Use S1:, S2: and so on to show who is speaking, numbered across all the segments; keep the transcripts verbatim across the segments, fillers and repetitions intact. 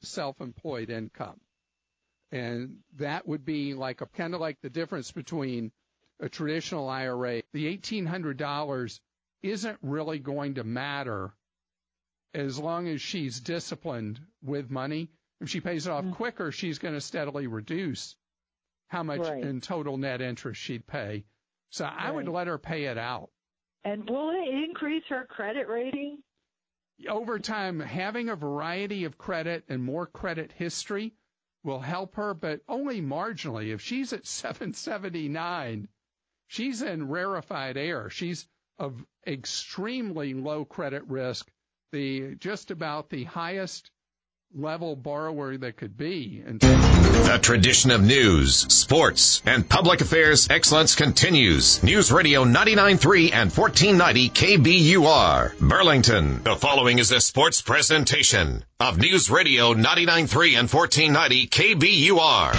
S1: self-employed income. And that would be like a kind of like the difference between a traditional I R A. The eighteen hundred dollars isn't really going to matter as long as she's disciplined with money. If she pays it off mm-hmm. quicker, she's going to steadily reduce how much right. in total net interest she'd pay. So right. I would let her pay it out.
S2: And will it increase her credit rating?
S1: Over time, having a variety of credit and more credit history will help her, but only marginally. If she's at seven seventy-nine, she's in rarefied air. She's of extremely low credit risk, the just about the highest level borrower that could be.
S3: The tradition of news, sports, and public affairs excellence continues. News Radio ninety-nine point three and fourteen ninety K B U R, Burlington. The following is a sports presentation of News Radio ninety-nine point three and fourteen ninety K B U R.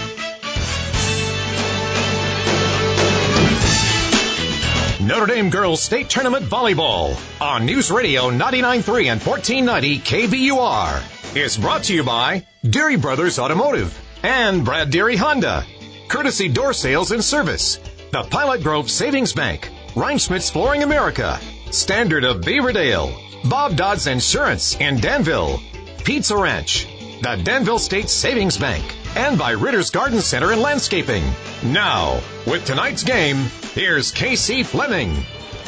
S3: Notre Dame Girls State Tournament Volleyball on News Radio ninety-nine point three and fourteen ninety K B U R is brought to you by Deary Brothers Automotive and Brad Deary Honda, courtesy Door Sales and Service, the Pilot Grove Savings Bank, Reinschmidt's Flooring America, Standard of Beaverdale, Bob Dodds Insurance in Danville, Pizza Ranch, the Danville State Savings Bank, and by Ritter's Garden Center and Landscaping. Now, with tonight's game, here's Casey Fleming.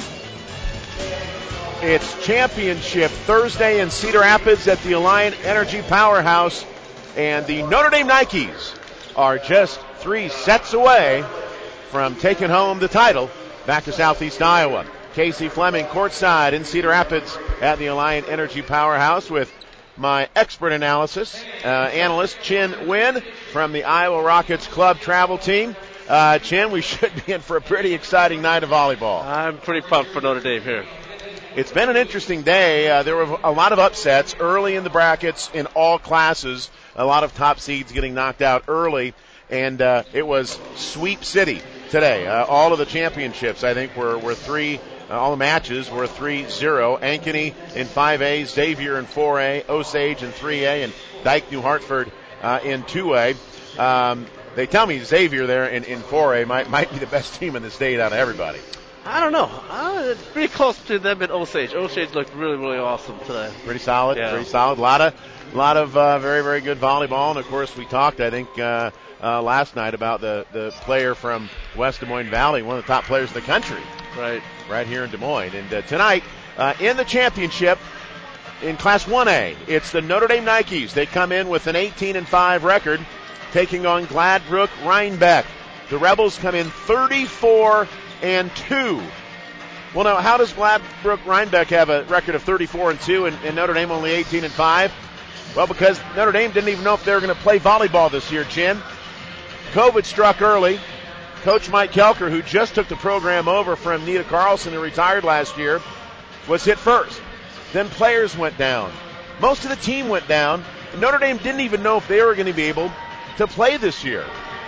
S4: It's championship Thursday in Cedar Rapids at the Alliant Energy Powerhouse, and the Notre Dame Nikes are just three sets away from taking home the title back to Southeast Iowa. Casey Fleming courtside in Cedar Rapids at the Alliant Energy Powerhouse with my expert analysis, uh, analyst Chin Nguyen from the Iowa Rockets Club travel team. Uh, Chin, we should be in for a pretty exciting night of volleyball.
S5: I'm pretty pumped for Notre Dame here.
S4: It's been an interesting day. Uh, there were a lot of upsets early in the brackets in all classes. A lot of top seeds getting knocked out early, and uh, it was Sweep City today. Uh, all of the championships, I think, were, were three. Uh, all the matches were three zero. Ankeny in five A, Xavier in four A, Osage in three A, and Dyke New Hartford uh, in two A. Um, they tell me Xavier there in, in four A might, might be the best team in the state out of everybody.
S5: I don't know. Uh, it's pretty close to them at Osage. Osage looked really, really awesome today.
S4: Pretty solid.
S5: Yeah.
S4: Pretty solid. A lot of, a lot of uh, very, very good volleyball. And of course, we talked, I think, uh, uh, last night about the the player from West Des Moines Valley, one of the top players in the country.
S5: Right.
S4: Right here in Des Moines. And uh, tonight, uh, in the championship, in Class one A, it's the Notre Dame Nikes. They come in with an eighteen and five record, taking on Gladbrook Rhinebeck. The Rebels come in thirty-four and two. Well, now, how does Gladbrook Rhinebeck have a record of thirty-four and two and, and Notre Dame only eighteen and five? Well, because Notre Dame didn't even know if they were going to play volleyball this year, Chin. COVID struck early. Coach Mike Kelker, who just took the program over from Nita Carlson, who retired last year, was hit first. Then players went down. Most of the team went down. Notre Dame didn't even know if they were going to be able to play this year.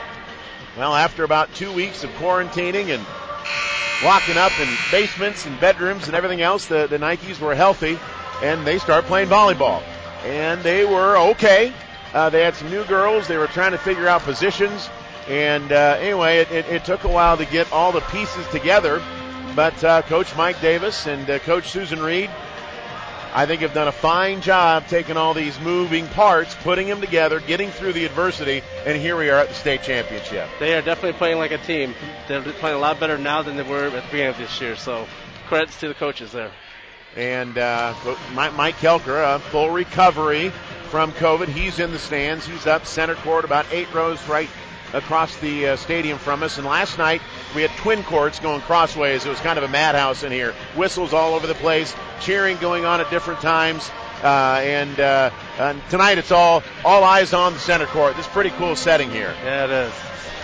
S4: Well, after about two weeks of quarantining and locking up in basements and bedrooms and everything else, the, the Nikes were healthy, and they started playing volleyball. And they were okay. Uh, they had some new girls. They were trying to figure out positions. And uh, anyway, it, it, it took a while to get all the pieces together. But uh, Coach Mike Davis and uh, Coach Susan Reed, I think, have done a fine job taking all these moving parts, putting them together, getting through the adversity, and here we are at the state championship.
S5: They are definitely playing like a team. They're playing a lot better now than they were at the beginning of this year, so credits to the coaches there.
S4: And uh, Mike Kelker, a full recovery from COVID. He's in the stands. He's up center court, about eight rows right across the uh, stadium from us. And last night we had twin courts going crossways. It was kind of a madhouse in here. Whistles all over the place, cheering going on at different times. Uh, and, uh, and tonight it's all all eyes on the center court. This is a pretty cool setting here.
S5: Yeah, it is.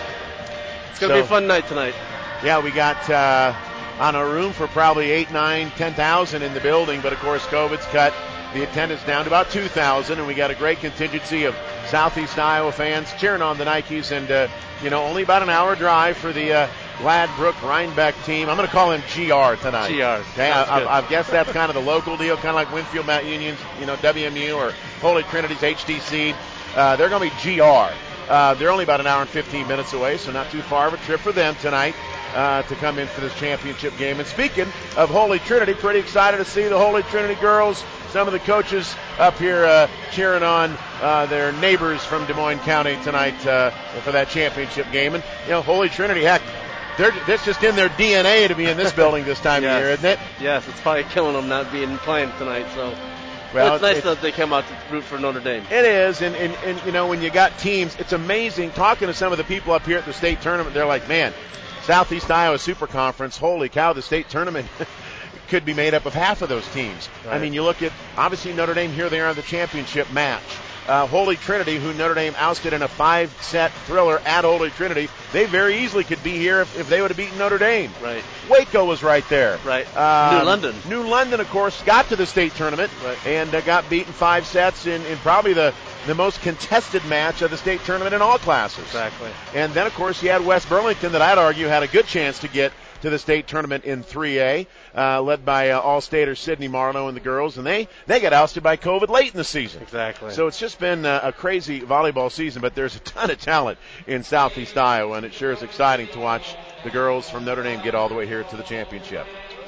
S5: It's going to so, be a fun night tonight.
S4: Yeah, we got uh, on a room for probably eight, nine, ten thousand in the building. But, of course, COVID's cut the attendance down to about two thousand. And we got a great contingency of Southeast Iowa fans cheering on the Nikes, and uh, you know, only about an hour drive for the uh, Gladbrook Rhinebeck team. I'm going to call him G R tonight.
S5: G R.
S4: Okay, I, I, I guess that's kind of the local deal, kind of like Winfield Mount Union's, you know, W M U or Holy Trinity's H T C. Uh, they're going to be G R. Uh, they're only about an hour and fifteen minutes away, so not too far of a trip for them tonight uh, to come in for this championship game. And speaking of Holy Trinity, pretty excited to see the Holy Trinity girls. Some of the coaches up here uh, cheering on uh, their neighbors from Des Moines County tonight uh, for that championship game. And, you know, Holy Trinity, heck, they're, that's just in their D N A to be in this building this time
S5: yes.
S4: of year, isn't it?
S5: Yes, it's probably killing them not being playing tonight, so...
S4: Well,
S5: it's nice
S4: it's,
S5: that they come out to root for Notre Dame.
S4: It is, and, and, and, you know, when you got teams, it's amazing. Talking to some of the people up here at the state tournament, they're like, man, Southeast Iowa Super Conference, holy cow, the state tournament could be made up of half of those teams. Right. I mean, you look at, obviously, Notre Dame, here they are in the championship match. Uh, Holy Trinity, who Notre Dame ousted in a five-set thriller at Holy Trinity, they very easily could be here if, if they would have beaten Notre Dame.
S5: Right.
S4: Waco was right there.
S5: Right.
S4: Um,
S5: New London.
S4: New London, of course, got to the state tournament
S5: right.
S4: and uh, got beaten five sets in, in probably the, the most contested match of the state tournament in all classes.
S5: Exactly.
S4: And then, of course, you had West Burlington that I'd argue had a good chance to get to the state tournament in three A, uh, led by uh, All-Stater Sydney Marlowe and the girls, and they, they got ousted by COVID late in the season.
S5: Exactly.
S4: So it's just been uh, a crazy volleyball season, but there's a ton of talent in Southeast Iowa, and it sure is exciting to watch the girls from Notre Dame get all the way here to the championship.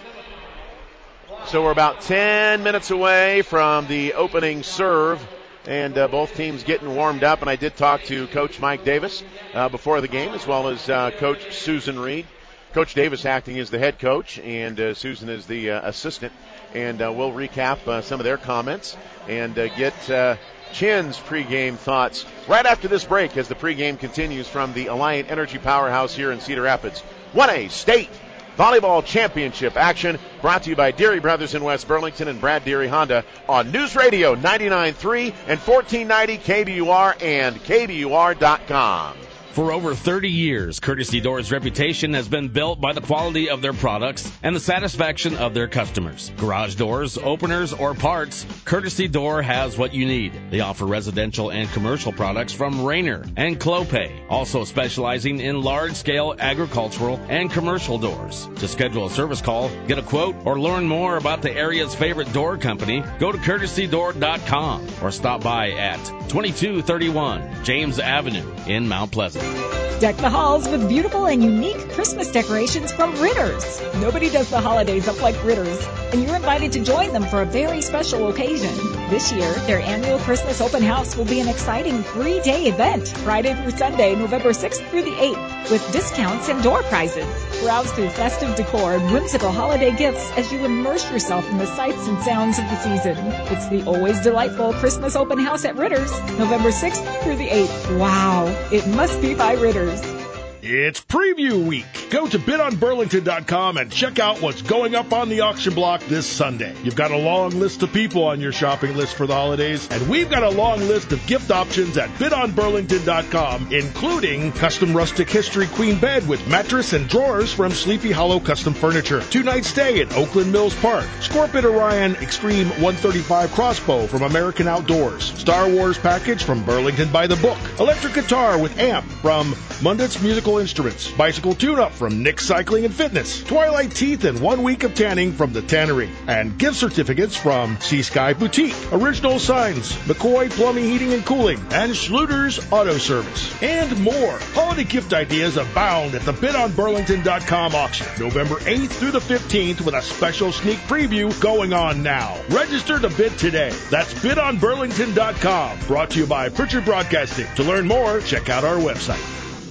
S4: So we're about ten minutes away from the opening serve, and uh, both teams getting warmed up, and I did talk to Coach Mike Davis uh, before the game, as well as uh, Coach Susan Reed. Coach Davis acting as the head coach, and uh, Susan is the uh, assistant. And uh, we'll recap uh, some of their comments and uh, get uh, Chin's pregame thoughts right after this break as the pregame continues from the Alliant Energy Powerhouse here in Cedar Rapids. one A State Volleyball Championship action brought to you by Deary Brothers in West Burlington and Brad Deary Honda on News Radio ninety-nine point three and fourteen ninety K B U R and K B U R dot com.
S6: For over thirty years, Courtesy Door's reputation has been built by the quality of their products and the satisfaction of their customers. Garage doors, openers, or parts, Courtesy Door has what you need. They offer residential and commercial products from Rainer and Clopay, also specializing in large-scale agricultural and commercial doors. To schedule a service call, get a quote, or learn more about the area's favorite door company, go to courtesy door dot com or stop by at twenty-two thirty-one James Avenue in Mount Pleasant.
S7: Deck the halls with beautiful and unique Christmas decorations from Ritter's. Nobody does the holidays up like Ritter's, and you're invited to join them for a very special occasion. This year, their annual Christmas open house will be an exciting three-day event, Friday through Sunday, November sixth through the eighth, with discounts and door prizes. Browse through festive decor and whimsical holiday gifts as you immerse yourself in the sights and sounds of the season. It's the always delightful Christmas open house at Ritter's, November sixth through the eighth. Wow, it must be by Ritter's.
S8: It's preview week. Go to bid on burlington dot com and check out what's going up on the auction block this Sunday. You've got a long list of people on your shopping list for the holidays, and we've got a long list of gift options at bid on burlington dot com, including custom rustic history queen bed with mattress and drawers from Sleepy Hollow Custom Furniture, two-night stay at Oakland Mills Park, Scorpion Orion Extreme one thirty-five crossbow from American Outdoors, Star Wars package from Burlington by the Book, electric guitar with amp from Mundit's Musical Instruments, bicycle tune-up from Nick's Cycling and Fitness, Twilight Teeth and one week of tanning from the Tannery, and gift certificates from Sea Sky Boutique, Original Signs, McCoy Plumbing, Heating and Cooling, and Schluter's Auto Service, and more. Holiday gift ideas abound at the bid on burlington dot com auction, November eighth through the fifteenth, with a special sneak preview going on now. Register to bid today. That's bid on burlington dot com. Brought to you by Pritchard Broadcasting. To learn more, check out our website.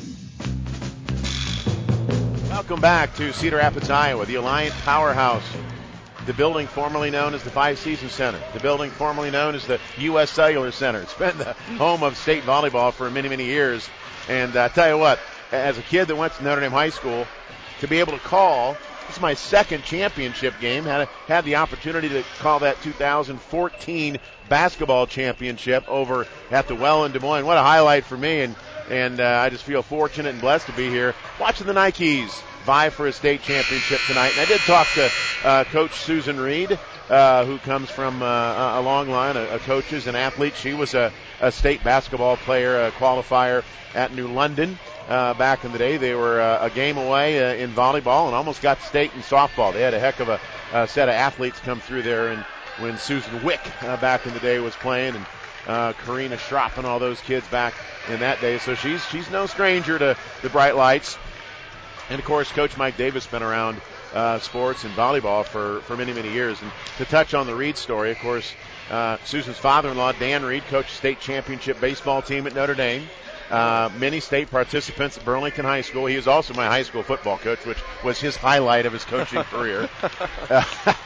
S4: Welcome back to Cedar Rapids, Iowa, the Alliant Powerhouse. The building formerly known as the Five Seasons Center. The building formerly known as the U S Cellular Center. It's been the home of state volleyball for many, many years. And I uh, tell you what, as a kid that went to Notre Dame High School, to be able to call, this is my second championship game. Had, a, had the opportunity to call that two thousand fourteen basketball championship over at the Well in Des Moines. What a highlight for me. And, and uh, I just feel fortunate and blessed to be here watching the Nikes vie for a state championship tonight. And I did talk to uh, Coach Susan Reed, uh, who comes from uh, a long line of, of coaches and athletes. She was a, a state basketball player, a qualifier at New London. uh, back in the day. They were uh, a game away uh, in volleyball and almost got state in softball. They had a heck of a, a set of athletes come through there, and when Susan Wick uh, back in the day was playing, and uh, Karina Schropp and all those kids back in that day. So she's she's no stranger to the bright lights. And, of course, Coach Mike Davis been around uh, sports and volleyball for, for many, many years. And to touch on the Reed story, of course, uh, Susan's father-in-law, Dan Reed, coached state championship baseball team at Notre Dame. Uh, many state participants at Burlington High School. He was also my high school football coach, which was his highlight of his coaching career. Uh,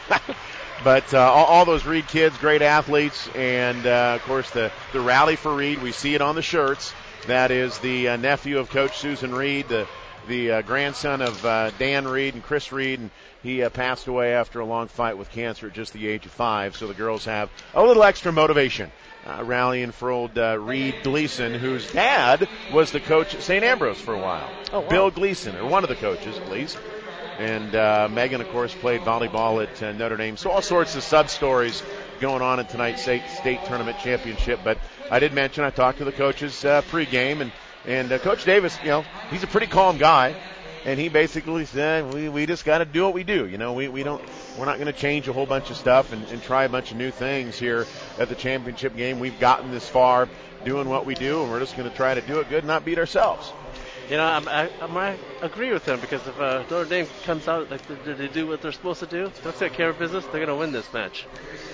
S4: but uh, all, all those Reed kids, great athletes. And, uh, of course, the, the rally for Reed, we see it on the shirts. That is the uh, nephew of Coach Susan Reed, the the uh, grandson of uh, Dan Reed and Chris Reed, and he uh, passed away after a long fight with cancer at just the age of five. So the girls have a little extra motivation uh, rallying for old uh, Reed Gleason, whose dad was the coach at Saint Ambrose for a while.
S5: Oh, wow.
S4: Bill Gleason, or one of the coaches at least. And uh, Megan, of course, played volleyball at uh, Notre Dame. So all sorts of sub-stories going on in tonight's state, state tournament championship. But I did mention I talked to the coaches uh, pregame, and And uh, Coach Davis, you know, he's a pretty calm guy, and he basically said, we, we just got to do what we do. You know, we, we don't, we're not going to change a whole bunch of stuff and, and try a bunch of new things here at the championship game. We've gotten this far doing what we do, and we're just going to try to do it good and not beat ourselves.
S5: You know, I'm, I, I'm, I agree with him, because if uh, Notre Dame comes out, like, they, they do what they're supposed to do, they'll take care of business, they're going to win this match.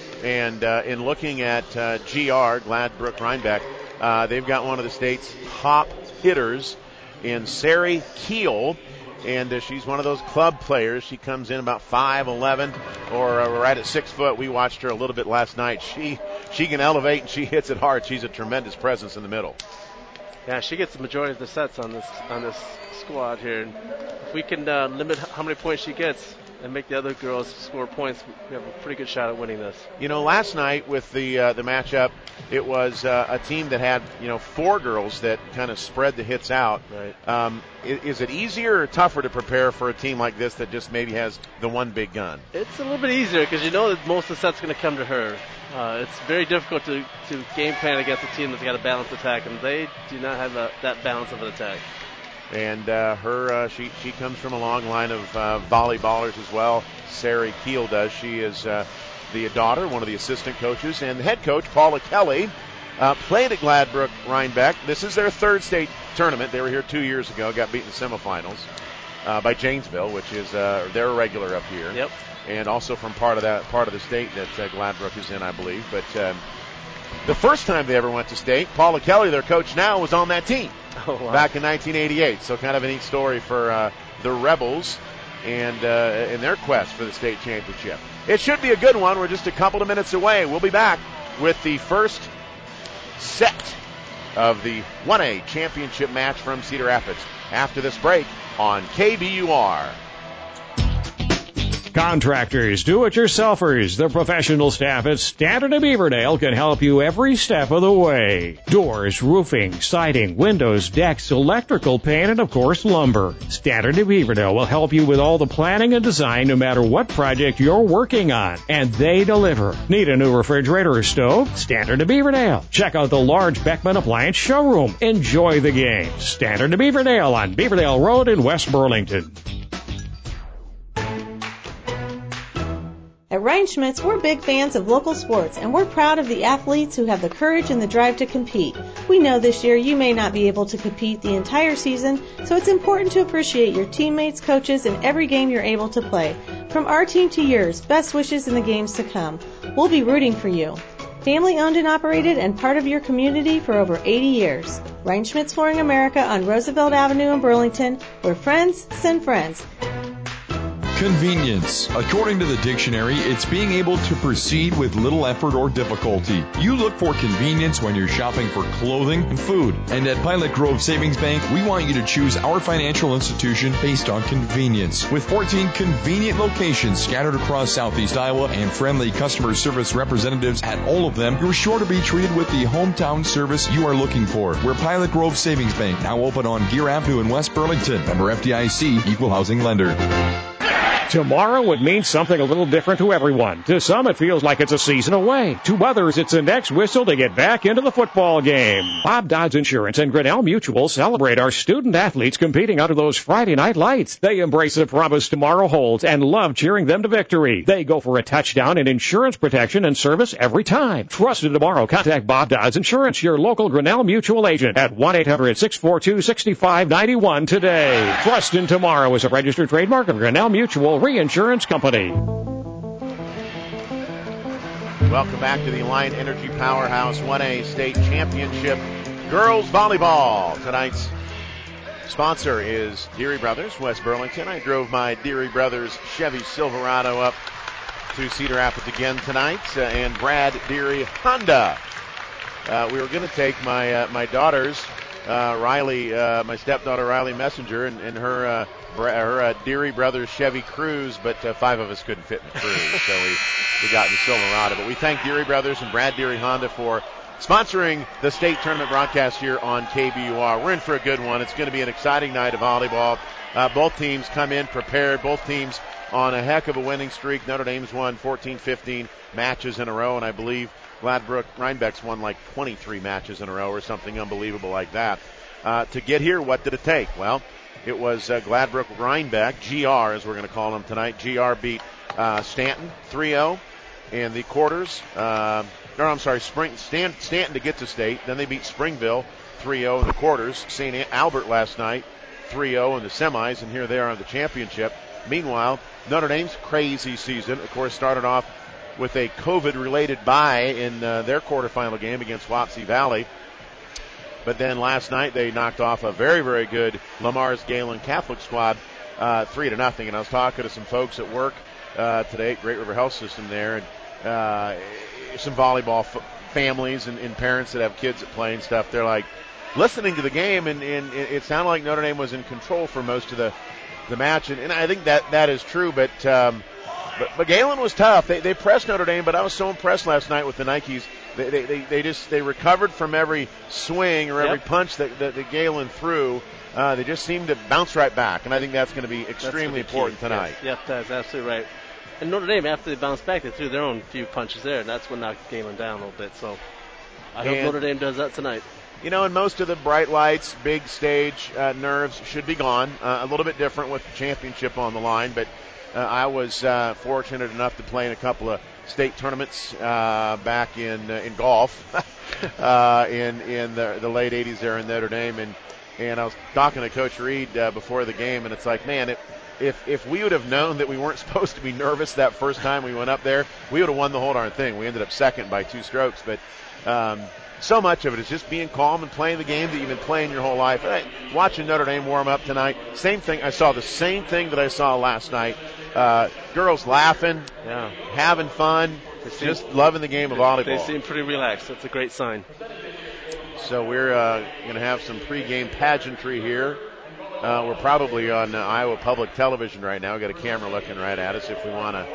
S4: And uh, in looking at uh, G R, Gladbrook Rhinebeck, uh, they've got one of the state's top hitters in Sari Keel, and uh, she's one of those club players. She comes in about five eleven, or uh, right at six foot. We watched her a little bit last night. She she can elevate, and she hits it hard. She's a tremendous presence in the middle.
S5: Yeah, she gets the majority of the sets on this on this squad here. And if we can uh, limit how many points she gets and make the other girls score points, we have a pretty good shot at winning this.
S4: You know, last night with the uh, the matchup, it was uh, a team that had, you know, four girls that kind of spread the hits out.
S5: Right.
S4: Um, is, is it easier or tougher to prepare for a team like this that just maybe has the one big gun?
S5: It's a little bit easier because you know that most of the set's going to come to her. Uh, it's very difficult to, to game plan against a team that's got a balanced attack, and they do not have a, that balance of an attack.
S4: And uh, her, uh, she she comes from a long line of uh, volleyballers as well. Sari Keel does. She is uh, the daughter, one of the assistant coaches, and the head coach, Paula Kelly, uh, played at Gladbrook Rhinebeck. This is their third state tournament. They were here two years ago, got beaten in the semifinals uh, by Janesville, which is uh, they're a regular up here.
S5: Yep.
S4: And also from part of that part of the state that uh, Gladbrook is in, I believe. But um, the first time they ever went to state, Paula Kelly, their coach now, was on that team.
S5: Oh, wow.
S4: Back in nineteen eighty-eight. So kind of a neat story for uh, the Rebels and uh, in their quest for the state championship. It should be a good one. We're just a couple of minutes away. We'll be back with the first set of the one A championship match from Cedar Rapids after this break on K B U R.
S9: Contractors, do-it-yourselfers, the professional staff at Standard of Beaverdale can help you every step of the way. Doors, roofing, siding, windows, decks, electrical, paint, and of course lumber. Standard of Beaverdale will help you with all the planning and design no matter what project you're working on. And they deliver. Need a new refrigerator or stove? Standard of Beaverdale. Check out the large Beckman Appliance showroom. Enjoy the game. Standard of Beaverdale on Beaverdale Road in West Burlington.
S10: At Reinschmidt's, we're big fans of local sports, and we're proud of the athletes who have the courage and the drive to compete. We know this year you may not be able to compete the entire season, so it's important to appreciate your teammates, coaches, and every game you're able to play. From our team to yours, best wishes in the games to come. We'll be rooting for you. Family owned and operated and part of your community for over eighty years. Reinschmidt's Flooring America on Roosevelt Avenue in Burlington, where friends send friends.
S11: Convenience. According to the dictionary, it's being able to proceed with little effort or difficulty. You look for convenience when you're shopping for clothing and food. And at Pilot Grove Savings Bank, we want you to choose our financial institution based on convenience. With fourteen convenient locations scattered across Southeast Iowa and friendly customer service representatives at all of them, you're sure to be treated with the hometown service you are looking for. We're Pilot Grove Savings Bank, now open on Gear Avenue in West Burlington. Member F D I C, Equal Housing Lender.
S9: Tomorrow it means something a little different to everyone. To some it feels like it's a season away. To others it's the next whistle to get back into the football game. Bob Dodds Insurance and Grinnell Mutual celebrate our student athletes competing under those Friday night lights. They embrace the promise tomorrow holds and love cheering them to victory. They go for a touchdown in insurance protection and service every time. Trusted tomorrow. Contact Bob Dodds Insurance, your local Grinnell Mutual agent at one eight hundred six four two six five nine one today. Trust in Tomorrow is a registered trademark of Grinnell Mutual Reinsurance Company.
S4: Welcome back to the Alliant Energy Powerhouse one A State Championship Girls Volleyball. Tonight's sponsor is Deary Brothers, West Burlington. I drove my Deary Brothers Chevy Silverado up to Cedar Rapids again tonight, uh, and Brad Deary Honda. Uh, we were going to take my uh, my daughters, uh, Riley, uh, my stepdaughter Riley Messenger, and, and her uh, bra- her uh, Deary Brothers Chevy Cruze, but uh, five of us couldn't fit in the Cruze, so we, we got in the Silverado. But we thank Deary Brothers and Brad Deary Honda for sponsoring the state tournament broadcast here on K B U R. We're in for a good one. It's going to be an exciting night of volleyball. Uh, both teams come in prepared. Both teams on a heck of a winning streak. Notre Dame's won fourteen fifteen matches in a row, and I believe Gladbrook Rhinebeck's won like twenty-three matches in a row or something unbelievable like that. Uh, to get here, what did it take? Well, it was uh, Gladbrook Rhinebeck, G R as we're going to call them tonight. G R beat uh, Stanton three oh in the quarters. Uh, no, I'm sorry, Spring, Stan, Stanton to get to state. Then they beat Springville three oh in the quarters. Saint Albert last night three oh in the semis, and here they are in the championship. Meanwhile, Notre Dame's crazy season, of course, started off with a COVID-related bye in uh, their quarterfinal game against Wapsie Valley. But then last night they knocked off a very, very good Lamar's Galen Catholic squad, uh, three to nothing. And I was talking to some folks at work uh, today at Great River Health System there, and uh, some volleyball f- families and, and parents that have kids that play and stuff. They're like listening to the game, and, and it sounded like Notre Dame was in control for most of the the match, and, and I think that that is true. But um, but, but Galen was tough. They they pressed Notre Dame, but I was so impressed last night with the Nikes. They they they, they just they recovered from every swing or every yep. punch that, that, that Galen threw. Uh, they just seemed to bounce right back, and I think that's going to be extremely important key. tonight.
S5: Yes. Yep, that's absolutely right. And Notre Dame, after they bounced back, they threw their own few punches there, and that's what knocked Galen down a little bit. So I hope and, Notre Dame does that tonight.
S4: You know, and most of the bright lights, big stage uh, nerves should be gone. Uh, a little bit different with the championship on the line, but uh, I was uh, fortunate enough to play in a couple of state tournaments uh, back in uh, in golf uh, in in the, the late eighties there in Notre Dame, and and I was talking to Coach Reed uh, before the game, and it's like, man, it, if if we would have known that we weren't supposed to be nervous that first time we went up there, we would have won the whole darn thing. We ended up second by two strokes, but. Um, So much of it is just being calm and playing the game that you've been playing your whole life. Hey, watching Notre Dame warm up tonight, same thing. I saw the same thing that I saw last night. Uh, girls laughing,
S5: yeah.
S4: having fun, seem, just loving the game of volleyball.
S5: They seem pretty relaxed. That's a great sign.
S4: So we're uh, going to have some pregame pageantry here. Uh, we're probably on uh, Iowa Public Television right now. We've got a camera looking right at us if we want to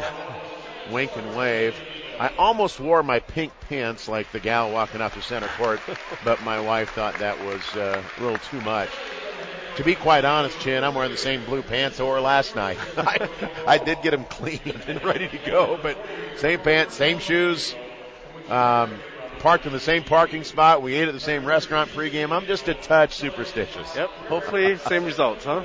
S4: wink and wave. I almost wore my pink pants like the gal walking out to center court, but my wife thought that was uh, a little too much. To be quite honest, Chin, I'm wearing the same blue pants I wore last night. I, I did get them cleaned and ready to go, but same pants, same shoes, um, parked in the same parking spot. We ate at the same restaurant pregame. I'm just a touch superstitious.
S5: Yep, hopefully same results, huh?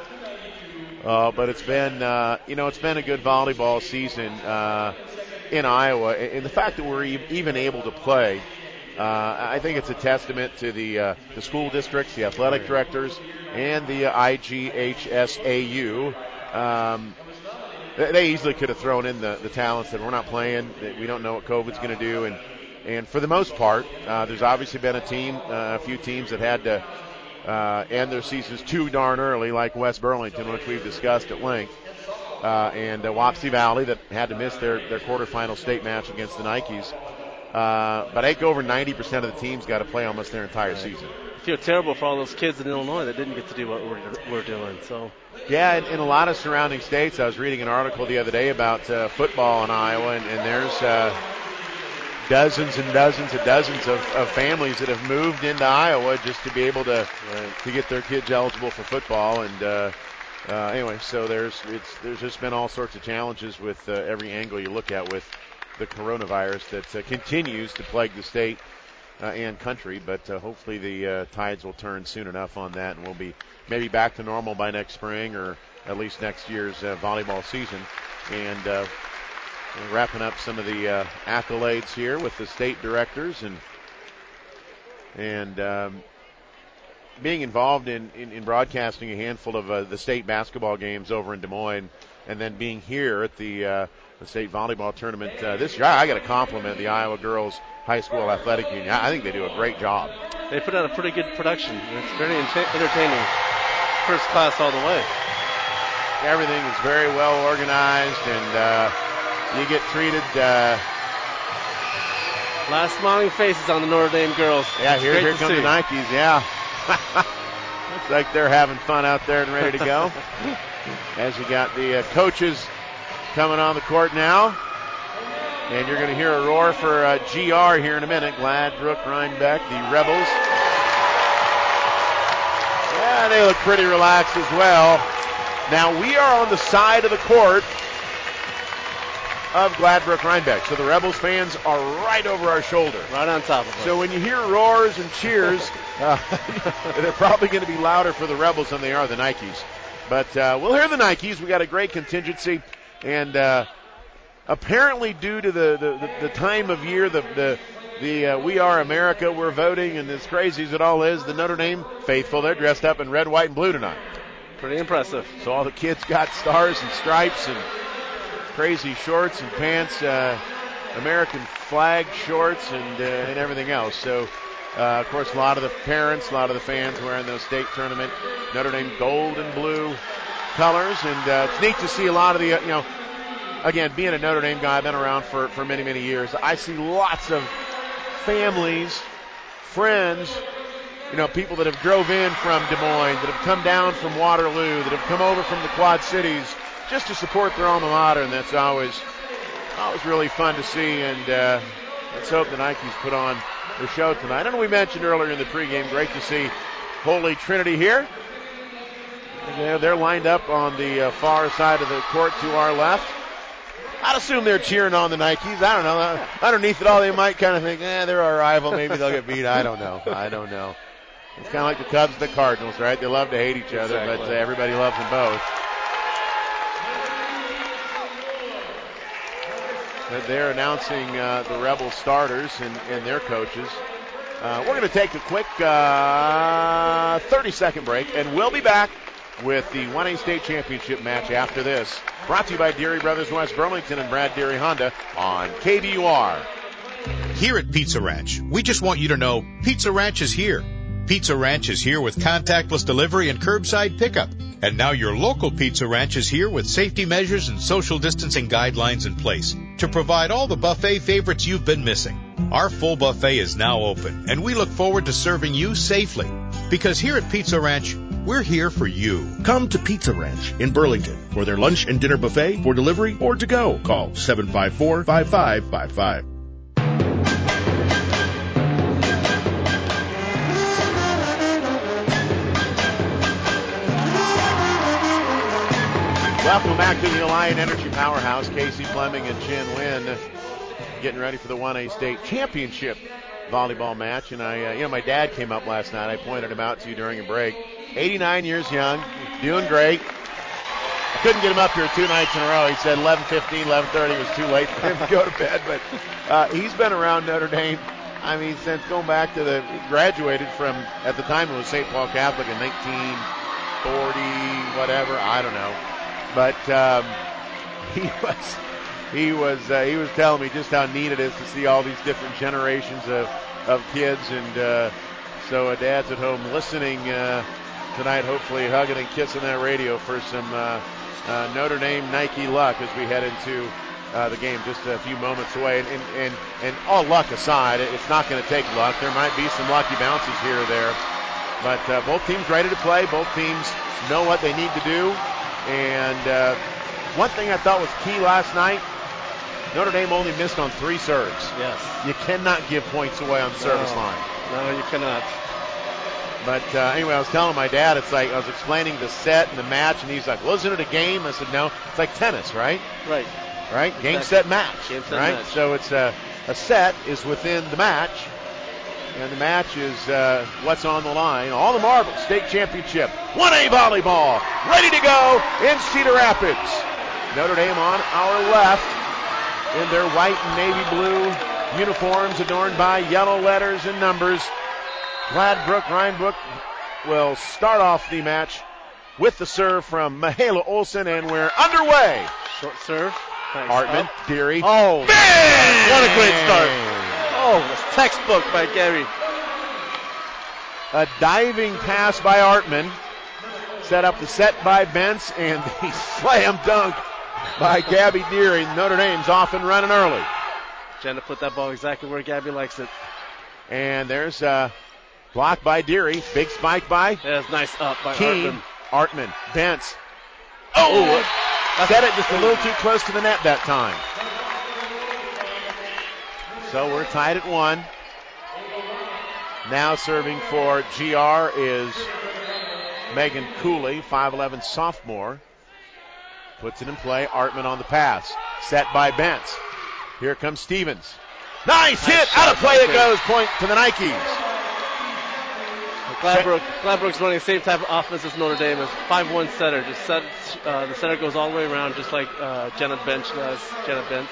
S4: Uh, but it's been, uh, you know, it's been a good volleyball season uh, in Iowa, and the fact that we're even able to play, uh, I think it's a testament to the uh, the school districts, the athletic directors, and the uh, I G H S A U. Um, they easily could have thrown in the, the talents that we're not playing. That we don't know what COVID's going to do, and and for the most part, uh, there's obviously been a team, uh, a few teams that had to uh, end their seasons too darn early, like West Burlington, which we've discussed at length. Uh, and uh, Wapsie Valley that had to miss their, their quarterfinal state match against the Nikes. Uh, but I think over ninety percent of the teams got to play almost their entire right. season.
S5: I feel terrible for all those kids in Illinois that didn't get to do what we're, we're doing. So
S4: Yeah, in, in a lot of surrounding states. I was reading an article the other day about uh, football in Iowa, and, and there's uh, dozens and dozens and dozens of, of families that have moved into Iowa just to be able to, uh, to get their kids eligible for football. And uh, uh, anyway, so there's it's there's just been all sorts of challenges with uh, every angle you look at with the coronavirus that uh, continues to plague the state uh, and country. But uh, hopefully the uh, tides will turn soon enough on that, and we'll be maybe back to normal by next spring or at least next year's uh, volleyball season. And uh, we're wrapping up some of the uh, accolades here with the state directors and and um, being involved in, in, in broadcasting a handful of uh, the state basketball games over in Des Moines, and then being here at the, uh, the state volleyball tournament uh, this year. I, I got to compliment the Iowa Girls High School Athletic Union. I think they do a great job.
S5: They put out a pretty good production. It's very ent- entertaining. First class all the way.
S4: Everything is very well organized, and uh, you get treated. Uh,
S5: Last smiling faces on the Notre Dame girls.
S4: Yeah, here, here come
S5: see.
S4: the Nikes. Yeah. Looks like they're having fun out there and ready to go. As you got the uh, coaches coming on the court now. And you're going to hear a roar for uh, G R here in a minute. Gladbrook Rhinebeck, the Rebels. Yeah, they look pretty relaxed as well. Now we are on the side of the court of Gladbrook Rhinebeck. So the Rebels fans are right over our shoulder.
S5: Right on top of us.
S4: So when you hear roars and cheers, uh, they're probably going to be louder for the Rebels than they are the Nikes. But uh, we'll hear the Nikes. We got a great contingency. And uh, apparently due to the, the, the, the time of year, the, the, the uh, We Are America, we're voting, and as crazy as it all is, the Notre Dame faithful, they're dressed up in red, white, and blue tonight.
S5: Pretty impressive.
S4: So all the kids got stars and stripes and crazy shorts and pants, uh, American flag shorts and uh, and everything else. So, uh, of course, a lot of the parents, a lot of the fans wearing those state tournament Notre Dame gold and blue colors. And uh, it's neat to see a lot of the, uh, you know, again, being a Notre Dame guy, I've been around for, for many, many years. I see lots of families, friends, you know, people that have drove in from Des Moines, that have come down from Waterloo, that have come over from the Quad Cities, just to support their alma mater, and that's always always really fun to see. And uh, let's hope the Nikes put on the show tonight. And we mentioned earlier in the pregame, great to see Holy Trinity here. Yeah, they're lined up on the uh, far side of the court to our left. I'd assume they're cheering on the Nikes. I don't know. Uh, underneath it all, they might kind of think, eh, they're our rival. Maybe they'll get beat. I don't know. I don't know. It's kind of like the Cubs and the Cardinals, right? They love to hate each other,
S5: exactly.
S4: but uh, everybody loves them both. They're announcing uh, the Rebel starters and, and their coaches. Uh, we're going to take a quick uh, thirty-second break, and we'll be back with the one A State Championship match after this. Brought to you by Deary Brothers West Burlington and Brad Deary Honda on K B U R.
S12: Here at Pizza Ranch, we just want you to know Pizza Ranch is here. Pizza Ranch is here with contactless delivery and curbside pickup. And now your local Pizza Ranch is here with safety measures and social distancing guidelines in place to provide all the buffet favorites you've been missing. Our full buffet is now open, and we look forward to serving you safely. Because here at Pizza Ranch, we're here for you.
S8: Come to Pizza Ranch in Burlington for their lunch and dinner buffet for delivery or to go. Call seven five four, five five five five.
S4: Welcome back to the Alliant Energy Powerhouse. Casey Fleming and Jen Wynn getting ready for the one A State Championship volleyball match. And I, uh, you know, my dad came up last night. I pointed him out to you during a break. eighty-nine years young, doing great. I couldn't get him up here two nights in a row. He said eleven fifteen, eleven thirty was too late for him to go to bed. But uh, he's been around Notre Dame, I mean, since going back to the, he graduated from, at the time it was Saint Paul Catholic in nineteen forty, whatever, I don't know. But um, he was he was uh, he was telling me just how neat it is to see all these different generations of of kids, and uh, so uh, Dad's at home listening uh, tonight, hopefully hugging and kissing that radio for some uh, uh, Notre Dame Nike luck as we head into uh, the game, just a few moments away. And and and, and all luck aside, it's not going to take luck. There might be some lucky bounces here or there, but uh, both teams ready to play. Both teams know what they need to do. And uh, one thing I thought was key last night, Notre Dame only missed on three serves.
S5: Yes.
S4: You cannot give points away on the service
S5: no.
S4: line.
S5: No, you cannot.
S4: But uh, anyway, I was telling my dad, it's like I was explaining the set and the match, and he's like, well, isn't it a game? I said, no, it's like tennis, right?
S5: Right.
S4: Right? Game,
S5: Exactly.
S4: set, match.
S5: Game, set,
S4: right?
S5: match.
S4: So it's a, a set is within the match, and the match is uh, what's on the line. All the marbles, state championship, one A volleyball, ready to go in Cedar Rapids. Notre Dame on our left in their white and navy blue uniforms adorned by yellow letters and numbers. Gladbrook Reinbrook will start off the match with the serve from Michaela Olsen, and we're underway.
S5: Short serve. Nice.
S4: Hartman,
S5: Up.
S4: Deary.
S5: Oh,
S4: bang!
S5: What a great start. Oh, it's textbook by Gary.
S4: A diving pass by Artman. Set up the set by Bentz, and the slam dunk by Gabby Deary. Notre Dame's off and running early.
S5: Jenna put that ball exactly where Gabby likes it.
S4: And there's a block by Deary. Big spike by
S5: That's nice up by
S4: Keene.
S5: Artman.
S4: Artman. Bentz. Oh! Set it just a little too close to the net that time. So we're tied at one. Now serving for G R is Megan Cooley, five eleven sophomore. Puts it in play. Artman on the pass. Set by Bentz. Here comes Stevens. Nice, nice hit. Out of play it goes. Point to the Nikes.
S5: Gladbrook, Gladbrook's running the same type of offense as Notre Dame. It's five one setter. Just set, uh, the center goes all the way around, just like uh, Jenna Bench does. Jenna Bentz.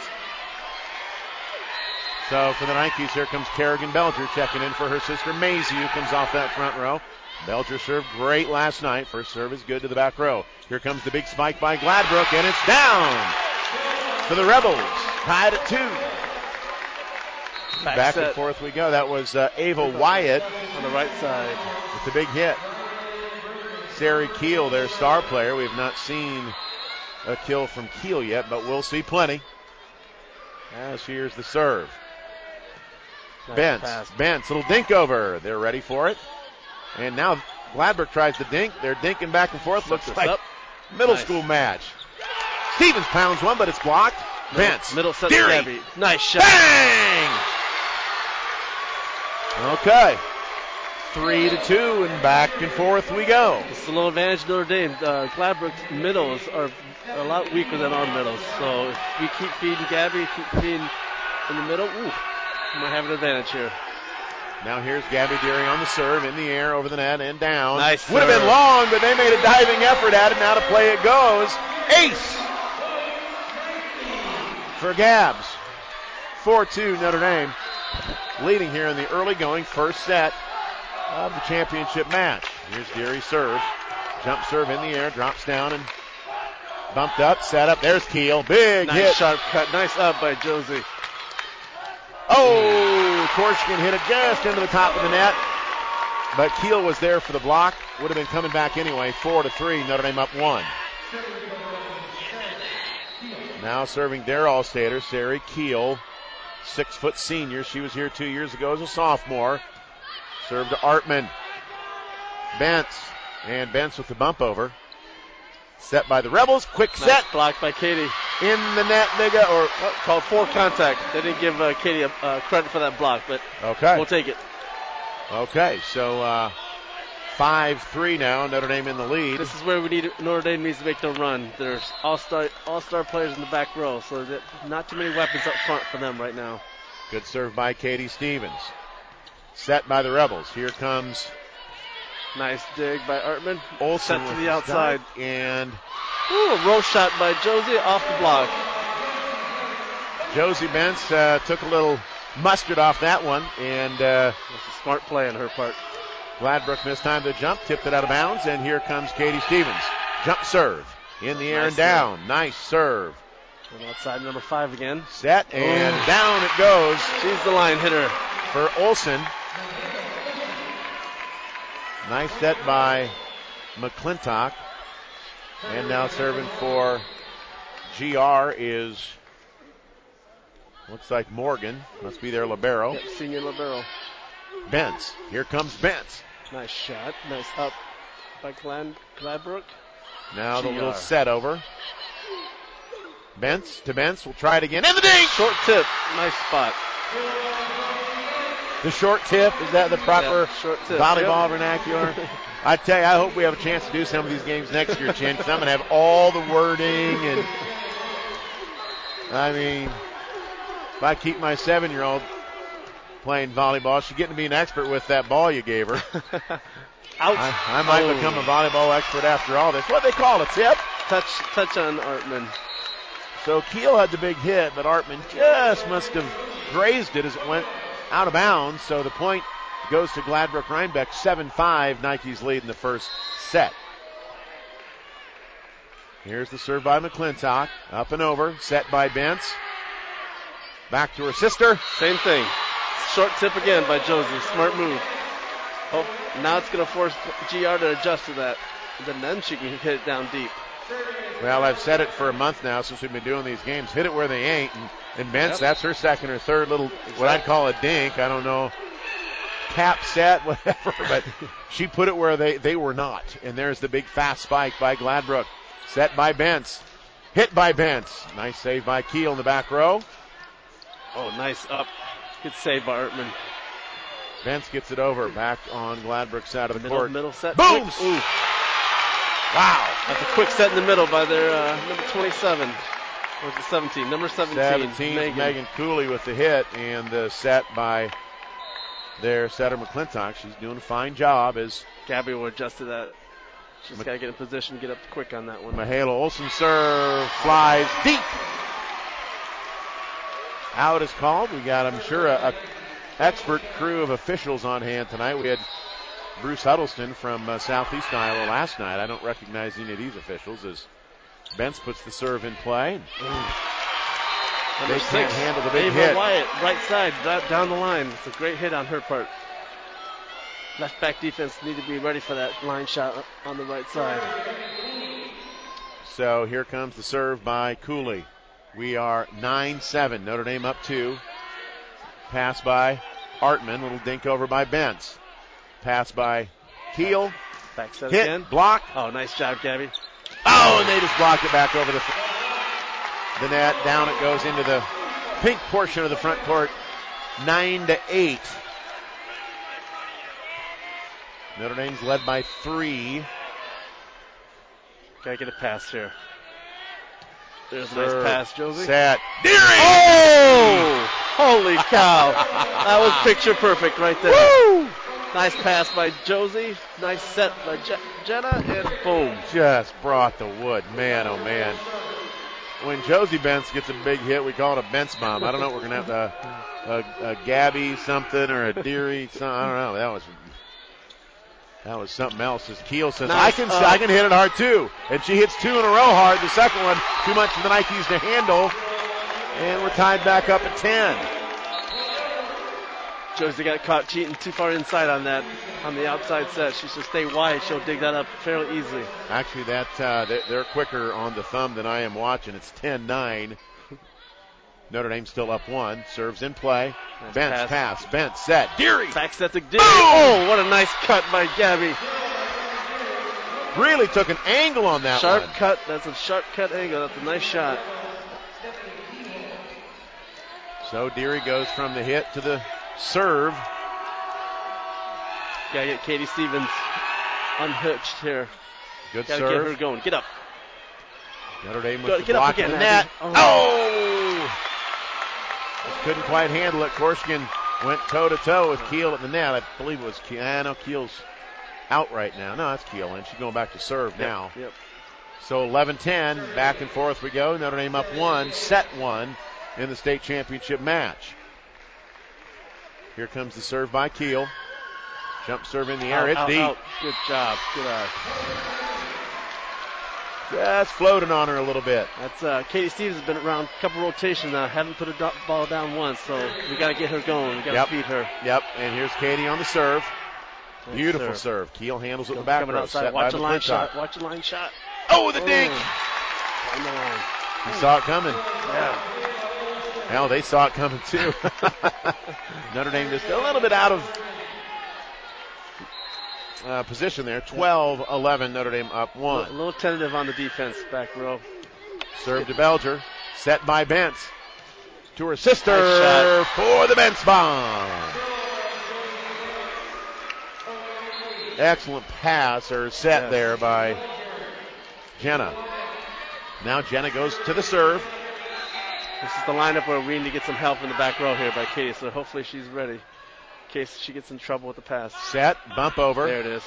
S4: So for the Nikes, here comes Kerrigan Belger checking in for her sister Maisie, who comes off that front row. Belger served great last night. First serve is good to the back row. Here comes the big spike by Gladbrook, and it's down for the Rebels. Tied at two. Back, Back and forth we go. That was uh, Ava Wyatt
S5: on the right side
S4: with the big hit. Sari Keel, their star player. We have not seen a kill from Keel yet, but we'll see plenty. As here's the serve. Nice Bentz, pass. Bentz, little dink over. They're ready for it. And now Gladbrook tries to dink. They're dinking back and forth. Looks like up. middle nice. school match. Stevens pounds one, but it's blocked.
S5: Middle,
S4: Bentz.
S5: Middle set
S4: Deary.
S5: Gabby. Nice shot.
S4: Bang! Okay. Three to two, and back and forth we go.
S5: It's a little advantage Notre Dame. Uh, Gladbrook's middles are a lot weaker than our middles. So if we keep feeding Gabby, keep feeding in the middle, ooh, we might have an advantage here.
S4: Now here's Gabby Deary on the serve, in the air, over the net, and down.
S5: Nice
S4: Would have been long, but they made a diving effort at it. Now to play it goes. Ace for Gabs. four two Notre Dame. Leading here in the early going first set of the championship match. Here's Deary's serve. Jump serve in the air, drops down and bumped up, set up. There's Keel. Big
S5: nice
S4: hit.
S5: Sharp cut. Nice up by Josie.
S4: Oh, Korshkin hit it just into the top of the net. But Keel was there for the block. Would have been coming back anyway. Four to three. Notre Dame up one. Now serving their All-Stater, Sari Keel. Six foot senior. She was here two years ago as a sophomore. Serve to Artman. Bentz. And Bentz with the bump over. Set by the Rebels. Quick
S5: nice
S4: set.
S5: Blocked by Katie.
S4: In the net, they go. Or
S5: oh, called for contact. They didn't give uh, Katie a, uh, credit for that block, but
S4: okay.
S5: We'll take it.
S4: Okay, so uh, five three now. Notre Dame in the lead.
S5: This is where we need Notre Dame needs to make their run. There's all-star all-star players in the back row, so that not too many weapons up front for them right now.
S4: Good serve by Katie Stevens. Set by the Rebels. Here comes.
S5: Nice dig by Artman.
S4: Olsen
S5: set to the outside.
S4: And
S5: ooh, a roll shot by Josie off the block.
S4: Josie Bentz uh, took a little mustard off that one, and uh,
S5: that's a smart play on her part.
S4: Gladbrook missed time to jump, tipped it out of bounds, and here comes Katie Stevens. Jump serve in the air nice and down. Serve. Nice serve.
S5: And outside number five again.
S4: Set and ooh. Down it goes.
S5: She's the line hitter
S4: for Olsen. Nice set by McClintock. And now serving for G R is, looks like Morgan. Must be their libero.
S5: Yep, senior libero.
S4: Bentz. Here comes Bentz.
S5: Nice shot. Nice up by Glad- Gladbrook.
S4: Now
S5: G R.
S4: the little set over. Bentz to Bentz. We'll try it again. And the dink!
S5: Short tip. Nice spot.
S4: The short tip, is that the proper
S5: yeah, short tip,
S4: volleyball
S5: yep.
S4: vernacular? I tell you, I hope we have a chance to do some of these games next year, Chin, because I'm going to have all the wording. And I mean, if I keep my seven-year-old playing volleyball, she's getting to be an expert with that ball you gave her.
S5: Ouch.
S4: I, I might
S5: oh.
S4: become a volleyball expert after all this. What do they call it, tip?
S5: Touch, touch on Artman.
S4: So Keel had the big hit, but Artman just must have grazed it as it went out of bounds. So the point goes to Gladbrook Rhinebeck, seven five. Nike's lead in the first set. Here's the serve by McClintock. Up and over. Set by Bentz. Back to her sister.
S5: Same thing. Short tip again by Josie. Smart move. Oh, now it's going to force G R to adjust to that. And then she can hit it down deep.
S4: Well, I've said it for a month now since we've been doing these games. Hit it where they ain't. And, and Bentz, yep. That's her second or third little, exactly. What I'd call a dink. I don't know. Cap set, whatever. But she put it where they, they were not. And there's the big fast spike by Gladbrook. Set by Bentz. Hit by Bentz. Nice save by Keel in the back row.
S5: Oh, nice up. Good save by Artman.
S4: Bentz gets it over. Back on Gladbrook's side of the
S5: middle,
S4: court.
S5: Middle set.
S4: Boom!
S5: Ooh.
S4: Wow.
S5: That's a quick set in the middle by their uh, number twenty-seven. Or was it seventeen? Number seventeen.
S4: seventeen, Megan. Megan Cooley with the hit, and the set by their setter McClintock. She's doing a fine job as
S5: Gabby will adjust to that. She's Mc- got to get in position to get up quick on that one.
S4: Mihaela Olsen serve flies deep. Out is called. We got, I'm sure, a, a expert crew of officials on hand tonight. We had Bruce Huddleston from uh, Southeast Iowa last night. I don't recognize any of these officials as Bentz puts the serve in play.
S5: Mm.
S4: They
S5: six,
S4: can't handle the big
S5: Ava
S4: hit.
S5: Wyatt, right side, down the line. It's a great hit on her part. Left back defense need to be ready for that line shot on the right side.
S4: So here comes the serve by Cooley. We are nine seven. Notre Dame up two. Pass by Artman. Little dink over by Bentz. Pass by Keel.
S5: Back set
S4: hit,
S5: again.
S4: Block.
S5: Oh, nice job, Gabby.
S4: Oh, and they just blocked it back over the, the net. Down it goes into the pink portion of the front court. Nine to eight. Notre Dame's led by three.
S5: Gotta get a pass here. There's
S4: Serve,
S5: a nice pass, Josie.
S4: Set. Deary!
S5: Oh! Holy cow. That was picture perfect right there.
S4: Woo!
S5: Nice pass by Josie. Nice set by Je- Jenna, and boom.
S4: Just brought the wood. Man, oh man. When Josie Bentz gets a big hit, we call it a Bentz bomb. I don't know if we're going to have a, a, a Gabby something or a Deary something. I don't know. That was that was something else. As Keel says,
S5: nice.
S4: I can uh, I can hit it hard too. And she hits two in a row hard. The second one, too much for the Nikes to handle. And we're tied back up at ten.
S5: Josie got caught cheating too far inside on that, on the outside set. She should stay wide. She'll dig that up fairly easily.
S4: Actually, that uh, they're, they're quicker on the thumb than I am watching. It's ten nine. Notre Dame still up one. Serves in play.
S5: Nice
S4: Bentz,
S5: pass.
S4: pass. Bentz, set. Deary.
S5: Back set to Deary. Oh, what a nice cut by Gabby.
S4: Really took an angle on that
S5: sharp
S4: one.
S5: Sharp cut. That's a sharp cut angle. That's a nice shot.
S4: So Deary goes from the hit to the serve.
S5: Gotta get Katie Stevens unhitched here.
S4: Good
S5: Gotta
S4: serve.
S5: Get her going. Get up.
S4: Notre Dame
S5: Go,
S4: with the
S5: get
S4: block
S5: up again,
S4: in the net.
S5: Oh!
S4: oh! Just couldn't quite handle it. Korskin went toe-to-toe with Keel at the net. I believe it was Keel. I know Keel's out right now. No, that's Keel, and she's going back to serve
S5: yep,
S4: now.
S5: Yep.
S4: So eleven ten, back and forth we go. Notre Dame up one, set one in the state championship match. Here comes the serve by Keel. Jump serve in the air.
S5: Out,
S4: it's
S5: out,
S4: deep.
S5: Out. Good job. Good eye.
S4: Just floating on her a little bit.
S5: That's uh, Katie Stevens has been around a couple rotations now. Haven't put a do- ball down once, so we got to get her going. We got to
S4: yep.
S5: feed her.
S4: Yep. And here's Katie on the serve.
S5: Nice
S4: Beautiful
S5: serve.
S4: serve. Keel handles it in the back
S5: Coming
S4: row.
S5: outside.
S4: Set
S5: Watch
S4: by
S5: a line
S4: McClintock.
S5: shot. Watch a line shot.
S4: Oh, the dink.
S5: On the line.
S4: You saw it coming.
S5: Yeah.
S4: Hell, they saw it coming too. Notre Dame just a little bit out of uh, position there. twelve eleven, Notre Dame up one.
S5: A little tentative on the defense, back row.
S4: Serve to Belger. Set by Bentz. To her sister
S5: nice
S4: for the Bentz bomb. excellent pass or set
S5: yes.
S4: there by Jenna. Now Jenna goes to the serve.
S5: This is the lineup where we need to get some help in the back row here by Katie, so hopefully she's ready in case she gets in trouble with the pass.
S4: Set, bump over.
S5: There it is.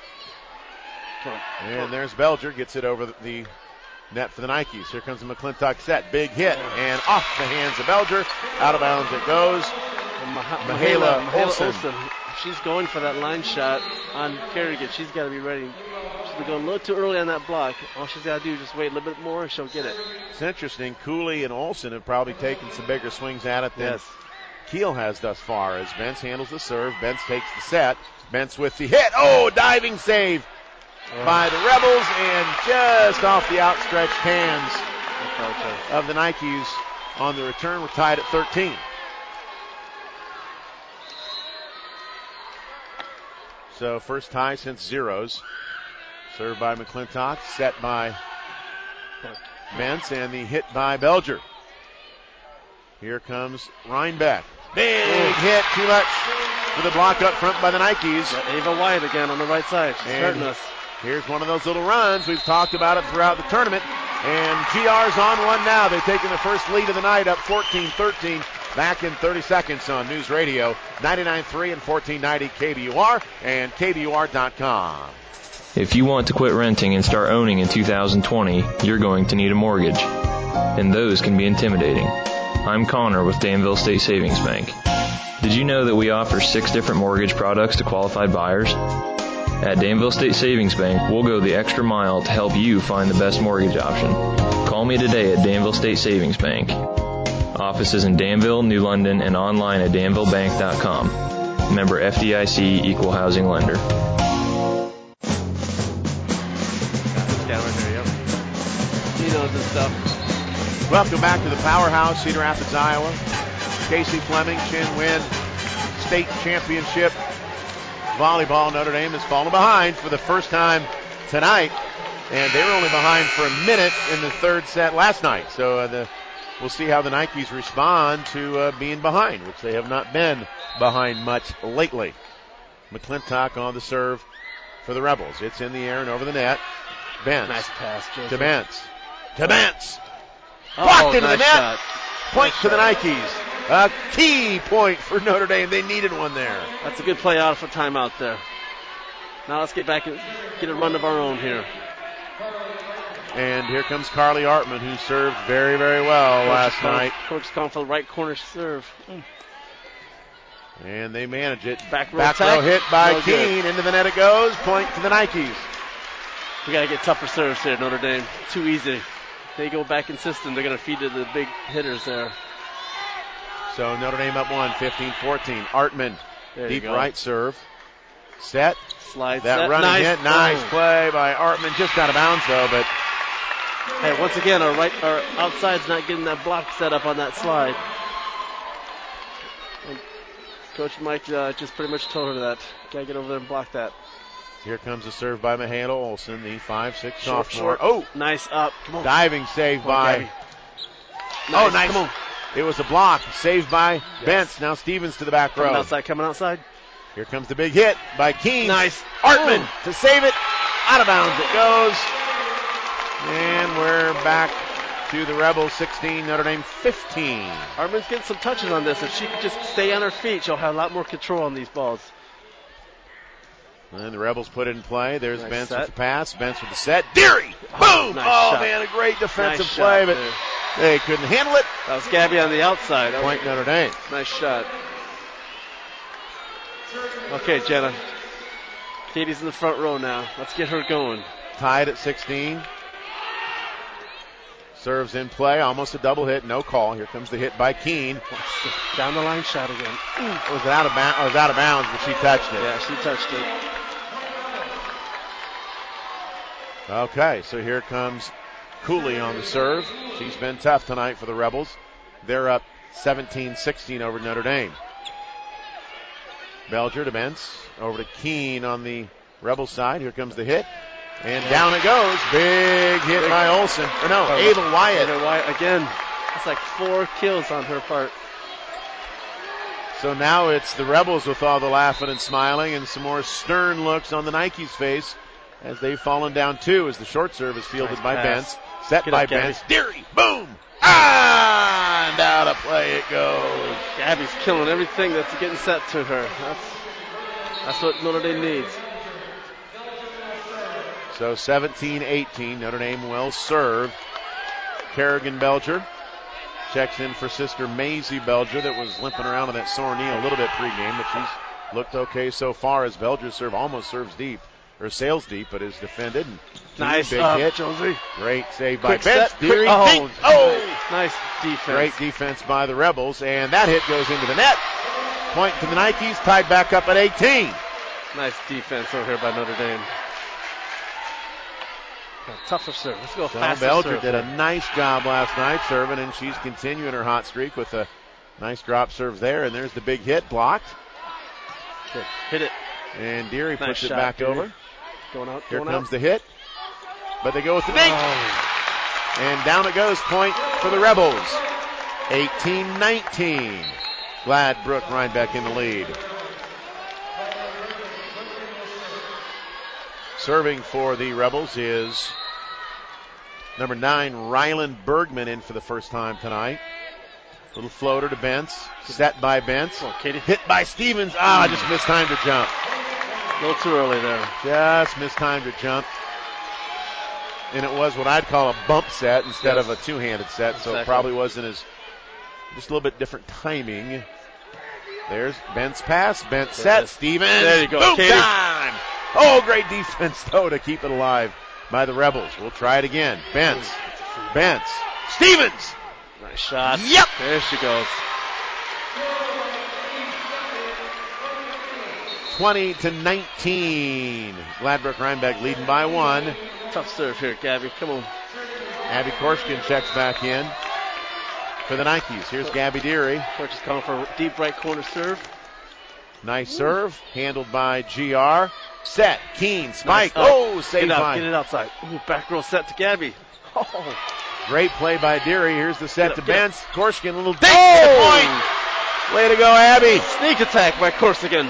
S4: And there's Belger, gets it over the net for the Nikes. Here comes the McClintock set, big hit, and off the hands of Belger. Out of bounds it goes.
S5: Mah-
S4: Mihaela
S5: Mihaela
S4: Olsen.
S5: Olsen. She's going for that line shot on Kerrigan. She's got to be ready. She's going to go a little too early on that block. All she's got to do is just wait a little bit more and she'll get it.
S4: It's interesting. Cooley and Olsen have probably taken some bigger swings at it than
S5: Yes.
S4: Keel has thus far as Bentz handles the serve. Bentz takes the set. Bentz with the hit. Oh, diving save oh. by the Rebels and just off the outstretched hands of the Nikes on the return. We're tied at thirteen. So first tie since zeros. Served by McClintock, set by Bentz, and the hit by Belger. Here comes Rhinebeck. Big oh. hit, too much for the block up front by the Nikes.
S5: Yeah, Ava White again on the right side. She's
S4: and
S5: hurting us.
S4: Here's one of those little runs. We've talked about it throughout the tournament. And G R's on one now. They've taken the first lead of the night up fourteen thirteen. Back in thirty seconds on News Radio ninety-nine point three and fourteen ninety K B U R and K B U R dot com.
S13: If you want to quit renting and start owning in two thousand twenty, you're going to need a mortgage. And those can be intimidating. I'm Connor with Danville State Savings Bank. Did you know that we offer six different mortgage products to qualified buyers? At Danville State Savings Bank, we'll go the extra mile to help you find the best mortgage option. Call me today at Danville State Savings Bank. Offices in Danville, New London, and online at danville bank dot com. Member F D I C, Equal Housing Lender.
S5: He knows his stuff.
S4: Welcome back to the Powerhouse, Cedar Rapids, Iowa. Casey Fleming, Chin Win State Championship Volleyball. Notre Dame has fallen behind for the first time tonight, and they were only behind for a minute in the third set last night. So uh, the We'll see how the Nikes respond to uh, being behind, which they have not been behind much lately. McClintock on the serve for the Rebels. It's in the air and over the net. Bentz.
S5: Nice pass, Joseph.
S4: To Bentz. To Bentz. Blocked
S5: oh,
S4: into
S5: nice
S4: the net.
S5: Shot.
S4: Point
S5: nice
S4: to
S5: shot.
S4: the Nikes. A key point for Notre Dame. They needed one there.
S5: That's a good play out for timeout there. Now let's get back and get a run of our own here.
S4: And here comes Carly Artman, who served very, very well
S5: Coach
S4: last
S5: calling,
S4: night.
S5: Coach is calling for the right corner serve. Mm.
S4: And they manage it.
S5: Back row,
S4: Back row hit by
S5: no
S4: Keene.
S5: Good.
S4: Into the net it goes. Point to the Nikes.
S5: We got to get tougher serves here, Notre Dame. Too easy. They go back in system. They're going to feed to the big hitters there.
S4: So Notre Dame up one, fifteen fourteen. Artman,
S5: there
S4: deep right serve. Set.
S5: Slide
S4: that
S5: set.
S4: running
S5: Nice.
S4: hit. Nice
S5: oh.
S4: play by Artman. Just out of bounds though, but.
S5: Hey, once again, our right, our outside's not getting that block set up on that slide. And Coach Mike uh, just pretty much told her that. Gotta get over there and block that.
S4: Here comes a serve by Mihaela Olsen, the five six
S5: Short,
S4: sophomore.
S5: short.
S4: Oh!
S5: Nice up. Come on.
S4: Diving save
S5: Come on,
S4: by.
S5: Gabby.
S4: Oh,
S5: Nice.
S4: nice.
S5: Come on.
S4: It was a block. Saved by
S5: Yes.
S4: Bentz. Now Stevens to the back
S5: Coming
S4: row.
S5: outside, coming outside.
S4: Here comes the big hit by Keene.
S5: Nice.
S4: Artman
S5: Oh.
S4: to save it. Out of bounds it goes. And we're back to the Rebels sixteen, Notre Dame fifteen.
S5: Artman's getting some touches on this. If she could just stay on her feet, she'll have a lot more control on these balls.
S4: And the Rebels put it in play. There's
S5: Nice
S4: Bentz
S5: set.
S4: with the pass. Bentz with the set. Deary!
S5: Oh,
S4: Boom!
S5: nice
S4: oh,
S5: shot.
S4: man, a great defensive
S5: Nice
S4: play,
S5: shot
S4: but
S5: there.
S4: they couldn't handle it.
S5: That was Gabby on the outside. That
S4: Point
S5: was
S4: Notre Dame.
S5: nice shot. Okay, Jenna. Katie's in the front row now. Let's get her going.
S4: Tied at sixteen. Serves in play. Almost a double hit. No call. Here comes the hit by Keene.
S5: Down the line shot again.
S4: It was out of bounds, was out of bounds, but she touched it.
S5: Yeah, she touched it.
S4: Okay, so here comes Cooley on the serve. She's been tough tonight for the Rebels. They're up seventeen sixteen over Notre Dame. Belger to Bentz. Over to Keene on the Rebel side. Here comes the hit. And yeah. down it goes. Big hit Big. by Olsen. Or no, oh, Ava Wyatt.
S5: Ava Wyatt again. That's like four kills on her part.
S4: So now it's the Rebels with all the laughing and smiling and some more stern looks on the Nike's face as they've fallen down two as the short serve is fielded
S5: nice
S4: by
S5: pass.
S4: Bentz. Set
S5: Get
S4: by
S5: up, Gabby.
S4: Bentz. Deary, boom! Ah! And out of play it goes.
S5: Gabby's killing everything that's getting set to her. That's, that's what Notre Dame needs.
S4: So seventeen eighteen, Notre Dame will serve. Kerrigan Belger checks in for sister Maisie Belger that was limping around with that sore knee a little bit pregame, but she's looked okay so far as Belger's serve almost serves deep, or sails deep, but is defended. And
S5: nice
S4: big
S5: up,
S4: hit.
S5: Josie.
S4: Great save by
S5: Quick
S4: Bentz.
S5: set,
S4: Deary,
S5: quick- oh,
S4: dink. Oh!
S5: Nice defense.
S4: Great defense by the Rebels, and that hit goes into the net. Point to the Nikes, tied back up at eighteen.
S5: Nice defense over here by Notre Dame. A tougher serve. Let's go
S4: Sean
S5: faster
S4: Belger
S5: serve.
S4: did a nice job last night serving, and she's continuing her hot streak with a nice drop serve there. And there's the big hit, blocked.
S5: Good. Hit it.
S4: And Deary
S5: Nice
S4: puts it
S5: shot,
S4: back
S5: Deary.
S4: over.
S5: Going out.
S4: Here
S5: Going
S4: comes
S5: out.
S4: the hit, but they go with the dink.
S5: Oh.
S4: And down it goes, point for the Rebels. eighteen nineteen. Gladbrook Rhinebeck in the lead. Serving for the Rebels is number nine, Ryland Bergman, in for the first time tonight. Little floater to Bentz. Set by Bentz.
S5: Oh, Katie.
S4: Hit by Stevens. Ah, just missed time to jump.
S5: A little too early there.
S4: Just missed time to jump. And it was what I'd call a bump set instead
S5: Yes.
S4: of a two-handed set, so
S5: Exactly.
S4: it probably wasn't as, just a little bit different timing. There's Bentz pass. Bentz set. Stevens.
S5: There you go,
S4: Boom
S5: Katie.
S4: time. Oh, great defense, though, to keep it alive by the Rebels. We'll try it again. Bentz. Bentz. Stevens.
S5: Nice shot.
S4: Yep.
S5: There she goes.
S4: twenty to nineteen. Gladbrook Rhinebeck leading by one.
S5: Tough serve here, Gabby. Come on.
S4: Abby Korskin checks back in for the Nikes. Here's Gabby Deary.
S5: Coach is calling for a deep right corner serve.
S4: Nice serve. Handled by G R. Set. Keen. Spike.
S5: Nice.
S4: Oh, save
S5: Get out.
S4: by.
S5: Get it outside. Ooh, back row set to Gabby. Oh.
S4: Great play by Deary. Here's the set
S5: Get
S4: to
S5: up, get
S4: Bentz. Korskin, a little dink
S5: Oh!
S4: to the point. Way to go, Abby.
S5: Sneak attack by Corsican.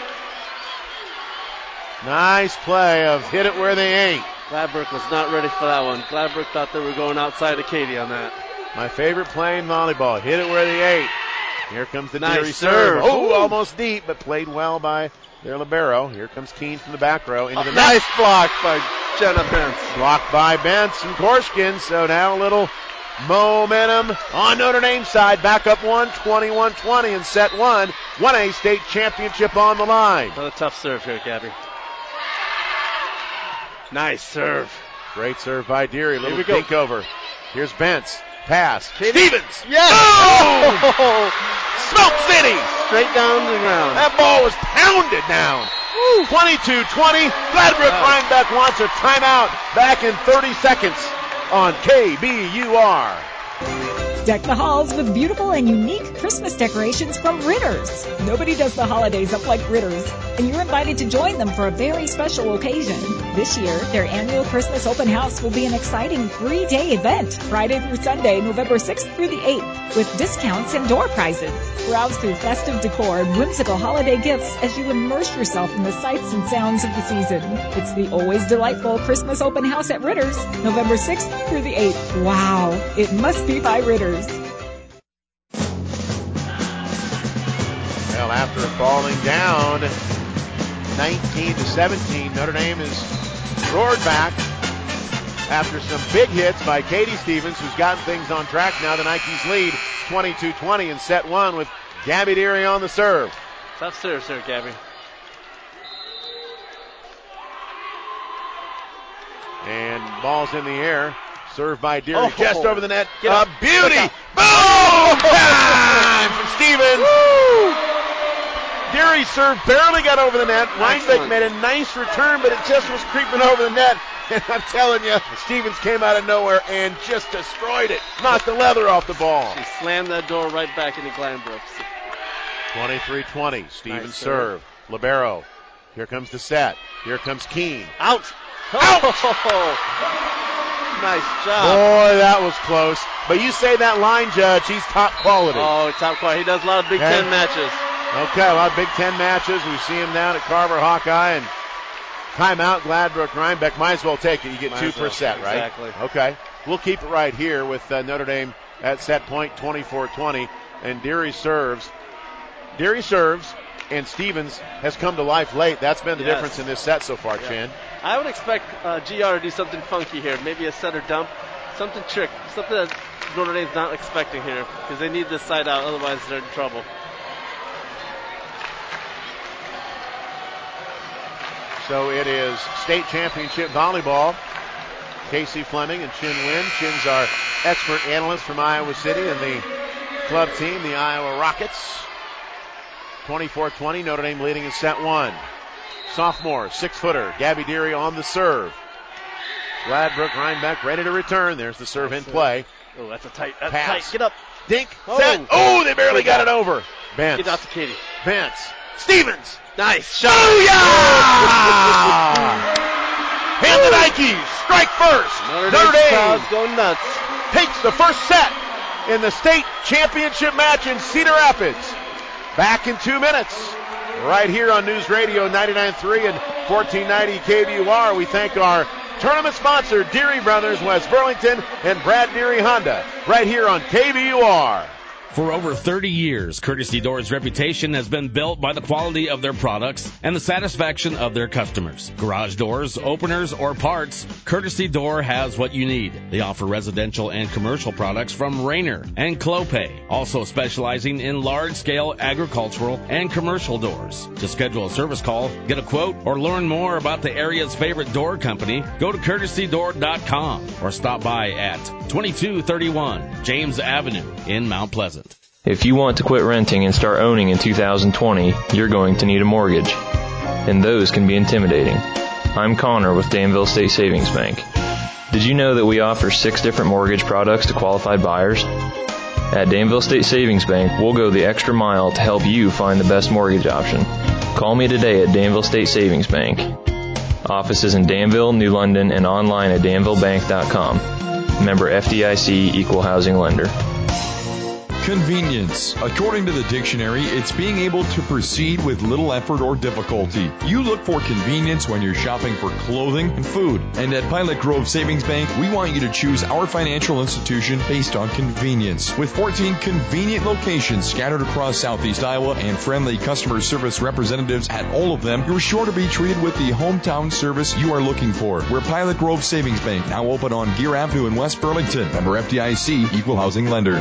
S4: Nice play of hit it where they ain't.
S5: Gladbrook was not ready for that one. Gladbrook thought they were going outside of Katie on that.
S4: My favorite play in volleyball. Hit it where they ain't. Here comes the
S5: Nice
S4: Deary
S5: serve.
S4: serve. Oh,
S5: Ooh.
S4: almost deep, but played well by their libero. Here comes Keen from the back row into the
S5: Oh,
S4: net.
S5: nice block by Jenna Bentz.
S4: Blocked by Bentz and Korskin. So now a little momentum on Notre Dame's side. Back up one, twenty-one twenty in set one. one A state championship on the line.
S5: Another tough serve here, Gabby. Nice serve.
S4: Great serve by Deary. Little
S5: we go.
S4: dink over. Here's Bentz. Pass.
S5: Katie.
S4: Stevens.
S5: Yes!
S4: Boom!
S5: Oh!
S4: Smoke City.
S5: Straight down the ground.
S4: That ball was pounded down. twenty-two twenty. Gladbrook
S5: Wow.
S4: Rhinebeck wants a timeout. Back in thirty seconds on K B U R.
S7: Deck the halls with beautiful and unique Christmas decorations from Ritter's. Nobody does the holidays up like Ritter's, and you're invited to join them for a very special occasion. This year, their annual Christmas open house will be an exciting three-day event, Friday through Sunday, November sixth through the eighth, with discounts and door prizes. Browse through festive decor and whimsical holiday gifts as you immerse yourself in the sights and sounds of the season. It's the always delightful Christmas open house at Ritter's, November sixth through the eighth. Wow, it must be by Ritter's.
S4: Well, after falling down nineteen to seventeen, Notre Dame is roared back after some big hits by Katie Stevens, who's gotten things on track now. The Nikes lead twenty-two twenty in set one with Gabby Deary on the serve.
S5: Tough serve, sir, Gabby.
S4: And ball's in the air. Served by Deary,
S5: Oh.
S4: just over the net.
S5: Get
S4: a
S5: up.
S4: beauty!
S5: Look
S4: Boom! Time from Stevens.
S5: Woo!
S4: Deary serve barely got over the net. Rhinebeck
S5: Excellent.
S4: made a nice return, but it just was creeping over the net. And I'm telling you, Stevens came out of nowhere and just destroyed it. Knocked the leather off the ball.
S5: She slammed that door right back into Gladbrook.
S4: twenty-three twenty. Stevens
S5: Nice
S4: serve. Libero. Here comes the set. Here comes Keen.
S5: Out.
S4: Out!
S5: Oh, nice job.
S4: Boy, that was close. But you say that line judge, he's top quality.
S5: Oh, top quality. He does a lot of Big
S4: Okay.
S5: Ten matches.
S4: Okay, a lot of Big Ten matches. We see him down at Carver Hawkeye, and timeout, Gladbrook Rhinebeck. Might as well take it. You get
S5: Might
S4: two
S5: as well.
S4: per set, right?
S5: Exactly.
S4: Okay. We'll keep it right here with uh, Notre Dame at set point, twenty-four twenty. And Deary serves. Deary serves, and Stevens has come to life late. That's been the
S5: Yes.
S4: difference in this set so far,
S5: Yeah.
S4: Chan.
S5: I would expect uh, G R to do something funky here. Maybe a setter dump. Something trick. Something that Notre Dame's not expecting here. Because they need this side out. Otherwise, they're in trouble.
S4: So it is state championship volleyball. Casey Fleming and Chin Wynn. Chin's our expert analyst from Iowa City and the club team, the Iowa Rockets. twenty-four twenty, Notre Dame leading in set one. Sophomore, six-footer, Gabby Deary on the serve. Gladbrook Rhinebeck ready to return. There's the serve in play.
S5: Oh, that's a tight. That's
S4: Pass.
S5: tight. Get up.
S4: Dink.
S5: Oh.
S4: Set. Oh, they barely got it over. Bence.
S5: Get out to Katie.
S4: Bence. Stevens.
S5: Nice shot.
S4: Booyah! And the Nikes strike first.
S5: Notre,
S4: Notre
S5: Dame
S4: Dame
S5: crowd's going nuts.
S4: takes the first set in the state championship match in Cedar Rapids. Back in two minutes. Right here on News Radio ninety-nine point three and fourteen ninety K B U R. We thank our tournament sponsor, Deary Brothers, West Burlington, and Brad Deary Honda. Right here on K B U R.
S6: For over thirty years, Courtesy Doors' reputation has been built by the quality of their products and the satisfaction of their customers. Garage doors, openers, or parts, Courtesy Door has what you need. They offer residential and commercial products from Rainer and Clopay, also specializing in large-scale agricultural and commercial doors. To schedule a service call, get a quote, or learn more about the area's favorite door company, go to courtesy door dot com or stop by at twenty-two thirty-one James Avenue in Mount Pleasant.
S13: If you want to quit renting and start owning in two thousand twenty, you're going to need a mortgage. And those can be intimidating. I'm Connor with Danville State Savings Bank. Did you know that we offer six different mortgage products to qualified buyers? At Danville State Savings Bank, we'll go the extra mile to help you find the best mortgage option. Call me today at Danville State Savings Bank. Offices in Danville, New London, and online at danville bank dot com. Member F D I C, Equal Housing Lender.
S11: Convenience. According to the dictionary, it's being able to proceed with little effort or difficulty. You look for convenience when you're shopping for clothing and food. And at Pilot Grove Savings Bank, we want you to choose our financial institution based on convenience. With fourteen convenient locations scattered across Southeast Iowa and friendly customer service representatives at all of them, you're sure to be treated with the hometown service you are looking for. We're Pilot Grove Savings Bank, now open on Gear Avenue in West Burlington. Member F D I C, Equal Housing Lender.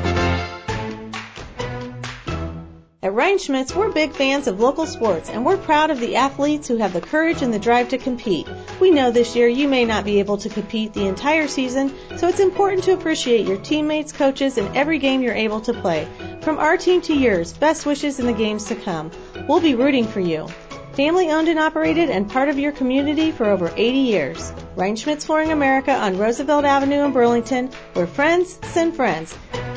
S10: At Reinschmidt's, we're big fans of local sports, and we're proud of the athletes who have the courage and the drive to compete. We know this year you may not be able to compete the entire season, so it's important to appreciate your teammates, coaches, and every game you're able to play. From our team to yours, best wishes in the games to come. We'll be rooting for you. Family owned and operated and part of your community for over eighty years. Reinschmidt's Flooring America on Roosevelt Avenue in Burlington, where friends send friends.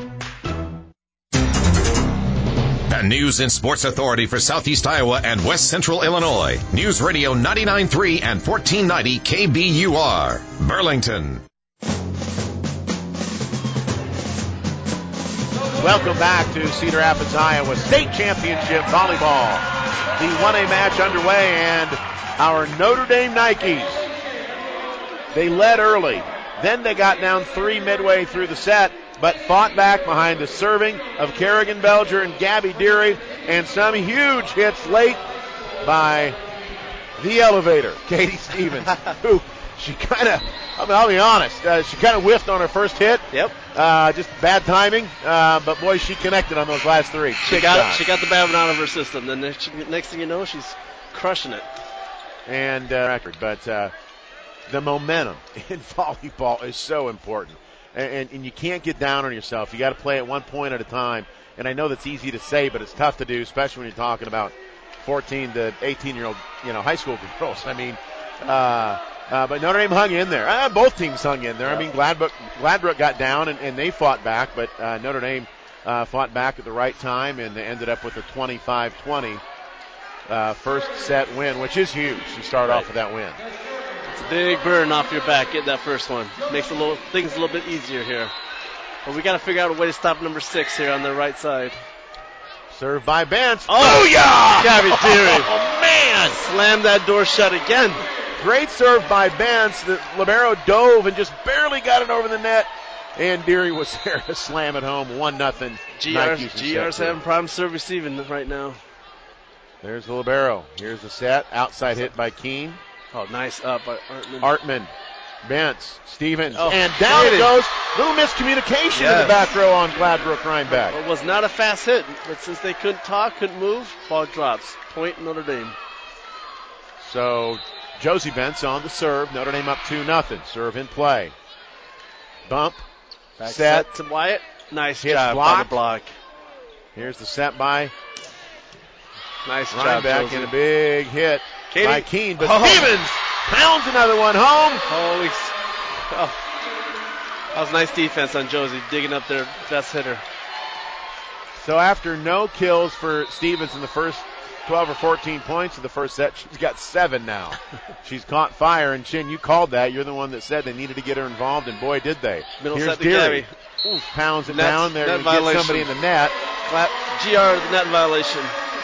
S3: The News and Sports Authority for Southeast Iowa and West Central Illinois. News Radio ninety-nine point three and fourteen ninety K B U R. Burlington.
S4: Welcome back to Cedar Rapids, Iowa State Championship Volleyball. The one A match underway, and our Notre Dame Nikes, they led early. Then they got down three midway through the set, but fought back behind the serving of Kerrigan Belger and Gabby Deary, and some huge hits late by the elevator, Katie Stevens, who she kind of, I mean, I'll be honest, uh, she kind of whiffed on her first hit.
S5: Yep.
S4: Uh, just bad timing, uh, but boy, she connected on those last three.
S5: She got she got the bad one out of her system. Then next, next thing you know, she's crushing it.
S4: And uh, record, but uh, the momentum in volleyball is so important. And, and you can't get down on yourself. You got to play at one point at a time. And I know that's easy to say, but it's tough to do, especially when you're talking about fourteen to eighteen year old, you know, high school girls. I mean, uh, uh, but Notre Dame hung in there. Uh, both teams hung in there. Yep. I mean, Gladbrook, Gladbrook got down and, and they fought back, but uh, Notre Dame uh, fought back at the right time, and they ended up with a twenty-five twenty uh, first set win, which is huge to start right off with that win.
S5: It's a big burden off your back getting that first one. Makes a little, things a little bit easier here. But we got to figure out a way to stop number six here on the right side.
S4: Served by Bence.
S5: Oh,
S4: yeah!
S5: Gabby Deary.
S4: Oh, man!
S5: Slammed that door shut again.
S4: Great serve by Bence. The libero dove and just barely got it over the net. And Deary was there to slam it home. one nothing.
S5: G R's, G R's having problems serve receiving right now.
S4: There's the libero. Here's the set. Outside hit by Keene.
S5: Oh, nice up by Artman.
S4: Artman. Bence, Stevens,
S5: oh,
S4: and down it goes. Little miscommunication
S5: yes.
S4: in the back row on Gladbrook Rhinebeck.
S5: It was not a fast hit, but since they couldn't talk, couldn't move, ball drops. Point Notre Dame.
S4: So Josie Bence on the serve. Notre Dame up two nothing. Serve in play. Bump.
S5: Back
S4: set.
S5: set to Wyatt. Nice
S4: Hit
S5: job
S4: block.
S5: by the block.
S4: Here's the set by
S5: nice
S4: Rhinebeck
S5: job,
S4: and a big hit
S5: Katie.
S4: by Keene. But
S5: oh.
S4: Stevens pounds another one home.
S5: Holy. Oh. That was nice defense on Josie, digging up their best hitter.
S4: So after no kills for Stevens in the first twelve or fourteen points of the first set, she's got seven now. She's caught fire, and Chin, you called that. You're the one that said they needed to get her involved, and boy, did they.
S5: Middle
S4: Here's
S5: set to
S4: Deary.
S5: Gabby. Ooh.
S4: Pounds it
S5: net,
S4: down there to get somebody in the net.
S5: Clap. G R, the net violation.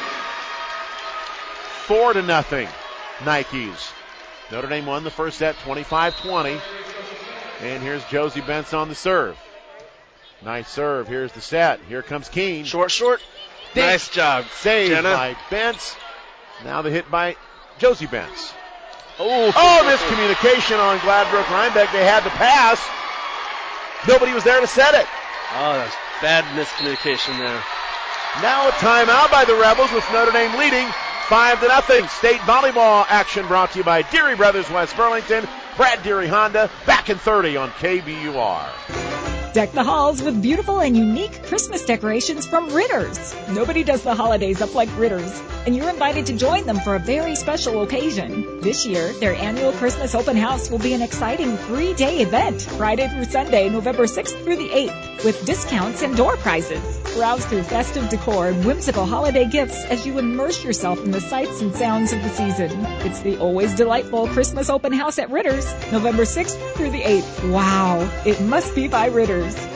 S4: Four to nothing, Nikes. Notre Dame won the first set, twenty-five twenty. And here's Josie Bence on the serve. Nice serve. Here's the set. Here comes Keene.
S5: Short, short.
S4: Dink.
S5: Nice job.
S4: Saved
S5: Jenna.
S4: by Bence. Now the hit by Josie Bence.
S5: Oh,
S4: oh miscommunication on Gladbrook Rhinebeck. They had to pass. Nobody was there to set it.
S5: Oh, that's bad miscommunication there.
S4: Now a timeout by the Rebels with Notre Dame leading five to nothing. State volleyball action brought to you by Deary Brothers West Burlington. Brad Deary Honda back in thirty on K B U R.
S7: Deck the halls with beautiful and unique Christmas decorations from Ritter's. Nobody does the holidays up like Ritter's, and you're invited to join them for a very special occasion. This year, their annual Christmas open house will be an exciting three-day event, Friday through Sunday, November sixth through the eighth, with discounts and door prizes. Browse through festive decor and whimsical holiday gifts as you immerse yourself in the sights and sounds of the season. It's the always delightful Christmas open house at Ritter's, November sixth through the eighth. Wow, it must be by Ritter's. Welcome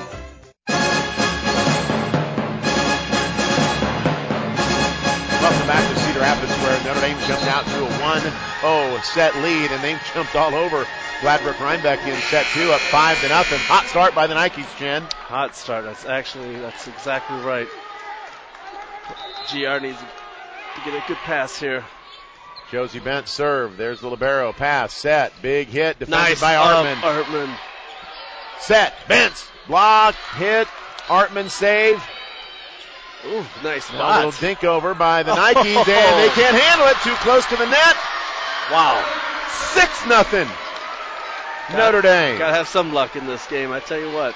S4: back to Cedar Rapids, where Notre Dame jumped out to a one oh set lead, and they jumped all over Gladbrook Rhinebeck in set two, up five to nothing. Hot start by the Nikes, Jen.
S5: Hot start. That's actually that's exactly right. G R needs to get a good pass here.
S4: Josie Bence serve. There's the libero pass. Set. Big hit. Defended
S5: nice
S4: by Artman.
S5: Up, Artman.
S4: Set. Bence. Block. Hit. Artman save.
S5: Ooh, nice
S4: Now a little dink over by the Nikes, and they can't handle it. Too close to the net.
S5: Wow.
S4: Six nothing.
S5: Got,
S4: Notre Dame.
S5: Gotta have some luck in this game, I tell you what.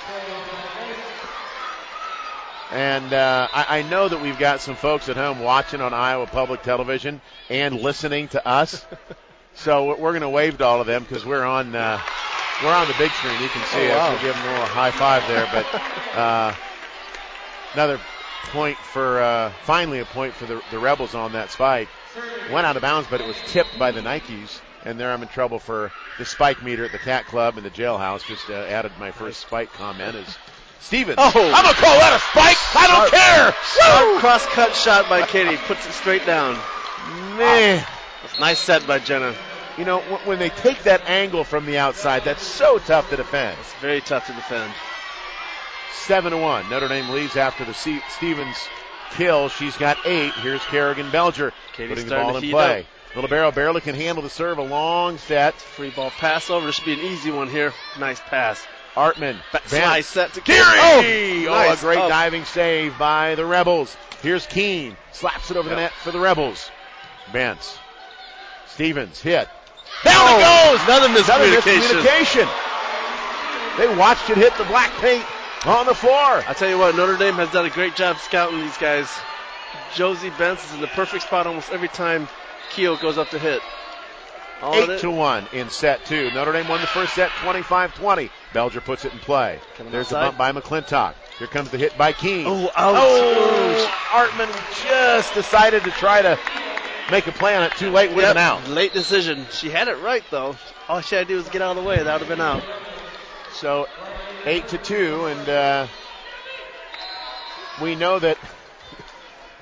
S4: And uh, I, I know that we've got some folks at home watching on Iowa Public Television and listening to us. So we're going to wave to all of them because we're on uh, we're on the big screen. You can see
S5: oh,
S4: us.
S5: wow.
S4: We'll give them a little high five there. But uh, another point for uh, finally a point for the, the Rebels on that spike. Went out of bounds, but it was tipped by the Nikes. And there I'm in trouble for the spike meter at the Cat Club and the jailhouse. Just uh, added my first spike comment as Stevens.
S5: Oh,
S4: I'm going to call that a spike. I don't care.
S5: Sharp cross-cut shot by Katie. Puts it straight down.
S4: Man.
S5: That's nice set by Jenna.
S4: You know, w- when they take that angle from the outside, that's so tough to defend.
S5: It's very tough to defend.
S4: Seven to one. Notre Dame leads after the C- Stevens kill. She's got eight. Here's Kerrigan Belger
S5: Katie's
S4: putting the ball in
S5: heat
S4: play.
S5: up.
S4: Little Barrow barely can handle the serve. A long set.
S5: Free ball pass over. This should be an easy one here. Nice pass.
S4: Artman.
S5: Slice set to
S4: Deary.
S5: Katie.
S4: Oh,
S5: nice.
S4: a great
S5: oh.
S4: diving save by the Rebels. Here's Keene. Slaps it over
S5: yep.
S4: the net for the Rebels. Bence. Stevens hit. Down
S5: oh,
S4: it goes.
S5: Another
S4: Another
S5: miscommunication.
S4: miscommunication. They watched it hit the black paint on the floor.
S5: I tell you what, Notre Dame has done a great job scouting these guys. Josie Bence is in the perfect spot almost every time Keo goes up to hit. All
S4: Eight to one in set two. Notre Dame won the first set twenty-five twenty. Belger puts it in play.
S5: Coming
S4: There's
S5: outside.
S4: a bump by McClintock. Here comes the hit by Keene.
S5: Oh, out.
S4: Oh, Artman just decided to try to make a play on it. Too late with
S5: yep.
S4: an out.
S5: Late decision. She had it right though. All she had to do was get out of the way. That would have been out.
S4: So eight to two, and uh, we know that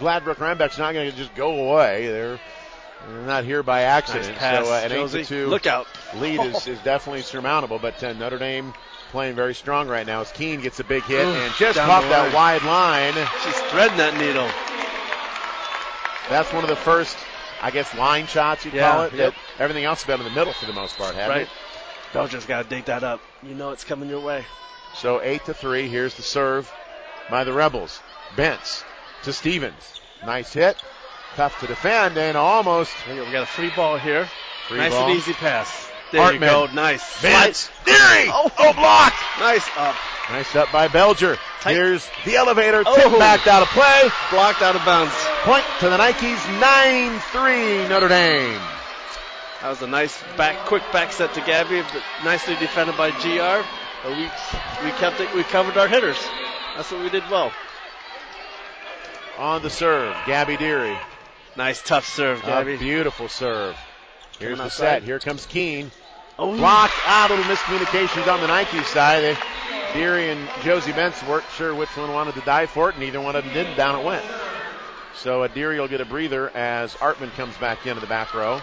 S4: Gladbrook Rhinebeck's not going to just go away. They're, they're not here by accident.
S5: Nice pass,
S4: so uh, an
S5: Josie.
S4: eight to two
S5: Look out.
S4: lead is, is definitely surmountable, but uh, Notre Dame playing very strong right now as Keene gets a big hit
S5: Ooh,
S4: and just
S5: down
S4: caught
S5: the
S4: that
S5: line.
S4: wide line.
S5: She's threading that needle.
S4: That's one of the first, I guess, line shots you'd
S5: Yeah,
S4: call it.
S5: yep.
S4: That everything else has been in the middle for the most part, hasn't
S5: Right.
S4: it?
S5: Belcher's got to dig that up. You know it's coming your way.
S4: So eight to three. Here's the serve by the Rebels. Bentz to Stevens. Nice hit. Tough to defend and almost.
S5: We got a free ball here.
S4: Free
S5: nice
S4: ball.
S5: and easy pass. There
S4: Hartman.
S5: you go. Nice.
S4: Bentz.
S5: Slice.
S4: Deary.
S5: Oh.
S4: oh, blocked.
S5: Nice up.
S4: Nice up by Belger.
S5: Tight.
S4: Here's the elevator.
S5: Oh.
S4: Tip backed out of play.
S5: Blocked out of bounds.
S4: Point to the Nikes. nine three Notre Dame.
S5: That was a nice back, quick back set to Gabby, but nicely defended by G R. But we we kept it. We covered our hitters. That's what we did well.
S4: On the serve, Gabby Deary.
S5: Nice tough serve, Gabby.
S4: A beautiful serve. Here's
S5: Coming
S4: the
S5: outside.
S4: set. Here comes Keene.
S5: Oh.
S4: Blocked out. A little miscommunications on the Nike side. They, Deary and Josie Bentz weren't sure which one wanted to dive for it, and neither one of them did. Down it went. So uh, Deary will get a breather as Artman comes back into the back row.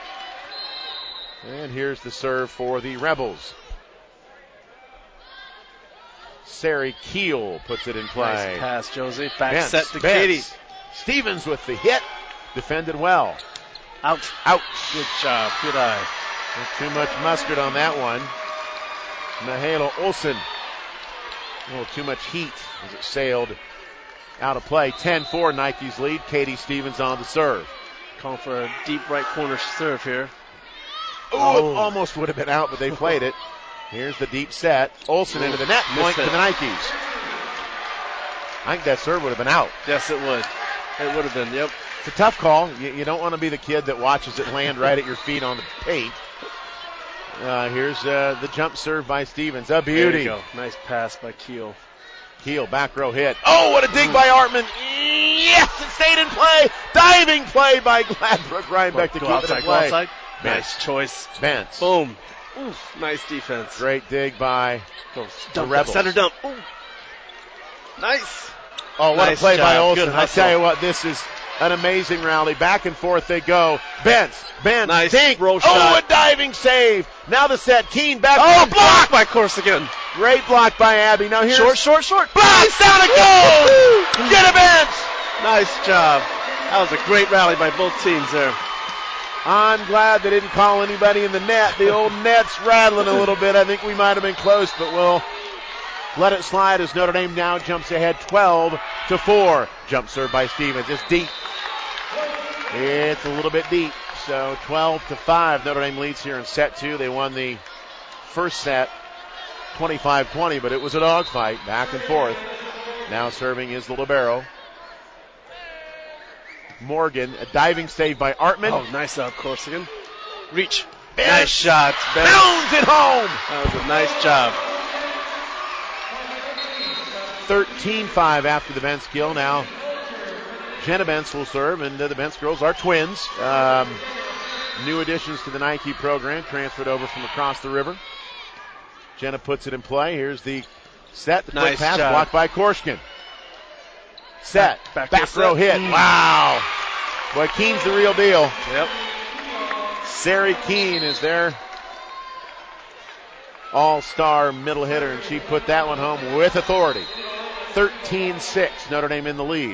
S4: And here's the serve for the Rebels. Sari Keel puts it in play.
S5: Nice pass, Josie. Back
S4: Bentz,
S5: set to
S4: Bentz.
S5: Katie.
S4: Stevens with the hit. Defended well.
S5: Out.
S4: Out.
S5: Good job. Good eye.
S4: Not too much mustard on that one. Mahalo Olsen. A little too much heat as it sailed out of play. ten four Nike's lead. Katie Stevens on the serve.
S5: Calling for a deep right corner serve here.
S4: Ooh, oh, it almost would have been out, but they played it. Here's the deep set. Olsen Ooh, into the net. Point to the Nikes. I think that serve would have been out.
S5: Yes, it would. It would have been, yep.
S4: It's a tough call. You, you don't want to be the kid that watches it land right at your feet on the paint. Uh, here's uh, the jump serve by Stevens. A beauty.
S5: There you go. Nice pass by Keel.
S4: Keel, back row hit. Oh, what a dig Ooh. by Artman. Yes, it stayed in play. Diving play by Gladbrook Rhinebeck to keep
S5: outside,
S4: it in play.
S5: Outside.
S4: Bentz.
S5: Nice choice.
S4: Bentz.
S5: Boom. Oof, nice defense.
S4: Great dig by
S5: Go,
S4: the
S5: dump,
S4: Rebels.
S5: Center dump. Ooh. Nice.
S4: Oh, what
S5: nice
S4: a play
S5: job.
S4: by Olsen.
S5: Good
S4: I tell you what, this is an amazing rally. Back and forth they go. Bentz, Bentz,
S5: nice
S4: dink.
S5: Roll
S4: oh,
S5: shot.
S4: a diving save. Now the set. Keene back.
S5: Oh, blocked by Corsican.
S4: Great block by Abby. Now here's
S5: short, short, short.
S4: Block down it goes. Get a Bentz.
S5: Nice job. That was a great rally by both teams there.
S4: I'm glad they didn't call anybody in the net. The old net's rattling a little bit. I think we might have been close, but we'll let it slide as Notre Dame now jumps ahead twelve to four. Jump serve by Stevens. It's deep. It's a little bit deep. So twelve to five. Notre Dame leads here in set two. They won the first set twenty-five twenty, but it was a dogfight back and forth. Now serving is the libero. Morgan, a diving save by Artman.
S5: Oh, nice up, Corsican. Reach.
S4: Bentz.
S5: Nice shot.
S4: Bounds it home.
S5: That was a nice job.
S4: thirteen five after the Bentz kill. Now Jenna Bentz will serve, and uh, the Bentz girls are twins. Um, new additions to the Nike program, transferred over from across the river. Jenna puts it in play. Here's the set. The
S5: nice
S4: quick pass
S5: job.
S4: blocked by Korshkin. Set.
S5: Back,
S4: Back, back row hit.
S5: Mm.
S4: Wow. Boy, Keene's the real deal.
S5: Yep.
S4: Sari Keene is their all-star middle hitter, and she put that one home with authority. thirteen six, Notre Dame in the lead.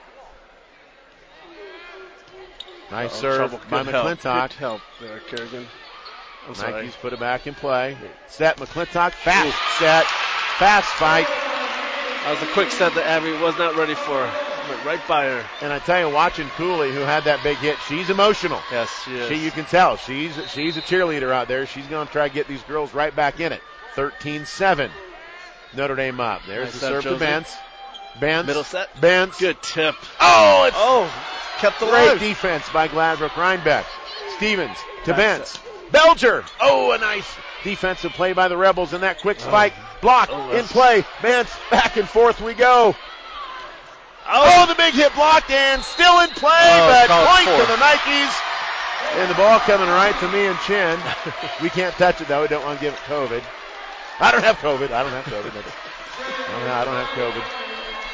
S4: Nice
S5: Uh-oh,
S4: serve
S5: trouble.
S4: by
S5: Good help.
S4: McClintock.
S5: Good help there, Kerrigan. I'm sorry.
S4: Nike's put it back in play. Set, McClintock, fast Ooh. set, fast fight.
S5: That was a quick set that Abby was not ready for. Went right by her.
S4: And I tell you, watching Cooley, who had that big hit, she's emotional.
S5: Yes, she is.
S4: She, you can tell. She's she's a cheerleader out there. She's going to try to get these girls right back in it. thirteen seven. Notre Dame up. There's
S5: nice
S4: the serve
S5: Josie.
S4: to Bentz. Bentz.
S5: Middle set.
S4: Bentz.
S5: Good tip.
S4: Oh, it's
S5: oh, kept the
S4: great
S5: line.
S4: defense by Gladbrook Rhinebeck. Stevens to
S5: Back
S4: Bentz.
S5: set.
S4: Belger. Oh, a nice defensive play by the Rebels, and that quick spike
S5: oh.
S4: blocked
S5: oh,
S4: in play. Bentz back and forth we go. Oh, oh the big hit blocked and still in play,
S5: oh,
S4: but point
S5: four.
S4: to the Nikes. And the ball coming right to me and Chin. We can't touch it though. We don't want to give it COVID. I don't have COVID. I don't have COVID. I don't, I don't have COVID.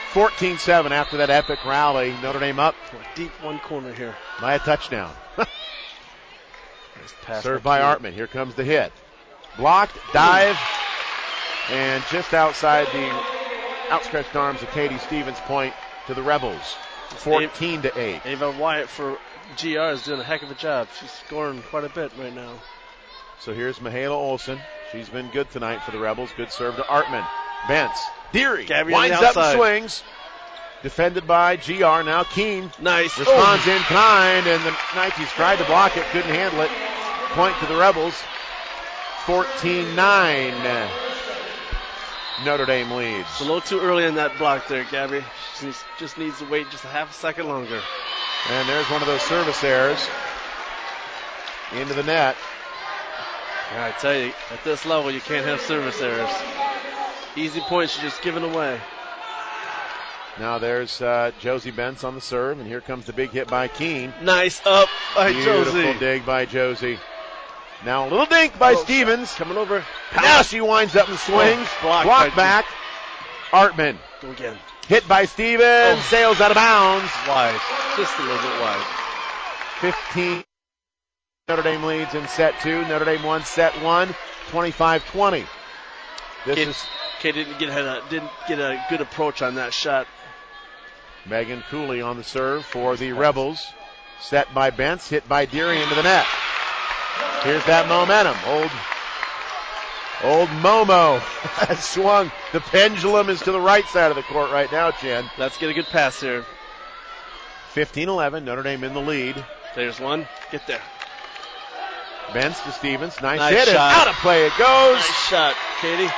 S4: fourteen seven after that epic rally. Notre Dame up.
S5: Deep one corner here.
S4: By a touchdown.
S5: Nice pass.
S4: Served by Artman. Here comes the hit. Blocked, dive, and just outside the outstretched arms of Katie Stevens, point to the Rebels. fourteen to eight.
S5: Ava Wyatt for G R is doing a heck of a job. She's scoring quite a bit right now.
S4: So here's Michaela Olson. She's been good tonight for the Rebels. Good serve to Artman. Bentz. Deary
S5: Gabby
S4: winds
S5: on the
S4: up and
S5: outside.
S4: swings. Defended by G R. Now Keene
S5: nice.
S4: responds
S5: oh.
S4: in kind, and the Nikes tried to block it, couldn't handle it. Point to the Rebels. fourteen nine. Notre Dame leads.
S5: It's a little too early in that block there, Gabby. She needs, just needs to wait just a half a second longer.
S4: And there's one of those service errors into the net.
S5: Yeah, I tell you, at this level, you can't have service errors. Easy points you're just giving away.
S4: Now there's uh, Josie Bentz on the serve, and here comes the big hit by Keene.
S5: Nice up by
S4: Beautiful
S5: Josie.
S4: Beautiful dig by Josie. Now a little dink by
S5: oh,
S4: Stevens.
S5: Coming over.
S4: Now she winds up and swings.
S5: Oh, blocked
S4: Block
S5: by
S4: back. Artman.
S5: Go again.
S4: Hit by Stevens.
S5: Oh.
S4: Sails out of bounds.
S5: Wide. Just a little bit wide.
S4: fifteen. Notre Dame leads in set two. Notre Dame won set one. twenty-five twenty. This
S5: Kate,
S4: is
S5: Kate didn't get a didn't get a good approach on that shot.
S4: Megan Cooley on the serve for the Rebels. Set by Bentz. Hit by Deary into the net. Here's that momentum. Old, old Momo has swung. The pendulum is to the right side of the court right now, Jen.
S5: Let's get a good pass here.
S4: fifteen eleven. Notre Dame in the lead.
S5: There's one. Get there.
S4: Bentz to Stevens. Nice,
S5: nice
S4: hit.
S5: Shot.
S4: And out of play it goes.
S5: Nice shot, Katie.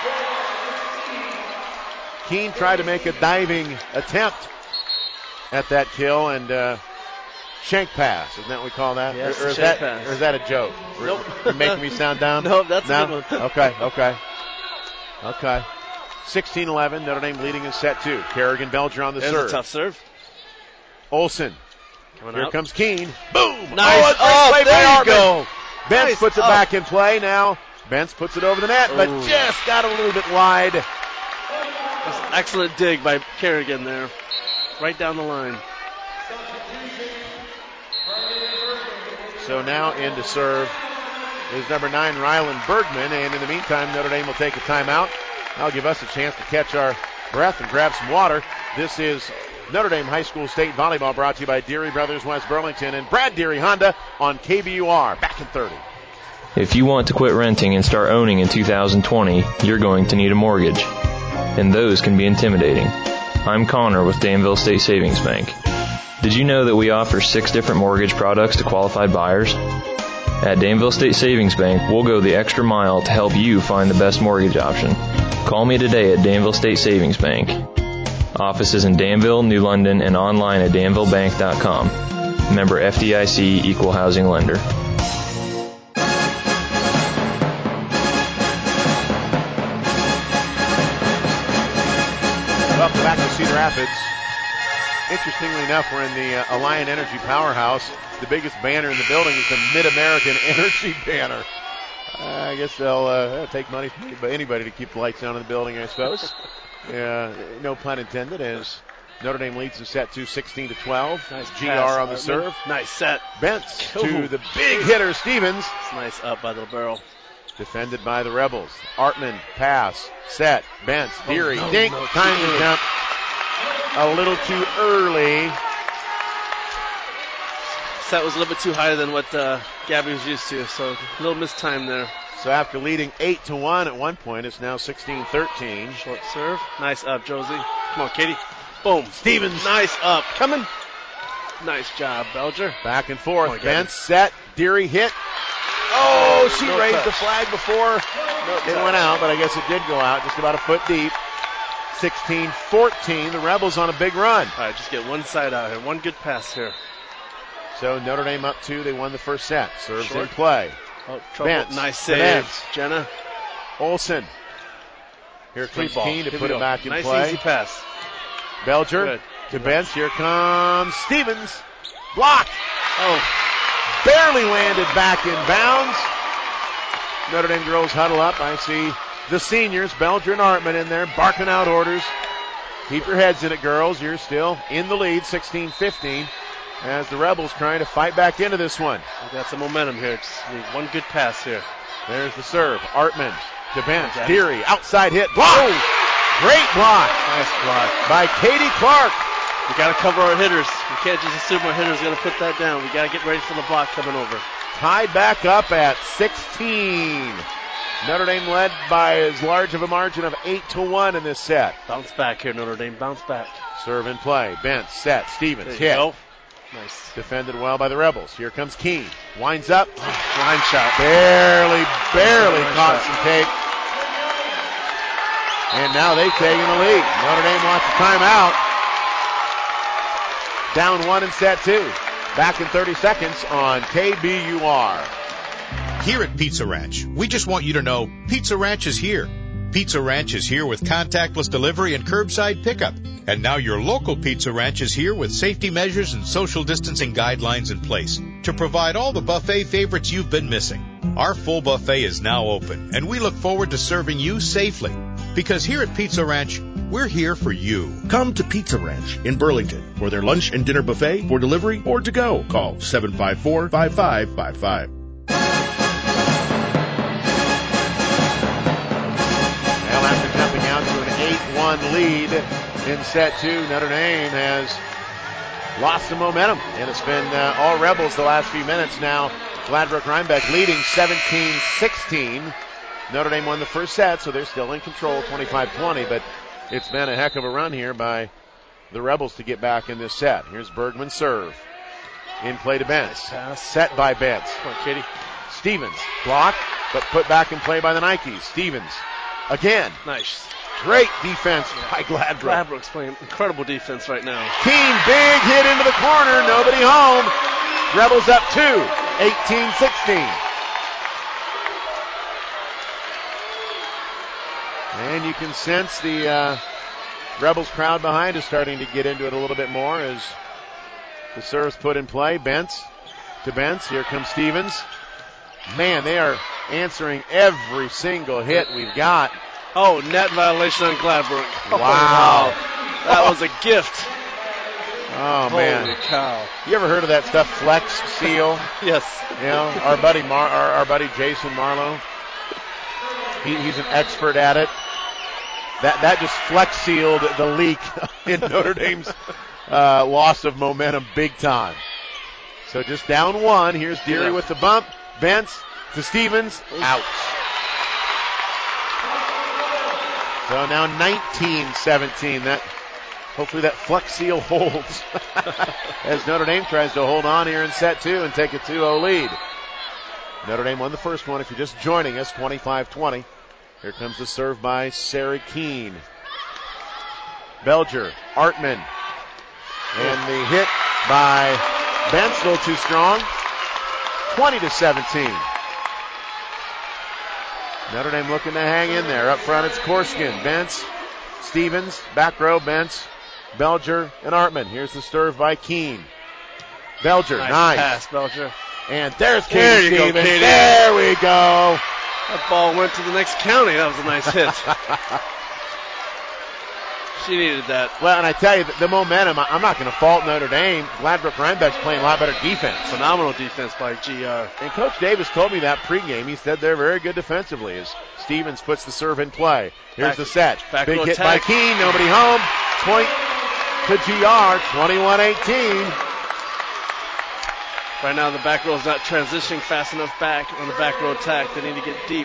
S4: Keene tried to make a diving attempt at that kill, and uh, shank pass. Isn't that what we call that?
S5: Yes,
S4: or, or, is
S5: shank
S4: that
S5: pass.
S4: or is that a joke?
S5: Nope.
S4: You're making me sound dumb?
S5: No, that's
S4: no?
S5: a good one.
S4: Okay, okay. Okay. sixteen eleven. Notre Dame leading in set two. Kerrigan Belger on the
S5: There's
S4: serve.
S5: a tough serve.
S4: Olsen.
S5: Coming
S4: Here
S5: out.
S4: comes Keene. Boom!
S5: Nice.
S4: Oh, a great
S5: Oh,
S4: play
S5: there
S4: by
S5: you
S4: Artman.
S5: go.
S4: Bentz
S5: Nice
S4: puts it
S5: up.
S4: back in play now. Bentz puts it over the net, but
S5: Ooh.
S4: just got a little bit wide.
S5: That's an excellent dig by Kerrigan there. Right down the line.
S4: So now in to serve is number nine, Rylan Bergman. And in the meantime, Notre Dame will take a timeout. That'll give us a chance to catch our breath and grab some water. This is Notre Dame High School State Volleyball, brought to you by Deary Brothers West Burlington and Brad Deary Honda on K B U R. Back in thirty.
S13: If you want to quit renting and start owning in two thousand twenty, you're going to need a mortgage. And those can be intimidating. I'm Connor with Danville State Savings Bank. Did you know that we offer six different mortgage products to qualified buyers? At Danville State Savings Bank, we'll go the extra mile to help you find the best mortgage option. Call me today at Danville State Savings Bank. Offices in Danville, New London, and online at danville bank dot com. Member F D I C, Equal Housing Lender.
S4: Welcome back to Cedar Rapids. Interestingly enough, we're in the uh, Alliant Energy Powerhouse. The biggest banner in the building is the Mid-American Energy banner. Uh, I guess they'll uh, take money from anybody, anybody to keep the lights on in the building, I suppose. Uh, no pun intended, as Notre Dame leads in set two, sixteen to twelve.
S5: Nice
S4: G R
S5: pass,
S4: on the
S5: Artman.
S4: serve.
S5: Nice set.
S4: Bentz
S5: Ooh.
S4: to the big hitter, Stevens.
S5: It's nice up by the barrel.
S4: Defended by the Rebels. Artman, pass, set, Bentz, Deary,
S5: Oh, no,
S4: dink,
S5: no,
S4: tiny
S5: too
S4: jump. A little too early.
S5: Set was a little bit too higher than what uh, Gabby was used to, so a little missed time there.
S4: So after leading eight to one at one point, it's now sixteen thirteen.
S5: Short serve. Nice up, Josie. Come on, Katie. Boom.
S4: Stevens.
S5: Nice up. Coming. Nice job, Belger.
S4: Back and forth.
S5: Oh,
S4: Bentz, set, Deary hit. Oh, she
S5: no
S4: raised
S5: touch.
S4: the flag before
S5: No
S4: it
S5: touch.
S4: went out, but I guess it did go out just about a foot deep. sixteen fourteen, the Rebels on a big run.
S5: All right, just get one side out here. One good pass here.
S4: So Notre Dame up two, they won the first set. Serves
S5: Short.
S4: in play.
S5: Oh, trouble.
S4: Bentz.
S5: Nice
S4: to
S5: save,
S4: Bentz.
S5: Jenna.
S4: Olsen. Here
S5: Free
S4: comes
S5: ball.
S4: Keene to
S5: Here
S4: put
S5: we
S4: it
S5: go.
S4: back in
S5: nice
S4: play.
S5: easy pass.
S4: Belger
S5: Good.
S4: to Bentz. Here comes Stevens. Blocked.
S5: Oh,
S4: Barely landed back in bounds. Notre Dame girls huddle up. I see the seniors, Belger and Artman, in there barking out orders Keep your heads in it, girls. You're still in the lead, sixteen fifteen, as the Rebels trying to fight back into this one.
S5: We got some momentum here. Just need one good pass here.
S4: There's the serve. Artman to bench. Deary, outside hit. Block! Oh. Great block.
S5: Nice block.
S4: By Katie Clark.
S5: We got to cover our hitters. We can't just assume our hitters are going to put that down. We got to get ready for the block coming over.
S4: Tied back up at sixteen. Notre Dame led by as large of a margin of eight to one in this set.
S5: Bounce back here, Notre Dame. Bounce back.
S4: Serve and play. Bent, set. Stevens,
S5: there you
S4: hit.
S5: Go. Nice.
S4: Defended well by the Rebels. Here comes Keene. Winds up.
S5: Line shot.
S4: Barely, barely
S5: Line
S4: caught
S5: shot.
S4: some tape. And now they've taken the lead. Notre Dame wants a timeout. Down one in set two. Back in thirty seconds on K B U R.
S12: Here at Pizza Ranch, we just want you to know Pizza Ranch is here. Pizza Ranch is here with contactless delivery and curbside pickup. And now your local Pizza Ranch is here with safety measures and social distancing guidelines in place to provide all the buffet favorites you've been missing. Our full buffet is now open, and we look forward to serving you safely. Because here at Pizza Ranch, we're here for you.
S8: Come to Pizza Ranch in Burlington for their lunch and dinner buffet for delivery or to go. Call seven five four, five five five five.
S4: Well, after jumping out to an eight one lead in set two, Notre Dame has lost some momentum, and it's been uh, all Rebels the last few minutes now. Gladbrook Rhinebeck leading seventeen sixteen. Notre Dame won the first set, so they're still in control, twenty-five twenty, but it's been a heck of a run here by the Rebels to get back in this set. Here's Bergman's serve. In play to Bentz.
S5: Nice
S4: Set by Bentz.
S5: Come on, Katie.
S4: Stevens, blocked, but put back in play by the Nikes. Stevens, again.
S5: Nice.
S4: Great defense by Gladbrook.
S5: Gladbrook's playing incredible defense right now.
S4: Keene, big hit into the corner, nobody home. Rebels up two, eighteen sixteen. And you can sense the uh, Rebels crowd behind is starting to get into it a little bit more as the serve's put in play. Bentz to Bentz. Here comes Stevens. Man, they are answering every single hit we've got.
S5: Oh, net violation on Gladbrook.
S4: Wow.
S5: Oh, wow. That was a gift.
S4: Oh,
S5: Holy
S4: man.
S5: Holy cow.
S4: You ever heard of that stuff, Flex Seal?
S5: Yes.
S4: You know, our buddy Mar- our, our buddy Jason Marlowe, he, he's an expert at it. That that just flex sealed the leak in Notre Dame's uh, loss of momentum big time. So just down one. Here's Deary
S5: Yeah.
S4: with the bump. Bentz to Stevens. Out. So now nineteen seventeen. That hopefully that flex seal holds as Notre Dame tries to hold on here in set two and take a two oh lead. Notre Dame won the first one. If you're just joining us, twenty-five twenty. Here comes the serve by Sarah Keene. Belger, Artman. And the hit by Bentz, a little too strong. twenty to seventeen. Notre Dame looking to hang in there. Up front, it's Korskin. Bentz, Stevens, back row, Bentz, Belger, and Artman. Here's the serve by Keene. Belger,
S5: Nice,
S4: nice.
S5: pass, Belger.
S4: And there's Katie
S5: There you go,
S4: Stevens.
S5: Katie.
S4: There we go.
S5: That ball went to the next county. That was a nice hit. She needed that.
S4: Well, and I tell you, the, the momentum, I, I'm not going to fault Notre Dame. Gladbrook Rhinebeck's playing a lot better defense.
S5: Phenomenal defense by G R.
S4: And Coach Davis told me that pregame. He said they're very good defensively as Stevens puts the serve in play. Here's
S5: Back-
S4: the set.
S5: back
S4: Big
S5: row
S4: hit
S5: attack.
S4: by Keene. Nobody home. Point to G R, twenty-one eighteen.
S5: Right now, the back row is not transitioning fast enough back on the back row attack. They need to get deep.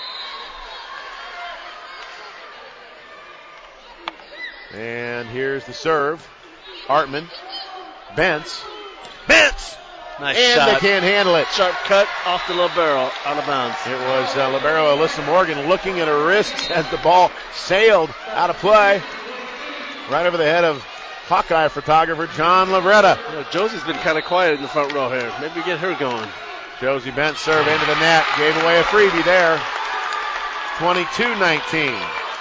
S4: And here's the serve. Artman. Bentz. Bentz!
S5: Nice
S4: and
S5: shot.
S4: they can't handle it.
S5: Sharp cut off the libero, out of bounds.
S4: It was uh, libero Alyssa Morgan looking at her wrists as the ball sailed out of play. Right over the head of Hawkeye photographer John Labretta.
S5: You know, Josie's been kind of quiet in the front row here. Maybe get her going.
S4: Josie Bentz serve into the net. Gave away a freebie there. twenty-two nineteen.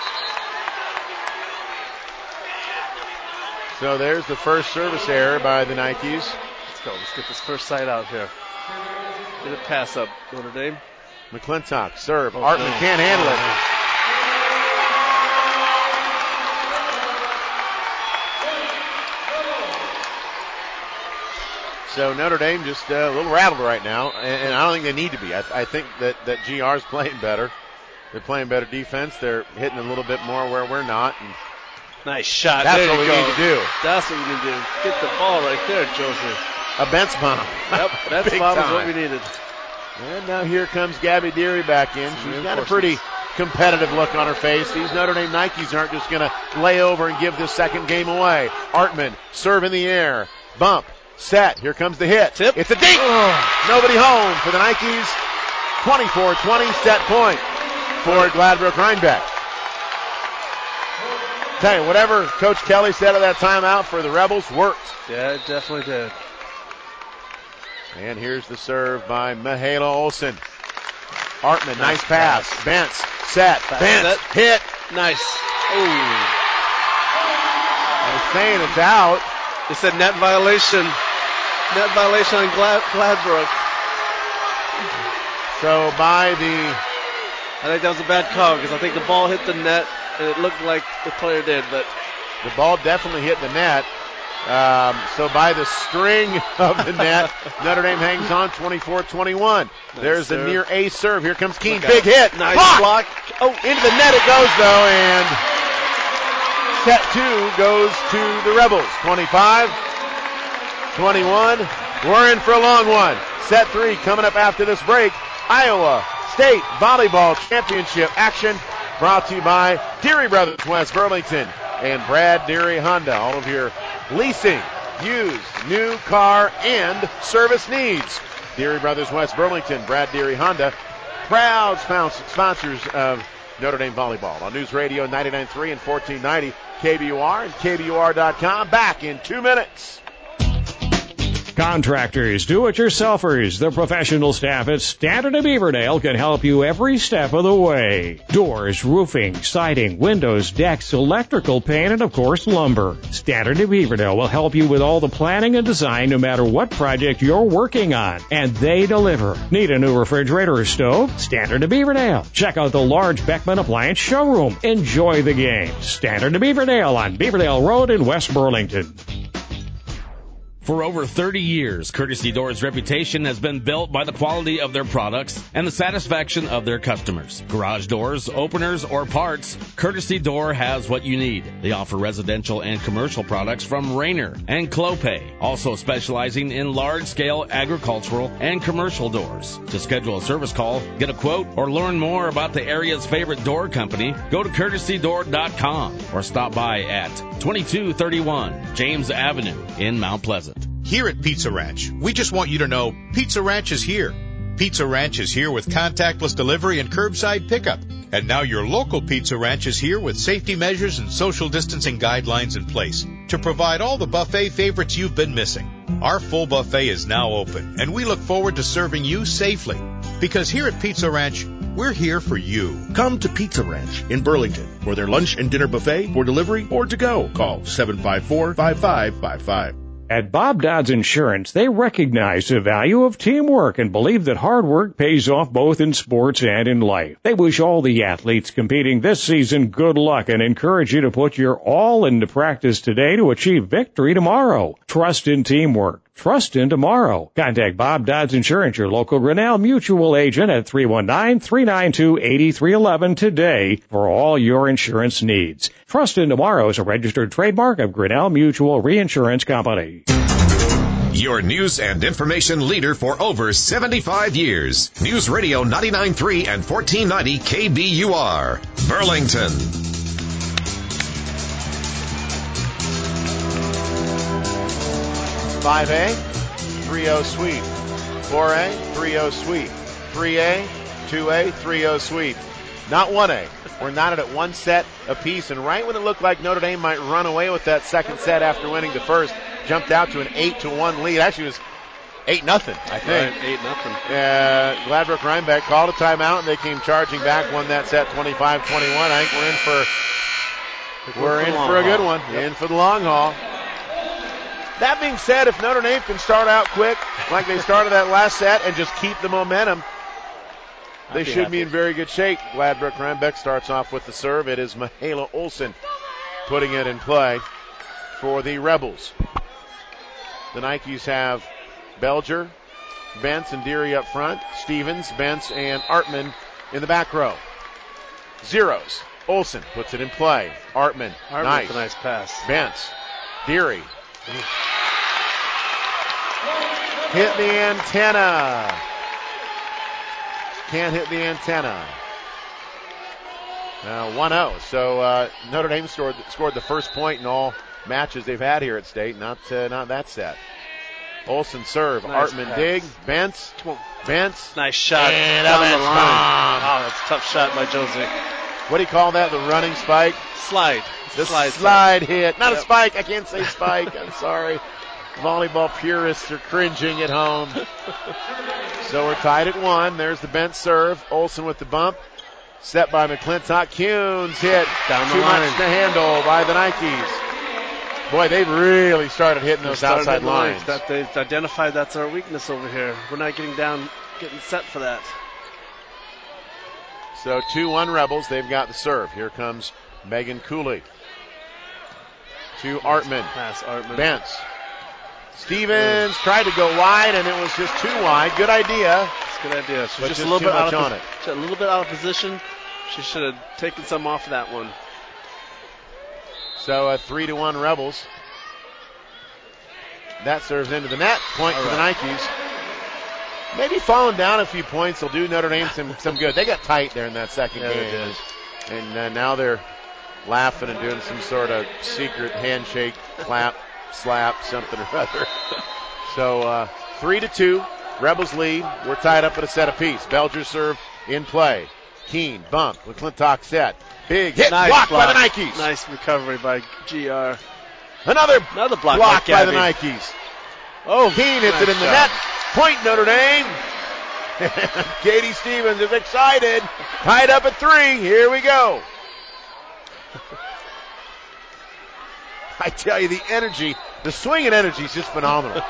S4: So there's the first service error by the Nikes.
S5: Let's go. Let's get this first sight out here. Get a pass up, Notre Dame.
S4: McClintock serve.
S5: Oh,
S4: Artman
S5: no.
S4: can't handle
S5: Oh,
S4: it.
S5: no.
S4: So Notre Dame just uh, a little rattled right now, and, and I don't think they need to be. I, I think that, that G R is playing better. They're playing better defense. They're hitting a little bit more where we're not. And
S5: nice shot.
S4: That's
S5: there
S4: what
S5: you
S4: we
S5: go.
S4: need to do.
S5: That's what we need to do. Get the ball right there, Joseph.
S4: A Benz bomb.
S5: Yep, Benz
S4: Big
S5: bomb is
S4: time.
S5: what we needed.
S4: And now here comes Gabby Deary back in.
S5: Some
S4: She's got a pretty competitive look on her face. These Notre Dame Nikes aren't just going to lay over and give this second game away. Artman, serve in the air. Bump. Set. Here comes the hit.
S5: Tip.
S4: It's a dink. Oh. Nobody home for the Nikes. twenty-four twenty set point for Gladbrook Rhinebeck. Tell you, whatever Coach Kelly said at that timeout for the Rebels worked.
S5: Yeah, it definitely did.
S4: And here's the serve by Michaela Olsen. Hartman, nice, nice pass. pass. Bentz, set.
S5: Pass
S4: Bentz,
S5: set.
S4: hit.
S5: Nice. Ooh.
S4: They're saying it's out.
S5: They said net violation. Net violation on Glad- Gladbrook.
S4: So by the...
S5: I think that was a bad call because I think the ball hit the net and it looked like the player did, but...
S4: The ball definitely hit the net. Um, so by the string of the net, Notre Dame hangs on twenty-four twenty-one.
S5: Nice
S4: There's
S5: serve.
S4: the near ace serve. Here comes Keene.
S5: Look
S4: Big
S5: out.
S4: hit.
S5: Nice
S4: block.
S5: block.
S4: Oh, into the net it goes though, and set two goes to the Rebels. twenty-five twenty-one. We're in for a long one. Set three coming up after this break. Iowa State Volleyball Championship action brought to you by Deary Brothers West Burlington and Brad Deary Honda. All of your leasing, used, new car, and service needs. Deary Brothers West Burlington, Brad Deary Honda, proud sponsors of Notre Dame Volleyball on News Radio ninety-nine point three and fourteen ninety K B U R and K B U R dot com. Back in two minutes.
S9: Contractors, do-it-yourselfers, the professional staff at Standard of Beaverdale can help you every step of the way. Doors, roofing, siding, windows, decks, electrical paint, and of course lumber. Standard of Beaverdale will help you with all the planning and design no matter what project you're working on. And they deliver. Need a new refrigerator or stove? Standard of Beaverdale. Check out the large Beckman Appliance showroom. Enjoy the game. Standard of Beaverdale on Beaverdale Road in West Burlington.
S6: For over thirty years, Courtesy Doors' reputation has been built by the quality of their products and the satisfaction of their customers. Garage doors, openers, or parts, Courtesy Door has what you need. They offer residential and commercial products from Rainer and Clopay, also specializing in large-scale agricultural and commercial doors. To schedule a service call, get a quote, or learn more about the area's favorite door company, go to courtesy door dot com or stop by at twenty-two thirty-one James Avenue in Mount Pleasant.
S12: Here at Pizza Ranch, we just want you to know Pizza Ranch is here. Pizza Ranch is here with contactless delivery and curbside pickup. And now your local Pizza Ranch is here with safety measures and social distancing guidelines in place to provide all the buffet favorites you've been missing. Our full buffet is now open, and we look forward to serving you safely. Because here at Pizza Ranch, we're here for you.
S8: Come to Pizza Ranch in Burlington for their lunch and dinner buffet, for delivery, or to go. Call seven five four, five five five five.
S9: At Bob Dodds Insurance, they recognize the value of teamwork and believe that hard work pays off both in sports and in life. They wish all the athletes competing this season good luck and encourage you to put your all into practice today to achieve victory tomorrow. Trust in teamwork. Trust in tomorrow. Contact Bob Dodds Insurance, your local Grinnell Mutual agent at three one nine, three nine two, eight three one one today for all your insurance needs. Trust in tomorrow is a registered trademark of Grinnell Mutual Reinsurance Company.
S3: Your news and information leader for over seventy-five years. News Radio ninety-nine point three and fourteen ninety K B U R, Burlington.
S4: five A, three oh sweep. four A, three oh sweep. three A, two A, three oh sweep. Not one A. We're knotted at one set apiece, and right when it looked like Notre Dame might run away with that second set after winning the first, jumped out to an eight to one lead. Actually, it was eight nothing, I think.
S5: Right, eight nothing.
S4: Uh, Gladbrook Rhinebeck called a timeout, and they came charging back, won that set twenty-five twenty-one. I think we're in for we're in for a good one. Yep. In for the long haul. That being said, if Notre Dame can start out quick, like they started that last set, and just keep the momentum, they should happy. be in very good shape. Gladbrook Rhinebeck starts off with the serve. It is Michaela Olsen putting it in play for the Rebels. The Nikes have Belger, Bentz, and Deary up front. Stevens, Bentz, and Artman in the back row. Zeros. Olsen puts it in play. Artman,
S5: Artman
S4: nice.
S5: With a nice pass.
S4: Bentz, Deary. Hit the antenna. Can't hit the antenna. Now one oh. So uh, Notre Dame scored, scored the first point in all matches they've had here at State. Not uh, not that set. Olsen serve.
S5: Nice
S4: Artman
S5: pass.
S4: dig. Bentz.
S5: Come on.
S4: Bentz.
S5: Nice shot
S4: And
S5: down
S4: up
S5: the
S4: and
S5: line.
S4: gone.
S5: Oh, that's a tough shot by Josie.
S4: What do you call that? The running spike?
S5: Slide.
S4: The
S5: slide,
S4: slide hit. Not
S5: Yep.
S4: a spike. I can't say spike. I'm sorry. Volleyball purists are cringing at home. So we're tied at one. There's the Bentz serve. Olsen with the bump. Set by McClintock. Kuhns hit.
S5: Down the
S4: Too
S5: line.
S4: much to handle by the Nikes. Boy, they've really started hitting those
S5: Started
S4: outside
S5: hitting the
S4: lines.
S5: lines. That they've identified that's our weakness over here. We're not getting down, getting set for that.
S4: So two one Rebels. They've got the serve. Here comes Megan Cooley. To Artman.
S5: Pass, Artman.
S4: Bentz. Stevens tried to go wide, and it was just too wide. Good idea.
S5: It's a good idea. She's
S4: But
S5: just,
S4: just
S5: a little
S4: too
S5: bit
S4: much
S5: out of
S4: on
S5: pos-
S4: it.
S5: she's a little bit out of position. She should have taken some off of that one.
S4: So a three to one Rebels. That serves into the net. Point
S5: All
S4: for
S5: right.
S4: the Nikes. Maybe falling down a few points will do Notre Dame some, some good. They got tight there in that second
S5: Yeah, they
S4: game.
S5: did.
S4: And uh, now they're laughing and doing some sort of secret handshake, clap, slap, something or other. So uh, three to two. Rebels lead. We're tied up at a set apiece. Belger serve in play. Keene, bump. McClintock set. Big hit,
S5: Nice
S4: blocked
S5: block.
S4: by the Nikes.
S5: Nice recovery by G R.
S4: Another
S5: Another block
S4: block
S5: by
S4: by the
S5: Gabby.
S4: Nikes.
S5: Oh,
S4: Keene hits
S5: nice
S4: it in the
S5: job.
S4: net. Point Notre Dame. Katie Stevens is excited. Tied up at three. Here we go. I tell you, the energy, the swing and energy is just phenomenal.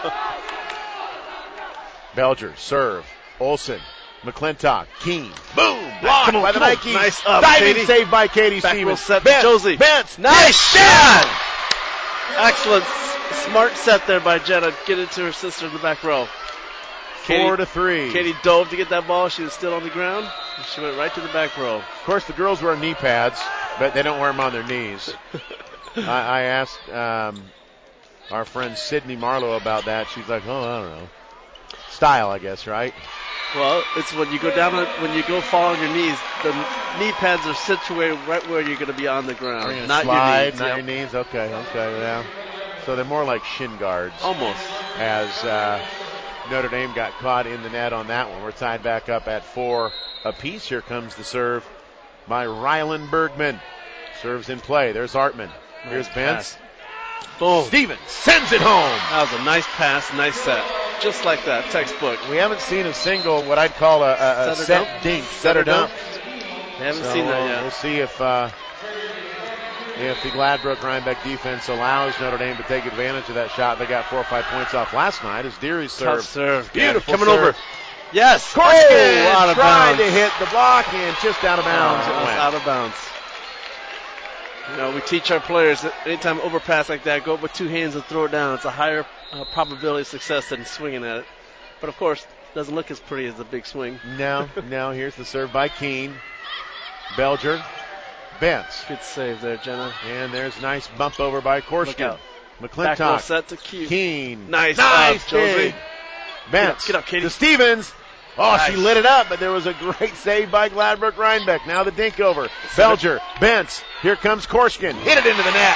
S4: Belger, serve. Olsen, McClintock, Keene. Boom! Blocked
S5: Come on,
S4: by the
S5: come on.
S4: Nikes.
S5: Nice up,
S4: Diving
S5: Katie.
S4: save by Katie
S5: Back row
S4: Stevens.
S5: set
S4: Bentz,
S5: to Josie.
S4: Bentz.
S5: Nice
S4: shot!
S5: Excellent. S- Smart set there by Jenna. Get it to her sister in the back row. Katie,
S4: Four to three.
S5: Katie dove to get that ball. She was still on the ground. And she went right to the back row.
S4: Of course, the girls wear knee pads, but they don't wear them on their knees. I, I asked um, our friend Sydney Marlowe about that. She's like, oh, I don't know. Style, I guess, right?
S5: Well, it's when you go down, on- when you go fall on your knees, the knee pads are situated right where you're going to be on the ground,
S4: You're gonna
S5: not
S4: slide,
S5: your knees.
S4: not
S5: Yep.
S4: your knees. Okay, okay, yeah. So they're more like shin guards.
S5: Almost.
S4: As uh, Notre Dame got caught in the net on that one. We're tied back up at four apiece. Here comes the serve by Rylan Bergman. Serves in play. There's Artman. Here's
S5: Nice
S4: Bentz.
S5: pass. Boom.
S4: Stevens sends it home.
S5: That was a nice pass, nice set. Just like that, textbook.
S4: We haven't seen a single, what I'd call a, a, a
S5: Set or
S4: set
S5: dump?
S4: dink,
S5: Set
S4: set
S5: or
S4: or dump.
S5: We haven't
S4: So
S5: seen that
S4: we'll-
S5: yet.
S4: We'll see if uh, if the Gladbrook Rhinebeck defense allows Notre Dame to take advantage of that shot. They got four or five points off last night as Deary's serve.
S5: Tough serve.
S4: Beautiful
S5: Coming
S4: serve.
S5: over. Yes.
S4: Korskin
S5: Oh, out of
S4: tried
S5: bounds.
S4: to hit the block and just out of bounds
S5: Oh,
S4: it
S5: that was
S4: went.
S5: out of bounds. You know, we teach our players that anytime overpass like that, go up with two hands and throw it down. It's a higher uh, probability of success than swinging at it. But of course, it doesn't look as pretty as a big swing.
S4: No, no, here's the serve by Keene. Belger. Bentz.
S5: Good save there, Jenna.
S4: And there's a nice bump over by
S5: Look
S4: Korskin.
S5: out. Back row
S4: McClintock.
S5: set to Keene.
S4: Keene.
S5: Nice,
S4: Nice
S5: up, Josie.
S4: dig.
S5: Get up,
S4: Bentz.
S5: get up, Katie.
S4: To Stevens. Oh,
S5: Nice.
S4: she lit it up, but there was a great save by Gladbrook Rhinebeck. Now the dink over. Belger. Bentz. Here comes Korskin. Hit it into the net.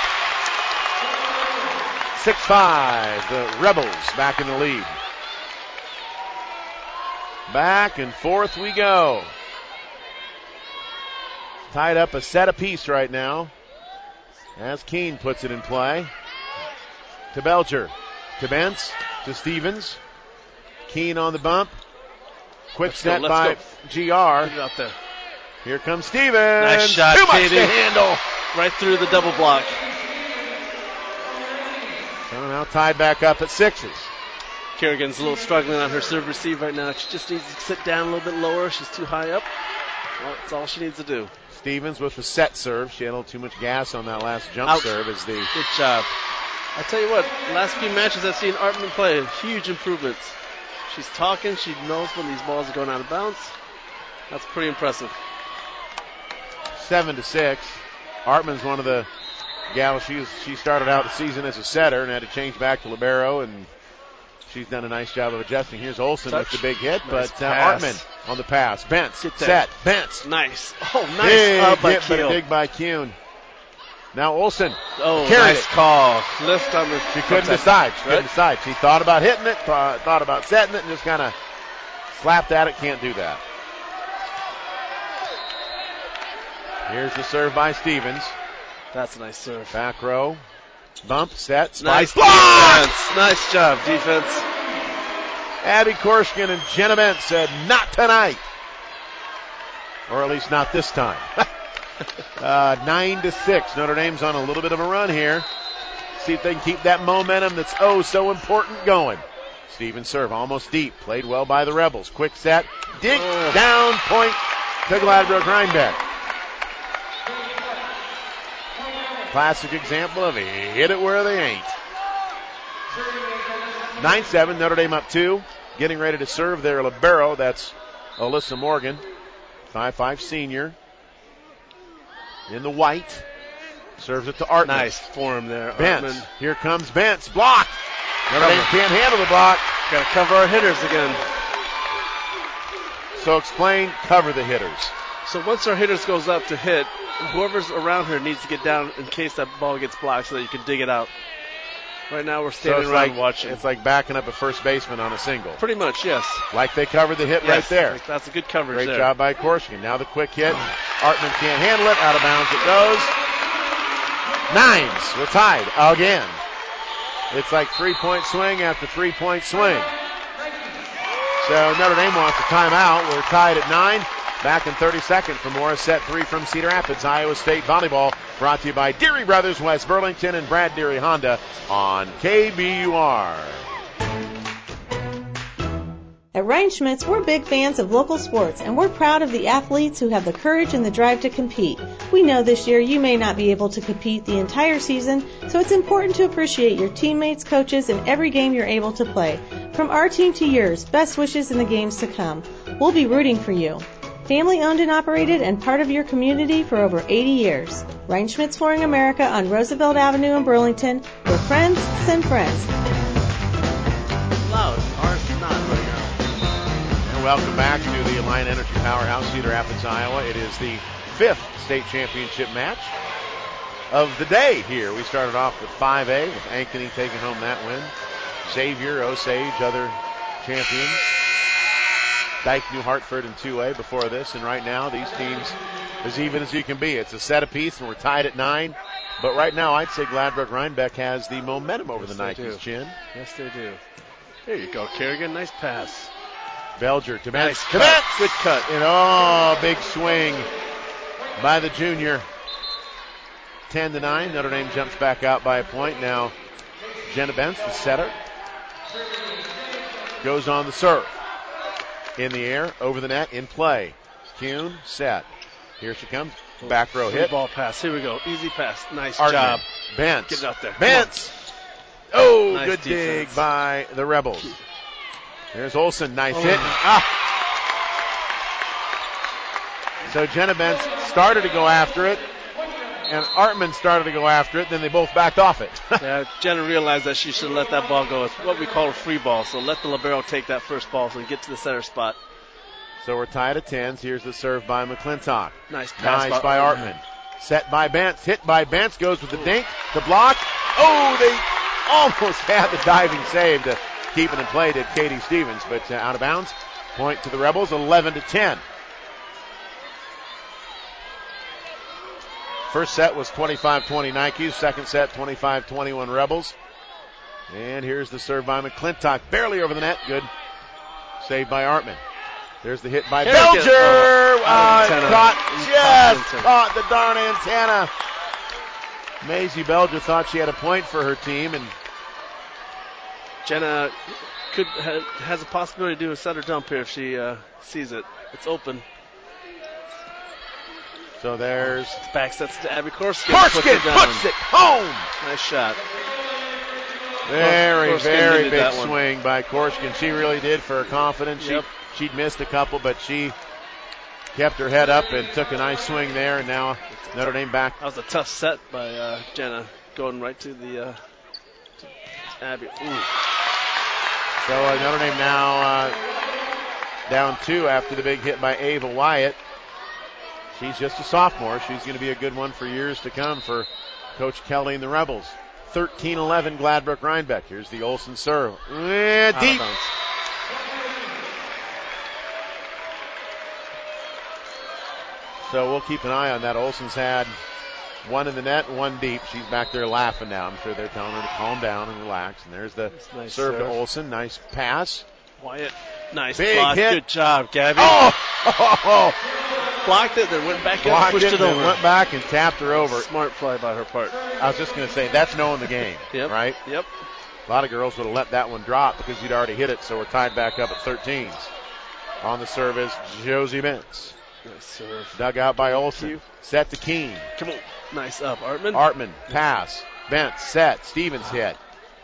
S4: six five. The Rebels back in the lead. Back and forth we go. Tied up a set apiece right now. As Keene puts it in play. To Belger. To Bentz. To Stevens. Keene on the bump. Quick
S5: Let's go,
S4: set
S5: let's
S4: by
S5: go.
S4: G R.
S5: Get it out there.
S4: Here comes Stevens.
S5: Nice shot,
S4: Too much
S5: Katie.
S4: to handle.
S5: Right through the double block.
S4: So now tied back up at sixes.
S5: Kerrigan's a little struggling on her serve receive right now. She just needs to sit down a little bit lower. She's too high up. Well, that's all she needs to do.
S4: Stevens with the set serve. She had a little too much gas on that last jump
S5: Out.
S4: serve as the
S5: Good job. I tell you what, last few matches I've seen Artman play, huge improvements. She's talking. She knows when these balls are going out of bounds. That's pretty impressive.
S4: Seven to six. Artman's one of the gals. She she started out the season as a setter and had to change back to libero, and she's done a nice job of adjusting. Here's Olsen
S5: Touch.
S4: with the big hit,
S5: Nice
S4: but uh,
S5: pass.
S4: Artman on the pass. Bentz,
S5: Get that.
S4: set, Bentz.
S5: Nice. Oh, nice.
S4: Big
S5: Up by
S4: hit, but a
S5: Keel.
S4: dig by Kuhn. Now Olsen
S5: Oh,
S4: carried
S5: nice
S4: it.
S5: call. Lift on the.
S4: She couldn't
S5: contact.
S4: decide. She couldn't
S5: Right?
S4: decide. She thought about hitting it, thought, thought about setting it, and just kind of slapped at it. Can't do that. Here's the serve by Stevens.
S5: That's a nice serve.
S4: Back row. Bump, set,
S5: Nice
S4: spike. Block!
S5: defense. Nice job, defense.
S4: Abby Korshkin and Jenna Bent said, not tonight. Or at least not this time. uh, nine to six. Notre Dame's on a little bit of a run here. See if they can keep that momentum that's oh so important going. Stevens serve almost deep. Played well by the Rebels. Quick set. Dig
S5: Oh.
S4: down point to Gladbrook Rhinebeck. Classic example of hit it where they ain't. nine seven, Notre Dame up two. Getting ready to serve their libero. That's Alyssa Morgan, five five senior. In the white. Serves it to Artman.
S5: Nice form there.
S4: Bentz.
S5: Artman.
S4: Here comes Bentz. Block. Notre Dame can't handle the block.
S5: Got to cover our hitters again.
S4: So explain, cover the hitters.
S5: So once our hitters goes up to hit, whoever's around her needs to get down in case that ball gets blocked so that you can dig it out. Right now we're
S4: So
S5: standing
S4: it's
S5: around
S4: like,
S5: watching.
S4: it's like backing up a first baseman on a single.
S5: Pretty much, yes.
S4: Like they covered the hit
S5: Yes,
S4: right there.
S5: That's a good coverage
S4: Great
S5: there.
S4: job by Korshkin. Now the quick hit. Artman can't handle it. Out of bounds it goes. Nines. We're tied again. It's like three-point swing after three-point swing. So Notre Dame wants a timeout. We're tied at nine. Back in thirty seconds for more. Set three from Cedar Rapids. Iowa State Volleyball brought to you by Deary Brothers, West Burlington, and Brad Deary Honda on K B U R.
S10: At Reinschmidt's, we're big fans of local sports, and we're proud of the athletes who have the courage and the drive to compete. We know this year you may not be able to compete the entire season, so it's important to appreciate your teammates, coaches, and every game you're able to play. From our team to yours, best wishes in the games to come. We'll be rooting for you. Family owned and operated and part of your community for over eighty years. Reinschmidt's Flooring America on Roosevelt Avenue in Burlington, where friends send friends.
S5: Loud. Ours not right now.
S4: And welcome back to the Alliant Energy Powerhouse, Cedar Rapids, Iowa. It is the fifth state championship match of the day here. We started off with five A with Ankeny taking home that win. Xavier, Osage, other champions. Dyke, New Hartford in two A before this, and right now these teams as even as you can be. It's a set apiece, and we're tied at nine. But right now, I'd say Gladbrook Rhinebeck has the momentum over
S5: Yes,
S4: the
S5: they
S4: Nikes,
S5: do.
S4: Chin.
S5: Yes, they do. There you go, Kerrigan. Nice pass.
S4: Belger to
S5: Nice
S4: Bentz.
S5: cut.
S4: Bentz!
S5: Good cut.
S4: And oh, big swing by the junior. ten to nine. Notre Dame jumps back out by a point. Now, Jenna Bentz, the setter, goes on the serve. In the air, over the net, in play. Kuhn, set. Here she comes. Back row
S5: Free
S4: hit.
S5: ball pass. Here we go. Easy pass. Nice
S4: Artman.
S5: job.
S4: Bentz.
S5: Get it out there. Come
S4: Bentz. Oh,
S5: Nice
S4: good
S5: defense.
S4: dig by the Rebels. There's Olsen. Nice
S5: Oh.
S4: hit. Ah. So Jenna Bentz started to go after it, and Artman started to go after it. Then they both backed off it.
S5: Yeah, Jenna realized that she should let that ball go. It's what we call a free ball. So let the libero take that first ball so we get to the center spot.
S4: So we're tied at tens. Here's the serve by McClintock.
S5: Nice pass
S4: Nice
S5: by
S4: by
S5: Artman.
S4: Artman. Set by Bentz. Hit by Bentz. Goes with the dink. The block. Oh, they almost had the diving save to keep it in play, did Katie Stevens, but uh, out of bounds. Point to the Rebels, eleven to ten. First set was twenty-five twenty Nikes. Second set, twenty-five twenty-one Rebels. And here's the serve by McClintock. Barely over the net. Good. Saved by Artman. There's the hit by
S5: Kerrigan.
S4: Belger.
S5: Oh,
S4: Uh,
S5: antenna.
S4: caught,
S5: Caught
S4: just
S5: antenna.
S4: caught the darn antenna. Maisie Belger thought she had a point for her team, and
S5: Jenna could ha, has a possibility to do a setter dump here if she uh, sees it. It's open.
S4: so there's
S5: Back sets to Abby Korshkin.
S4: Korshkin
S5: Puts it down.
S4: puts it home.
S5: Nice shot.
S4: Very,
S5: Korskin
S4: very
S5: needed
S4: big
S5: that one.
S4: swing by Korskin. She really did for her confidence.
S5: Yep.
S4: She, she'd missed a couple, but she kept her head up and took a nice swing there, and now Notre Dame back.
S5: That was a tough set by uh, Jenna, going right to the uh, to Abby. Ooh.
S4: So uh, Notre Dame now uh, down two after the big hit by Ava Wyatt. She's just a sophomore. She's going to be a good one for years to come for Coach Kelly and the Rebels. thirteen eleven Gladbrook Rhinebeck. Here's the Olsen serve. Eh, deep. So we'll keep an eye on that. Olsen's had one in the net and one deep. She's back there laughing now. I'm sure they're telling her to calm down and relax. And there's the
S5: nice
S4: serve,
S5: serve
S4: to Olsen. Nice pass.
S5: Wyatt, nice
S4: Big
S5: block.
S4: hit.
S5: Good job, Gabby.
S4: Oh! oh, oh.
S5: Blocked it, then went back up,
S4: Blocked
S5: pushed
S4: it,
S5: it,
S4: then
S5: over.
S4: went back and tapped her over.
S5: Smart play by her part.
S4: I was just going to say, that's knowing the game,
S5: Yep.
S4: right?
S5: Yep.
S4: A lot of girls would have let that one drop because you'd already hit it, so we're tied back up at thirteen. On the serve is Josie Bentz.
S5: Nice serve.
S4: Dug out by Olsen. Set to Keene.
S5: Come on. Nice up, Artman.
S4: Artman, pass. Bentz, set. Stevens hit.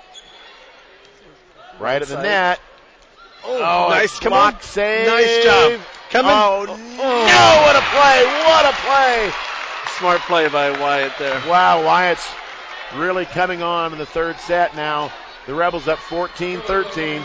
S4: Right at the
S5: Side.
S4: net.
S5: Oh, nice. Come
S4: block
S5: on.
S4: save.
S5: Nice job. Coming.
S4: Oh,
S5: oh,
S4: no, what a play. What a play.
S5: Smart play by Wyatt there.
S4: Wow, Wyatt's really coming on in the third set now. The Rebels up fourteen thirteen.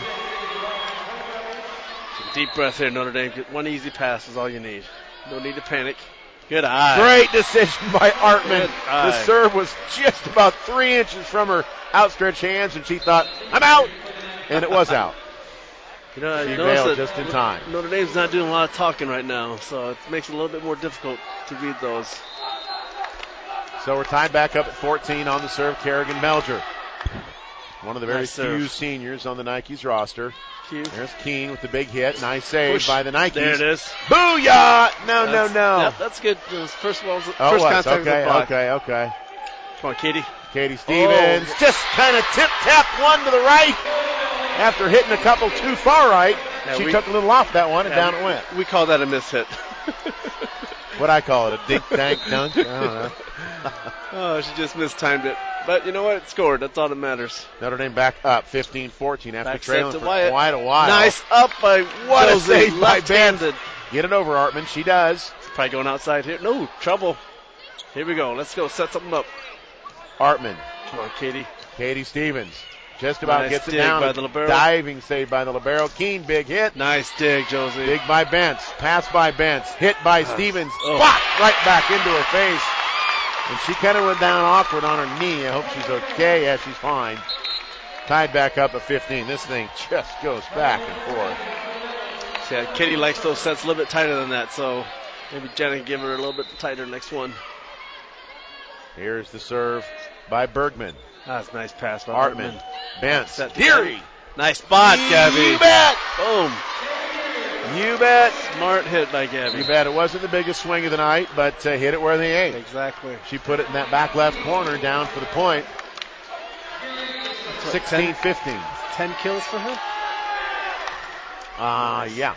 S5: Deep breath here, Notre Dame. Get one easy pass is all you need. No need to panic. Good eye.
S4: Great decision by Artman.
S5: Good eye.
S4: The serve was just about three inches from her outstretched hands, and she thought, I'm out. And it was out.
S5: You know, I
S4: She
S5: noticed
S4: bailed
S5: that
S4: just in time.
S5: Notre Dame's not doing a lot of talking right now, so it makes it a little bit more difficult to read those.
S4: So we're tied back up at fourteen on the serve, Kerrigan Belger. One of the very
S5: Nice
S4: few
S5: serve.
S4: seniors on the Nikes roster.
S5: Q.
S4: There's Keene with the big hit. Nice save
S5: Push.
S4: by the Nikes.
S5: There it is.
S4: Booyah! No, no,
S5: That's-
S4: no.
S5: Yep, that's good. It was first of all, first
S4: Oh, it was.
S5: contact with
S4: Okay,
S5: the block.
S4: okay, okay.
S5: Come on, Katie.
S4: Katie Stevens
S5: Oh.
S4: just kind of tip-tapped one to the right. After hitting a couple too far right,
S5: Yeah,
S4: she
S5: we-
S4: took a little off that one and
S5: Yeah,
S4: down
S5: we,
S4: it went.
S5: We call that a miss hit.
S4: What I call it, a dink tank dunk? I don't know.
S5: Oh, she just mistimed it. But you know what? It scored. That's all that matters.
S4: Notre Dame back up fifteen fourteen after
S5: Back set
S4: trailing
S5: to
S4: for
S5: Wyatt.
S4: quite a while.
S5: Nice up by
S4: What a
S5: Josie,
S4: save by
S5: left-handed.
S4: Get it over, Artman. She does.
S5: Probably going outside here. No, trouble. Here we go. Let's go. Set something up.
S4: Artman.
S5: Come on, Katie.
S4: Katie Stevens. Just about
S5: Nice
S4: gets it
S5: dig
S4: down.
S5: by
S4: A
S5: the libero.
S4: diving save by the libero. Keene, big hit.
S5: Nice dig, Josie.
S4: Big by Bentz. Pass by Bentz. Hit by Stevens.
S5: Oh.
S4: Blocked right back into her face. And she kind of went down awkward on her knee. I hope she's okay. Yeah, she's fine. Tied back up at fifteen. This thing just goes back and forth.
S5: Yeah, Katie likes those sets a little bit tighter than that, so maybe Jenna can give her a little bit tighter next one.
S4: Here's the serve by Bergman.
S5: That's a nice pass by
S4: Artman.
S5: Artman.
S4: Bentz.
S5: Set to
S4: Deary.
S5: Gabby. Nice spot, Gabby.
S4: You bet.
S5: Boom.
S4: You bet.
S5: Smart hit by Gabby.
S4: You bet. It wasn't the biggest swing of the night, but uh, hit it where they ain't.
S5: Exactly.
S4: She put it in that back left corner down for the point.
S5: What,
S4: sixteen fifteen.
S5: ten kills for her?
S4: Uh, yeah.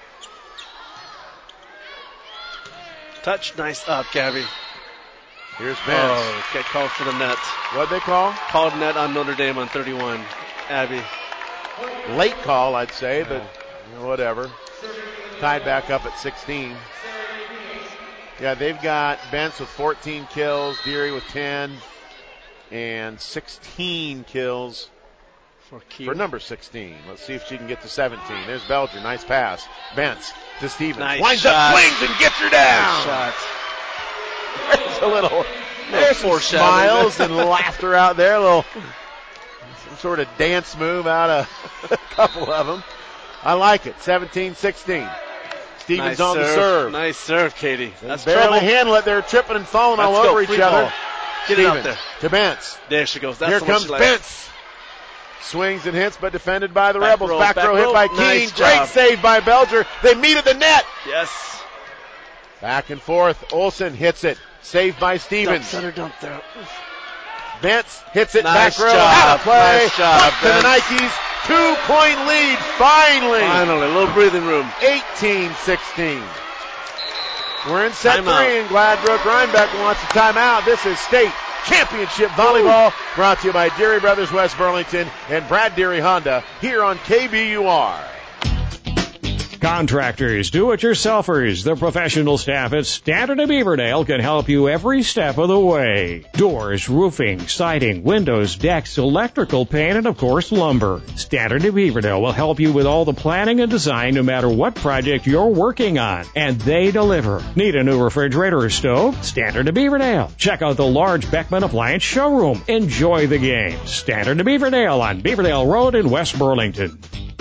S5: Touch. Nice up, Gabby.
S4: Here's Bentz.
S5: Oh, get called for the net.
S4: What'd they call?
S5: Called net on Notre Dame on thirty-one. Abby.
S4: Late call, I'd say, but you know, whatever. Tied back up at sixteen. Yeah, they've got Bentz with fourteen kills, Deary with ten, and sixteen kills
S5: For,
S4: for number sixteen. Let's see if she can get to seventeen. There's Belger. Nice pass. Bentz to Stevens.
S5: Nice
S4: Winds
S5: shot.
S4: up, swings, and gets her down.
S5: Nice shot.
S4: There's a little, there's some
S5: foreshadowing.
S4: smiles and laughter out there. A little some sort of dance move out of a couple of them. I like it. seventeen sixteen. Stevens
S5: Nice
S4: on
S5: serve.
S4: the serve.
S5: Nice serve, Katie. That's
S4: Barely
S5: trouble.
S4: handle it. They're tripping and falling
S5: Let's
S4: all
S5: go.
S4: over
S5: Free
S4: each other.
S5: ball. Get it out
S4: Stevens
S5: there.
S4: to Bentz.
S5: There she goes. That's
S4: Here
S5: the one
S4: comes
S5: she likes.
S4: Bentz. Swings and hits, but defended by the
S5: Back
S4: Rebels.
S5: row,
S4: back,
S5: back
S4: row,
S5: row.
S4: hit by
S5: Nice
S4: Keene. Great
S5: job.
S4: save by Belger. They meet at the net.
S5: Yes.
S4: Back and forth. Olsen hits it. Saved by Stevens.
S5: Dump, center dump there.
S4: Bentz hits it
S5: Nice
S4: back row.
S5: job.
S4: Out of play.
S5: Nice job,
S4: Up to the
S5: Bentz.
S4: Nikes. Two-point lead. Finally.
S5: Finally, a little breathing room.
S4: eighteen sixteen. We're in set
S5: Timeout.
S4: three, and Gladbrook Rhinebeck wants a timeout. This is State Championship Volleyball, brought to you by Deary Brothers West Burlington and Brad Deary Honda here on K B U R.
S9: Contractors, do-it-yourselfers, the professional staff at Standard of Beaverdale can help you every step of the way. Doors, roofing, siding, windows, decks, electrical paint, and of course lumber. Standard of Beaverdale will help you with all the planning and design no matter what project you're working on. And they deliver. Need a new refrigerator or stove? Standard of Beaverdale. Check out the large Beckman Appliance showroom. Enjoy the game. Standard of Beaverdale on Beaverdale Road in West Burlington.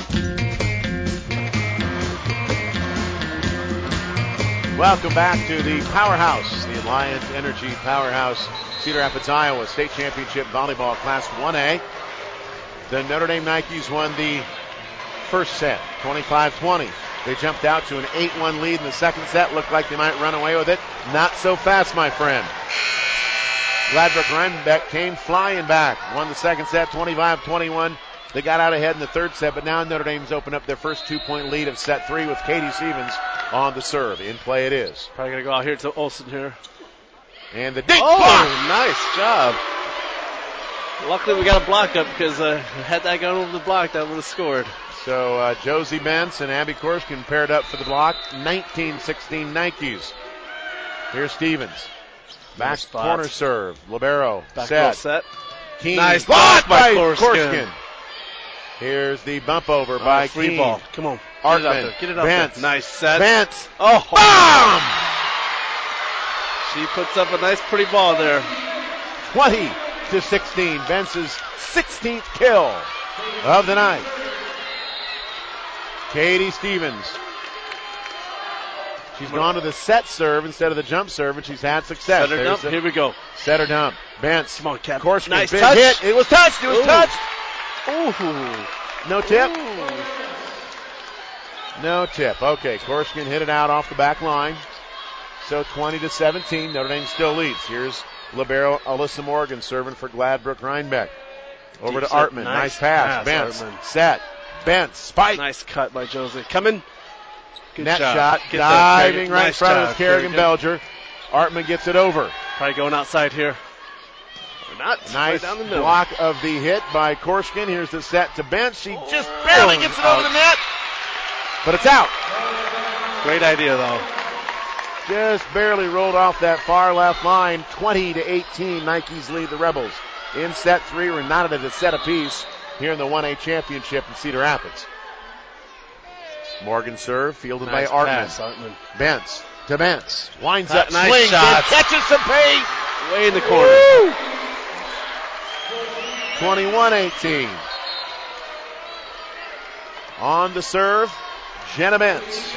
S4: Welcome back to the Powerhouse, the Alliant Energy Powerhouse, Cedar Rapids, Iowa State Championship Volleyball Class one A. The Notre Dame Nikes won the first set, twenty-five twenty. They jumped out to an eight one lead in the second set. Looked like they might run away with it. Not so fast, my friend. Gladbrook Rhinebeck came flying back. Won the second set, twenty-five twenty-one. They got out ahead in the third set, but now Notre Dame's opened up their first two-point lead of set three with Katie Stevens on the serve. In play it is.
S5: Probably going to go out here to Olsen here.
S4: And the dink
S5: oh,
S4: block.
S5: Nice job. Luckily we got a block up because uh, had that gone over the block, that would have scored.
S4: So uh, Josie Bentz and Abby Korskin paired up for the block. nineteen sixteen Nikes. Here's Stevens. Back corner serve. Libero.
S5: Back
S4: set.
S5: set.
S4: Keen.
S5: Nice
S4: block by, by
S5: Korskin.
S4: Korskin. Here's the bump over
S5: oh,
S4: by
S5: free
S4: Keen.
S5: ball. Come on.
S4: Artman.
S5: Get it out there. Get it out
S4: Bentz.
S5: there. Nice set.
S4: Bentz.
S5: Oh.
S4: Bomb!
S5: She puts up a nice pretty ball there.
S4: twenty to sixteen. Bentz's sixteenth kill of the night. Katie Stevens. She's gone to the set serve instead of the jump serve, and she's had success.
S5: Set her dump.
S4: The
S5: Here we go.
S4: Set her dump. Bentz.
S5: Come on, Cap.
S4: Korskin.
S5: Nice
S4: big
S5: touch.
S4: hit. It was touched. It was
S5: Ooh.
S4: touched.
S5: Ooh.
S4: No tip.
S5: Ooh.
S4: No tip. Okay, Korskin hit it out off the back line. So twenty to seventeen. Notre Dame still leads. Here's libero Alyssa Morgan serving for Gladbrook Rhinebeck. Over
S5: Deep
S4: to
S5: set.
S4: Artman.
S5: Nice
S4: Nice pass.
S5: pass,
S4: Bentz.
S5: Artman.
S4: Set. Bentz. Spike.
S5: Nice cut by Josie. Coming. Good
S4: Net
S5: job.
S4: shot.
S5: Get
S4: Diving
S5: that,
S4: right
S5: nice
S4: in front
S5: job,
S4: of Kerrigan Belger. Artman gets it over.
S5: Probably going outside here. Or not.
S4: Nice
S5: right down the middle.
S4: block of the hit by Korskin. Here's the set to Bentz. She just barely gets it over the net. But it's out.
S5: Great idea, though.
S4: Just barely rolled off that far left line. twenty to eighteen. Nikes lead the Rebels. In set three, we're knotted at a set apiece here in the one A championship in Cedar Rapids. Morgan serve, fielded
S5: nice
S4: by Artman.
S5: Pass, Artman.
S4: Bentz to Bentz. Winds
S5: That
S4: up,
S5: nice
S4: swings,
S5: shot.
S4: and catches some pace.
S5: Way in the corner.
S4: Woo! twenty-one eighteen. On the serve, Jenna Bentz.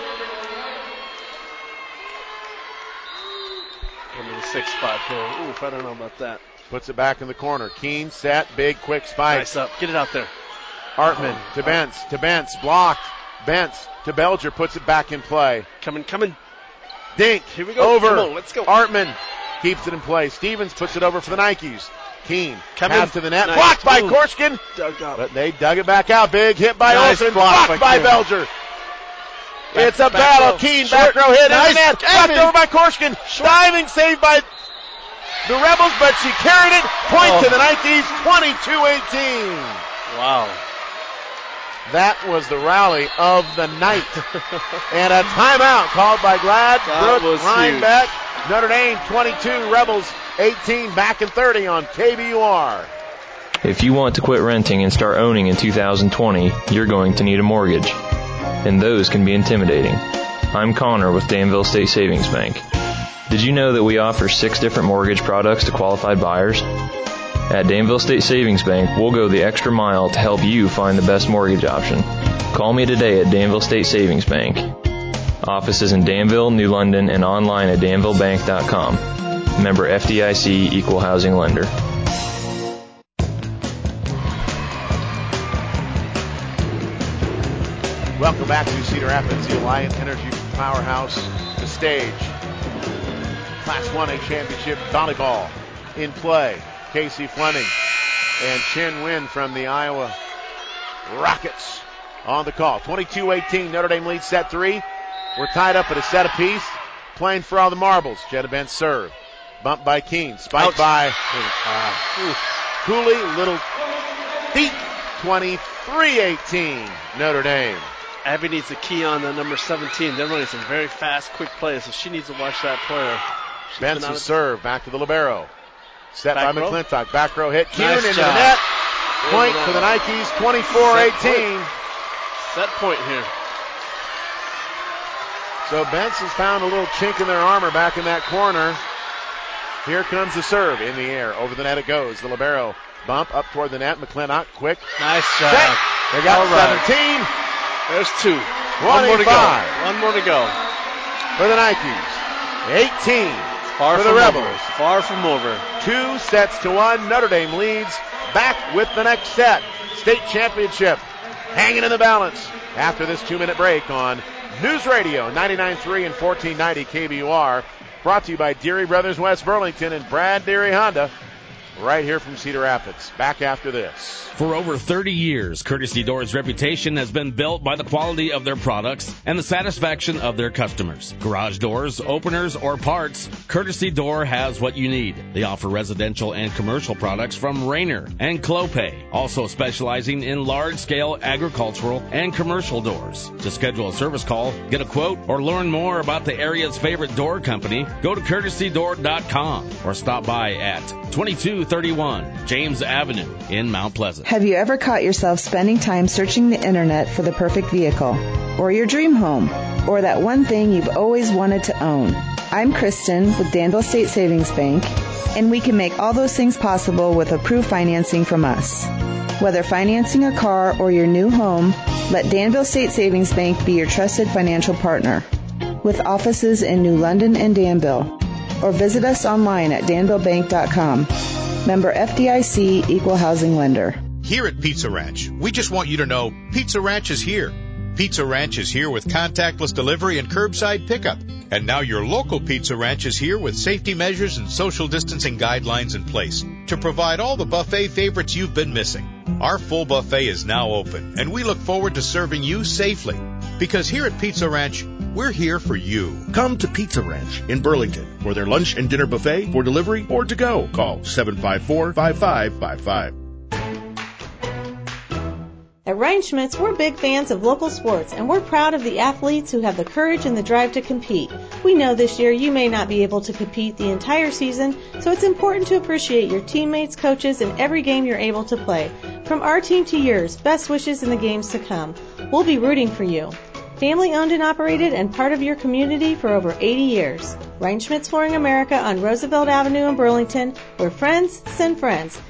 S5: Into the sixth spot here. Oof, I don't know about that.
S4: Puts it back in the corner. Keen, set, big, quick spike.
S5: Nice up. Get it out there.
S4: Artman to Bentz, to Bentz, blocked. Bentz to Belger, puts it back in play.
S5: Coming, coming.
S4: Dink,
S5: Here we go.
S4: over.
S5: Come on, let's go.
S4: Artman keeps it in play. Stevens puts it over for the Nikes. Keen,
S5: Coming.
S4: pass to the net,
S5: Nice.
S4: blocked by
S5: Ooh.
S4: Korskin.
S5: Dug up.
S4: But they dug it back out. Big hit by
S5: Nice
S4: Olsen,
S5: block
S4: blocked
S5: by
S4: by
S5: Keen.
S4: Belger.
S5: Back-
S4: It's a
S5: back
S4: battle.
S5: row.
S4: Keen,
S5: Short.
S4: back row hit
S5: Nice.
S4: in the net.
S5: Kevin.
S4: Knocked over by Korskin. Diving save by the Rebels, but she carried it. Point
S5: Oh.
S4: to the Nikes, twenty-two eighteen.
S5: Wow.
S4: That was the rally of the night. And a timeout called by
S5: That
S4: Gladbrook
S5: was
S4: Rhinebeck. Notre Dame twenty-two, Rebels eighteen, back in thirty on K B U R.
S13: If you want to quit renting and start owning in two thousand twenty, you're going to need a mortgage. And those can be intimidating. I'm Connor with Danville State Savings Bank. Did you know that we offer six different mortgage products to qualified buyers? At Danville State Savings Bank, we'll go the extra mile to help you find the best mortgage option. Call me today at Danville State Savings Bank. Offices in Danville, New London, and online at danville bank dot com. Member F D I C, Equal Housing Lender.
S4: Welcome back to Cedar Rapids, the Alliant Energy Powerhouse, the stage. Class one A Championship volleyball in play. Casey Fleming and Chen Nguyen from the Iowa Rockets on the call. twenty-two eighteen, Notre Dame leads set three. We're tied up at a set apiece, playing for all the marbles. Jenna Bentz serve. Bump by Keene. Spike by uh, Cooley. Little deep. twenty-three eighteen Notre Dame.
S5: Abby needs to key on the number seventeen. They're running some very fast, quick plays, so she needs to watch that player. She's
S4: Benson serve back to the libero. Set by
S5: row.
S4: McClintock. Back row hit. Kuhn
S5: Nice
S4: into
S5: job.
S4: the net. Point for the Nikes. twenty-four eighteen.
S5: Set point here.
S4: So Benson's found a little chink in their armor back in that corner. Here comes the serve in the air. Over the net it goes. The libero bump up toward the net. McClintock quick.
S5: Nice job.
S4: Set. They got
S5: All right.
S4: seventeen.
S5: There's two. One more to go.
S4: twenty-five
S5: One more to go.
S4: For the Nikes. eighteen
S5: Far
S4: for
S5: from
S4: the Rebels.
S5: over. Far from over.
S4: Two sets to one. Notre Dame leads. Back with the next set. State championship hanging in the balance after this two-minute break on News Radio ninety-nine point three and fourteen ninety K B U R. Brought to you by Deary Brothers West Burlington and Brad Deary Honda. Right here from Cedar Rapids. Back after this.
S6: For over thirty years, Courtesy Doors' reputation has been built by the quality of their products and the satisfaction of their customers. Garage doors, openers, or parts, Courtesy Door has what you need. They offer residential and commercial products from Rainer and Clopay, also specializing in large-scale agricultural and commercial doors. To schedule a service call, get a quote, or learn more about the area's favorite door company, go to courtesy door dot com or stop by at twenty-two thirty-one James Avenue in Mount Pleasant.
S14: Have you ever caught yourself spending time searching the internet for the perfect vehicle, or your dream home, or that one thing you've always wanted to own? I'm Kristen with Danville State Savings Bank, and we can make all those things possible with approved financing from us. Whether financing a car or your new home, let Danville State Savings Bank be your trusted financial partner. With offices in New London and Danville, or visit us online at danville bank dot com. Member F D I C, Equal Housing Lender.
S12: Here at Pizza Ranch, we just want you to know Pizza Ranch is here. Pizza Ranch is here with contactless delivery and curbside pickup. And now your local Pizza Ranch is here with safety measures and social distancing guidelines in place to provide all the buffet favorites you've been missing. Our full buffet is now open, and we look forward to serving you safely. Because here at Pizza Ranch, we're here for you.
S8: Come to Pizza Ranch in Burlington for their lunch and dinner buffet for delivery or to go. Call seven five four, five five five five.
S10: At Reinschmidt's, we're big fans of local sports, and we're proud of the athletes who have the courage and the drive to compete. We know this year you may not be able to compete the entire season, so it's important to appreciate your teammates, coaches, and every game you're able to play. From our team to yours, best wishes in the games to come. We'll be rooting for you. Family owned and operated and part of your community for over eighty years. Reinschmidt's Flooring America on Roosevelt Avenue in Burlington, where friends send friends.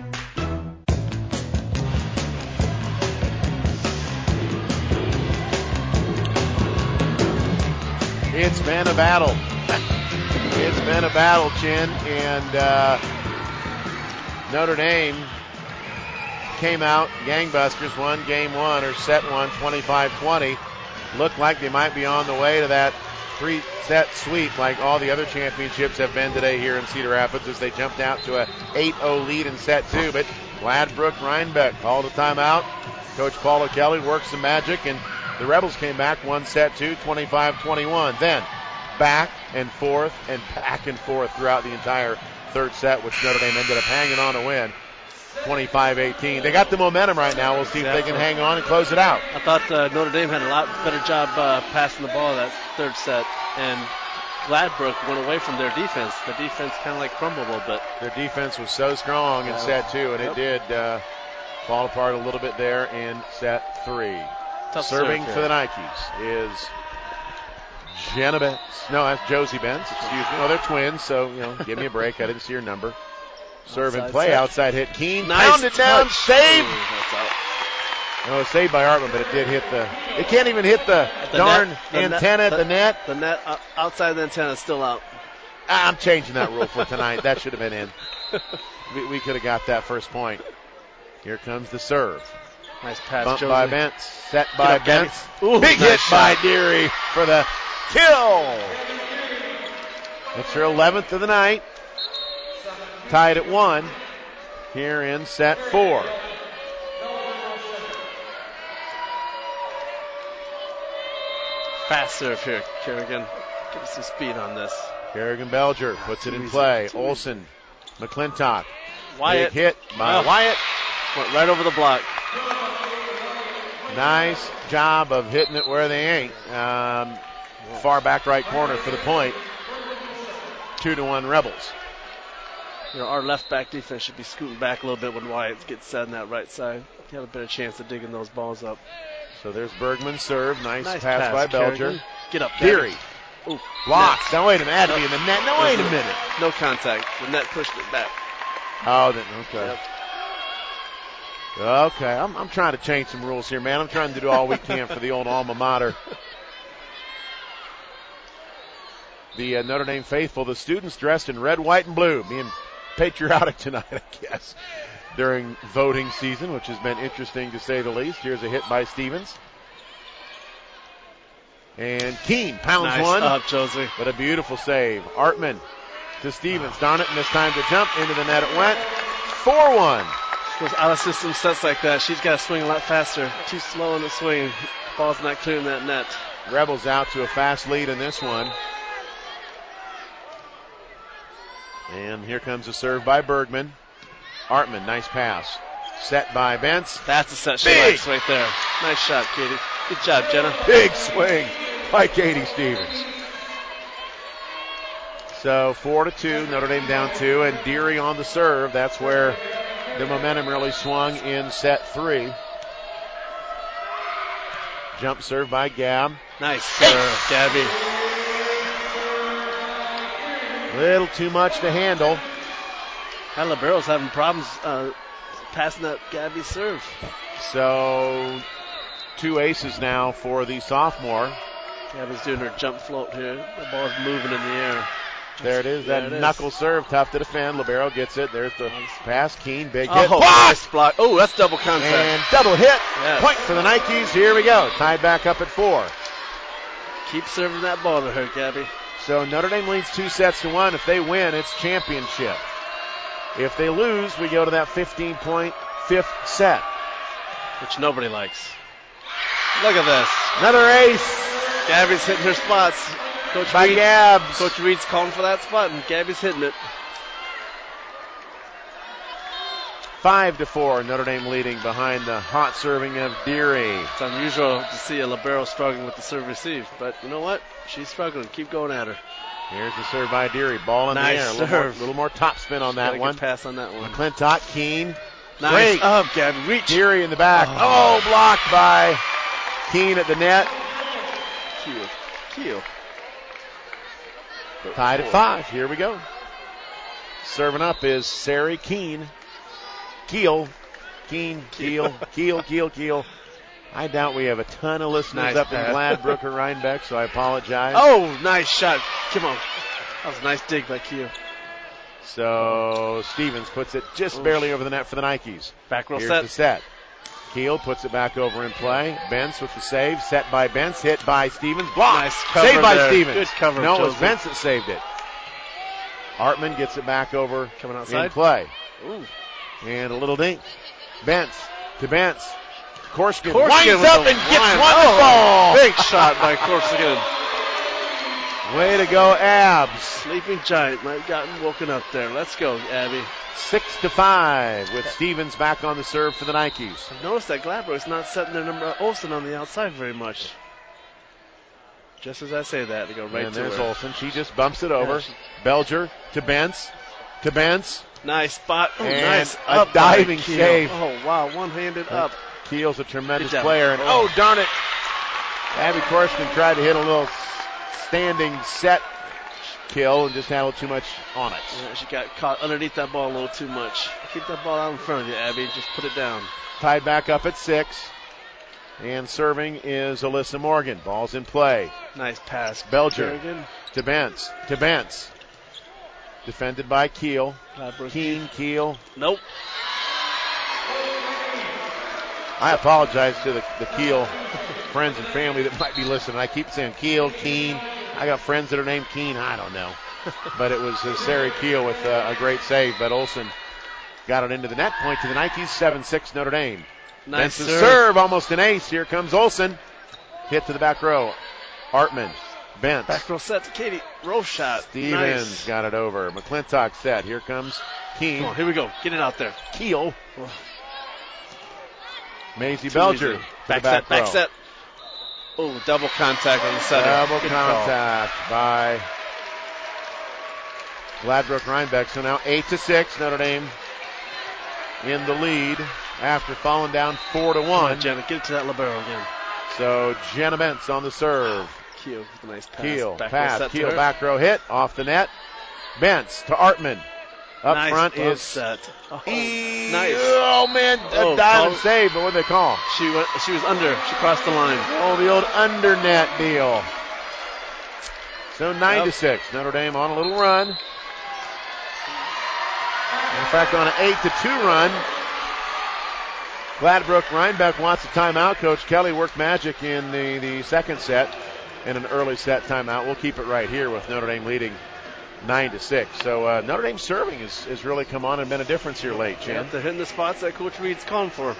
S4: It's been a battle. It's been a battle, Chin, and uh, Notre Dame came out gangbusters, won game one, or set one, twenty-five twenty. Looked like they might be on the way to that three-set sweep like all the other championships have been today here in Cedar Rapids as they jumped out to a eight oh lead in set two. But Gladbrook Rhinebeck called a timeout. Coach Paula Kelly worked some magic, and the Rebels came back one set two, twenty-five twenty-one. Then back and forth and back and forth throughout the entire third set, which Notre Dame ended up hanging on to win. twenty-five eighteen. They got the momentum right now. We'll see if they can hang on and close it out.
S5: I thought uh, Notre Dame had a lot better job uh, passing the ball that third set, and Gladbrook went away from their defense. The defense kind of like crumbled a little bit.
S4: Their defense was so strong in
S5: yeah.
S4: set two, and
S5: yep.
S4: it did uh, fall apart a little bit there in set three.
S5: Tough
S4: Serving
S5: serve
S4: for the Nikes is Jenna Benz. No, that's Josie Benz. Excuse me. Oh, they're twins, so, you know, give me a break. I didn't see your number. Serve and play. Set. Outside hit. Keene.
S5: Nice
S4: Pound it down.
S5: touch.
S4: Save.
S5: Ooh, that's out.
S4: No, saved by Hartman, but it did hit the. It can't even hit the,
S5: the
S4: darn
S5: net, the
S4: antenna
S5: net,
S4: at the,
S5: the
S4: net.
S5: The net uh, outside the antenna is still out.
S4: I'm changing that rule for tonight. That should have been in. We, we could have got that first point. Here comes the serve.
S5: Nice pass,
S4: Bumped
S5: Josie.
S4: by Bentz. Set by
S5: up,
S4: Bentz.
S5: Ooh,
S4: Big
S5: nice
S4: hit
S5: shot.
S4: by Deary for the kill. It's her eleventh of the night. Tied at one here in set four.
S5: Fast serve here, Kerrigan. Give us some speed on this.
S4: Kerrigan Belger puts it in play. Olsen, McClintock.
S5: Wyatt.
S4: Big hit by
S5: oh.
S4: Wyatt.
S5: Went right over the block.
S4: Nice job of hitting it where they ain't. Um, far back right corner for the point. Two to one Rebels.
S5: You know, our left back defense should be scooting back a little bit when Wyatt gets set on that right side. He had a better chance of digging those balls up.
S4: So there's Bergman's serve. Nice,
S5: nice
S4: pass,
S5: pass
S4: by Belger.
S5: Kerrigan. Get up,
S4: Deary.
S5: Ooh,
S4: blocks.
S5: Net.
S4: Now wait a minute. Had to
S5: no,
S4: be in the net. No, wait a minute.
S5: No contact. The net pushed it back.
S4: Oh, then okay.
S5: Yep.
S4: Okay, I'm, I'm trying to change some rules here, man. I'm trying to do all we can for the old alma mater. The uh, Notre Dame faithful, the students dressed in red, white, and blue, being patriotic tonight, I guess, during voting season, which has been interesting to say the least. Here's a hit by Stevens. And Keene pounds
S5: nice
S4: one.
S5: Up, Josie.
S4: But a beautiful save. Artman to Stevens. Darn it, missed time to jump. Into the net it went. four one.
S5: Those out-of-system sets like that, she's got to swing a lot faster. Too slow in the swing. Ball's not clearing that net.
S4: Rebels out to a fast lead in this one. And here comes a serve by Bergman. Artman, nice pass. Set by Bentz.
S5: That's a set she
S4: Big.
S5: likes right there. Nice shot, Katie. Good job, Jenna.
S4: Big swing by Katie Stevens. So four to two, Notre Dame down two, and Deary on the serve. That's where the momentum really swung in set three. Jump serve by Gab.
S5: Nice serve, Gabby.
S4: Little too much to handle.
S5: And Libero's having problems uh, passing that Gabby serve.
S4: So two aces now for the sophomore.
S5: Gabby's doing her jump float here. The ball's moving in the air.
S4: There it is, that
S5: it is.
S4: knuckle serve, tough to defend. Libero gets it. There's the pass. Keene, big
S5: oh,
S4: hit.
S5: Block! Nice block. Oh, that's double contact.
S4: And double hit.
S5: Yes.
S4: Point for the Nikes. Here we go. Tied back up at four.
S5: Keep serving that ball to her, Gabby.
S4: So Notre Dame leads two sets to one. If they win, it's championship. If they lose, we go to that fifteen-point fifth set.
S5: Which nobody likes. Look at this.
S4: Another ace.
S5: Gabby's hitting her spots. Coach
S4: By
S5: Reed,
S4: Gabs.
S5: Coach Reed's calling for that spot, and Gabby's hitting it.
S4: Five to four, Notre Dame leading behind the hot serving of Deary.
S5: It's unusual to see a libero struggling with the serve receive, but you know what? She's struggling. Keep going at her.
S4: Here's the serve by Deary. Ball in
S5: nice
S4: the air. A little
S5: serve.
S4: more, little more top spin on
S5: She's
S4: that one.
S5: Pass on that one.
S4: McClintock, Keene.
S5: Nice
S4: Great.
S5: up, Gabby. Reach.
S4: Deary in the back.
S5: Oh,
S4: oh blocked by Keene at the net.
S5: Keel. Keel.
S4: Tied at five. Here we go. Serving up is Sari Keene. Keel. Keene, Keel, Keel, Keel, Keel. I doubt we have a ton of listeners
S5: nice
S4: up
S5: pass.
S4: in Gladbrook or Rhinebeck, so I apologize.
S5: Oh, nice shot. Come on. That was a nice dig by Keel.
S4: So Stevens puts it just
S5: Oof.
S4: barely over the net for the Nikes.
S5: Back row
S4: Here's
S5: set.
S4: the set. Keel puts it back over in play. Bentz with the save. Set by Bentz. Hit by Stevens. Blocked.
S5: Nice cover
S4: Saved by
S5: there.
S4: Stevens.
S5: Good cover.
S4: No, it was
S5: Josie.
S4: Bentz that saved it. Artman gets it back over
S5: Coming outside.
S4: in play.
S5: Ooh.
S4: And a little dink. Bentz to Bentz. Korskin,
S5: Korskin
S4: winds up and gets
S5: line.
S4: one
S5: oh,
S4: ball.
S5: Big shot by Korskin.
S4: Way to go, Abs.
S5: Sleeping Giant might have gotten woken up there. Let's go, Abby.
S4: Six to five with Stevens back on the serve for the Nikes.
S5: I've noticed that Gladbrook's not setting their number Olsen on the outside very much. Just as I say that, they go right
S4: and
S5: to
S4: there's
S5: her.
S4: Olsen. She just bumps it over.
S5: Yeah, she...
S4: Belger to Bentz. To Bentz.
S5: Nice spot. Oh,
S4: and
S5: nice.
S4: a
S5: Up
S4: diving
S5: Keel.
S4: save.
S5: Oh, wow. One-handed up.
S4: Keel's a tremendous
S5: Good job.
S4: player. And
S5: Oh.
S4: oh, darn it. Abby Korskin tried to hit a little standing set kill and just had a little too much on it.
S5: Yeah, she got caught underneath that ball a little too much. Keep that ball out in front of you, Abby. Just put it down.
S4: Tied back up at six. And serving is Alyssa Morgan. Ball's in play.
S5: Nice pass.
S4: Belger
S5: Kerrigan.
S4: to Bentz. To Bentz. Defended by Keel.
S5: Gladbrook.
S4: Keene, Keel.
S5: Nope.
S4: I apologize to the, the Keel friends and family that might be listening. I keep saying Keel, Keene. I got friends that are named Keene. I don't know. But it was uh, Sari Keel with uh, a great save. But Olsen got it into the net. Point to the Nikes. seven six Notre Dame.
S5: Nice
S4: serve.
S5: serve.
S4: serve. Almost an ace. Here comes Olsen. Hit to the back row. Artman. Bent.
S5: Back row set to Katie. Row shot.
S4: Stevens
S5: Nice.
S4: got it over. McClintock set. Here comes Keene.
S5: Come on, here we go. Get it out there.
S4: Keel. Maisie
S5: Too
S4: Belger.
S5: easy.
S4: to
S5: Back
S4: the back
S5: set, back
S4: row.
S5: set. Oh, double contact on the setter.
S4: Double
S5: Good call.
S4: contact by Gladbrook Rhinebeck. So now eight to six. Notre Dame in the lead after falling down four to
S5: Come
S4: one.
S5: on, Jenna, get it to that libero again.
S4: So Jenna Bentz on the serve.
S5: Keel with a nice pass.
S4: Keel
S5: Back row
S4: pass.
S5: set to
S4: Keel
S5: her.
S4: back row hit off the net. Bentz to Artman. Up
S5: Nice
S4: front
S5: bump
S4: is
S5: set. Oh,
S4: E-
S5: nice.
S4: Oh man, a
S5: Oh,
S4: diving
S5: call-
S4: save, but what did they call?
S5: She went. She was under. She crossed the line.
S4: Oh, the old under net deal. So nine
S5: Yep.
S4: to six. Notre Dame on a little run. In fact, on an eight to two run. Gladbrook Rhinebeck wants a timeout. Coach Kelly worked magic in the, the second set and an early set timeout. We'll keep it right here with Notre Dame leading nine to six. So uh, Notre Dame serving has, has really come on and been a difference here late, Chen.
S5: Yep, they're hitting the spots that Coach Reed's calling for.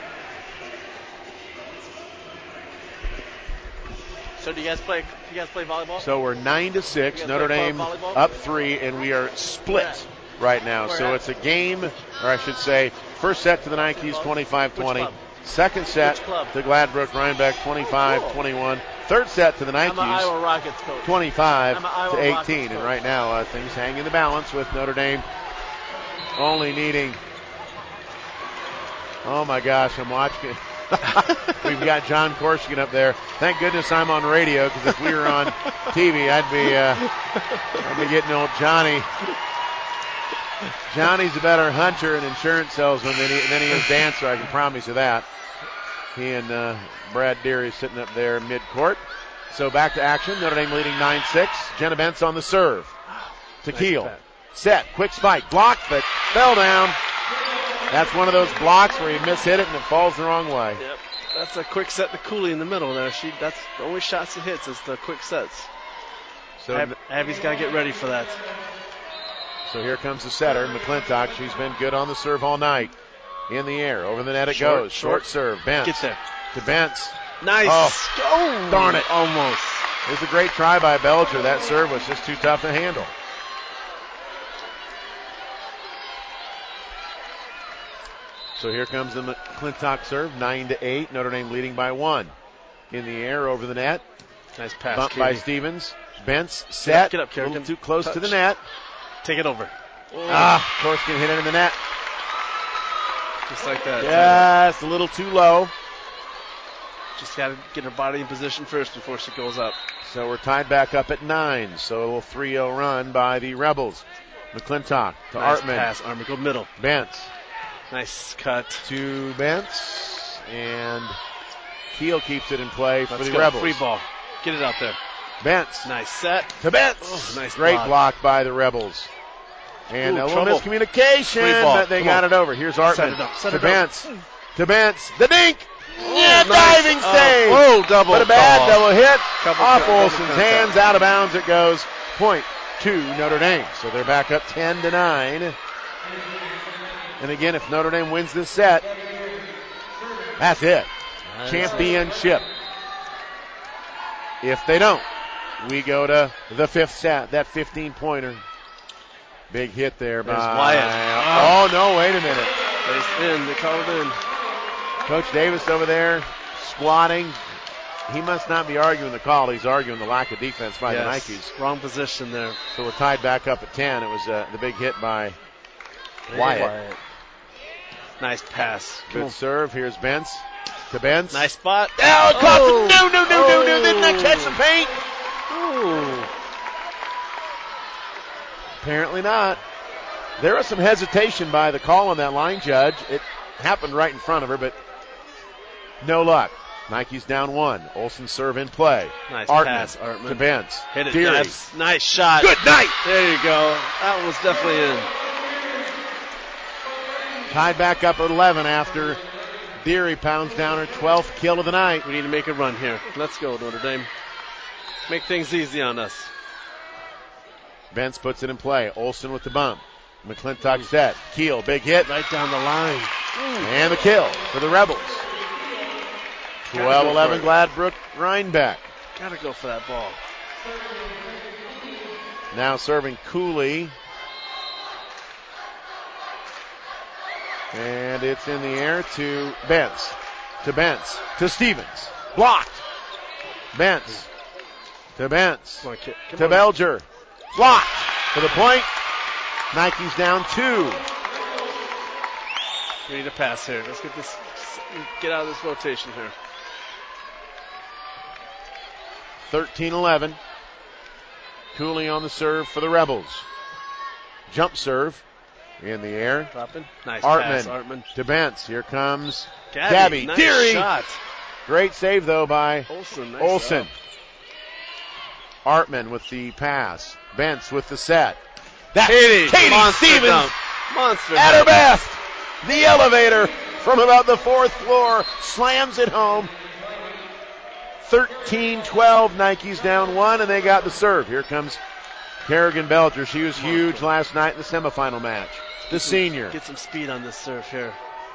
S5: So do you guys play? You guys play volleyball?
S4: So we're nine to six.
S5: You guys
S4: Notre
S5: play
S4: Dame
S5: club volleyball?
S4: up three, and we are split right now.
S5: Where
S4: So
S5: at?
S4: it's a game, or I should say, first set to the Nikes, twenty-five twenty.
S5: Which club?
S4: Second set
S5: Which club?
S4: to Gladbrook Rhinebeck, twenty-five twenty-one. Third set to the
S5: I'm an
S4: Nikes,
S5: Iowa Rockets coach.
S4: twenty-five
S5: I'm an Iowa
S4: to
S5: Rockets
S4: eighteen. And
S5: coach.
S4: right now, uh, things hang in the balance with Notre Dame only needing. Oh my gosh, I'm watching. We've got John Corsican up there. Thank goodness I'm on radio, because if we were on T V, I'd be uh, I'd be getting old Johnny. Johnny's a better hunter and insurance salesman than he, than he is dancer. I can promise you that. He and uh, Brad Deary sitting up there mid-court. So back to action. Notre Dame leading nine six. Jenna Bentz on the serve. To
S5: Nice
S4: Keel.
S5: pass.
S4: Set. Quick spike. Blocked, but fell down. That's one of those blocks where you mishit it and it falls the wrong way.
S5: Yep. That's a quick set to Cooley in the middle there. She that's the only shots she hits is the quick sets.
S4: So,
S5: Ab- Abby's got to get ready for that.
S4: so here comes the setter, McClintock. She's been good on the serve all night. In the air. Over the net it
S5: Short,
S4: goes.
S5: short.
S4: Short serve. Bentz.
S5: Get there.
S4: To Bentz.
S5: Nice.
S4: Oh,
S5: Oh,
S4: darn it.
S5: Almost.
S4: It was a great try by Belger. That serve was just too tough to handle. So here comes the McClintock serve, nine to eight. Notre Dame leading by one. In the air over the net.
S5: Nice pass,
S4: Bump
S5: Katie.
S4: by Stevens. Bentz set.
S5: Get up,
S4: a little
S5: Kerrigan.
S4: too close
S5: Touch.
S4: to the net.
S5: Take it over.
S4: Ah, Korskin hit it in the net.
S5: Just like that.
S4: Just a little too low.
S5: Just got to get her body in position first before she goes up.
S4: So we're tied back up at nine. So a little three oh run by the Rebels. McClintock to
S5: Nice
S4: Artman.
S5: pass, Armin. Go middle.
S4: Bentz
S5: Nice cut.
S4: to Bentz. And Keel keeps it in play for
S5: Let's
S4: the
S5: go.
S4: Rebels.
S5: Free ball. Get it out there.
S4: Bentz
S5: Nice set.
S4: to Bentz.
S5: Oh, nice
S4: Great
S5: block.
S4: block by the Rebels. And
S5: Ooh,
S4: a little
S5: trouble.
S4: miscommunication,
S5: Free ball.
S4: but they
S5: Come
S4: got
S5: on.
S4: it over. Here's Artman
S5: Set it up. Set
S4: to
S5: it up.
S4: Bentz. To Bentz. The dink. Yeah,
S5: nice.
S4: diving
S5: Oh,
S4: save.
S5: whoa, double
S4: But a bad
S5: ball.
S4: double hit.
S5: Couple
S4: Off
S5: double
S4: Olsen's
S5: contact.
S4: hands. Out of bounds it goes. Point to Notre Dame. So they're back up ten to nine. And again, if Notre Dame wins this set, that's it.
S5: Nice.
S4: Championship. If they don't, we go to the fifth set. That fifteen-pointer. Big hit there by.
S5: There's Wyatt.
S4: Oh, no, wait a minute.
S5: It's in. They called it in.
S4: Coach Davis over there squatting. He must not be arguing the call. He's arguing the lack of defense by
S5: Yes.
S4: the Nikes.
S5: Wrong position there.
S4: So we're tied back up at ten. It was uh, the big hit by Wyatt.
S5: Nice pass. Come
S4: Good
S5: on.
S4: serve. Here's Bentz to Bentz.
S5: Nice spot.
S4: Oh, it caught
S5: Oh.
S4: the, no, no, no, no, no. Didn't that
S5: Oh.
S4: catch the paint?
S5: Ooh.
S4: Apparently not. There was some hesitation by the call on that line judge. It happened right in front of her, but no luck. Nike's down one. Olsen serve in play.
S5: Nice
S4: Artman
S5: pass, Artman.
S4: to Bentz.
S5: Hit it.
S4: Deary.
S5: Nice, nice shot.
S4: Good night.
S5: There you go. That one was definitely in.
S4: Tied back up at eleven after Deary pounds down her twelfth kill of the night.
S5: We need to make a run here. Let's go, Notre Dame. Make things easy on us.
S4: Bentz puts it in play. Olsen with the bump. McClintock set. Keel, big hit.
S5: Right down the line.
S4: And the kill for the Rebels. twelve eleven Gladbrook Rhinebeck.
S5: Gotta go for that ball.
S4: Now serving Cooley. And it's in the air to Bentz. To Bentz. To Stevens. Blocked. Bentz. To Bentz.
S5: Come on, kid. Come
S4: to
S5: on.
S4: Belger. Blocked. To the point. Nike's down two.
S5: We need a pass here. Let's get this, get out of this rotation here.
S4: thirteen eleven. Cooley on the serve for the Rebels. Jump serve in the air.
S5: Dropping. Nice
S4: Artman.
S5: pass, Artman.
S4: To Bentz. Here comes
S5: Gabby.
S4: Gabby.
S5: Nice
S4: Deary.
S5: shot.
S4: Great save, though, by
S5: Olsen. Nice
S4: Olsen.
S5: job.
S4: Artman with the pass. Bentz with the set. That's
S5: Katie,
S4: Katie
S5: Monster
S4: Stevens
S5: dunk. Monster
S4: at her
S5: dunk.
S4: best. The elevator from about the fourth floor slams it home. thirteen twelve, Nike's down one, and they got the serve. Here comes Kerrigan Belger. She was huge last night in the semifinal match. The
S5: Get some-
S4: senior.
S5: Get some speed on this serve here.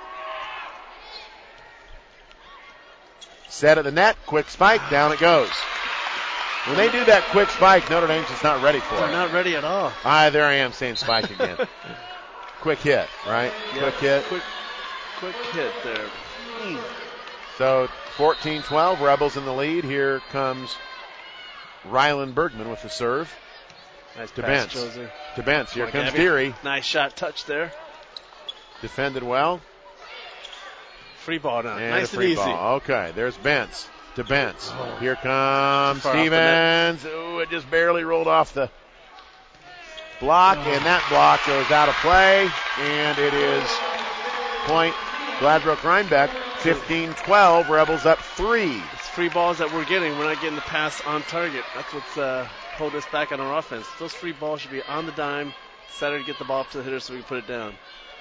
S4: Set at the net, quick spike, down it goes. When they do that quick spike, Notre Dame's just not ready for
S5: They're
S4: it.
S5: not ready at all.
S4: Ah, there I am saying spike again. Quick hit, right?
S5: Yeah,
S4: Quick hit.
S5: Quick, quick hit there. Mm.
S4: So fourteen twelve, Rebels in the lead. Here comes Rylan Bergman with the serve.
S5: Nice
S4: To
S5: pass,
S4: Bentz.
S5: Josie.
S4: To Bentz. Here
S5: Come on,
S4: comes
S5: Gabby.
S4: Deary.
S5: Nice shot touch there.
S4: Defended well.
S5: Free ball now.
S4: And
S5: nice
S4: a free
S5: and easy.
S4: ball. Okay, there's Bentz. To Bentz.
S5: Oh.
S4: Here comes
S5: Too far off the net.
S4: Stevens. Ooh, it just barely rolled off the block,
S5: Oh.
S4: and that block goes out of play, and it is point Gladbrook Rhinebeck. fifteen twelve, Rebels up three.
S5: It's free balls that we're getting. We're not getting the pass on target. That's what's uh, holding us back on our offense. Those free balls should be on the dime. Saturday to get the ball up to the hitter so we can put it down.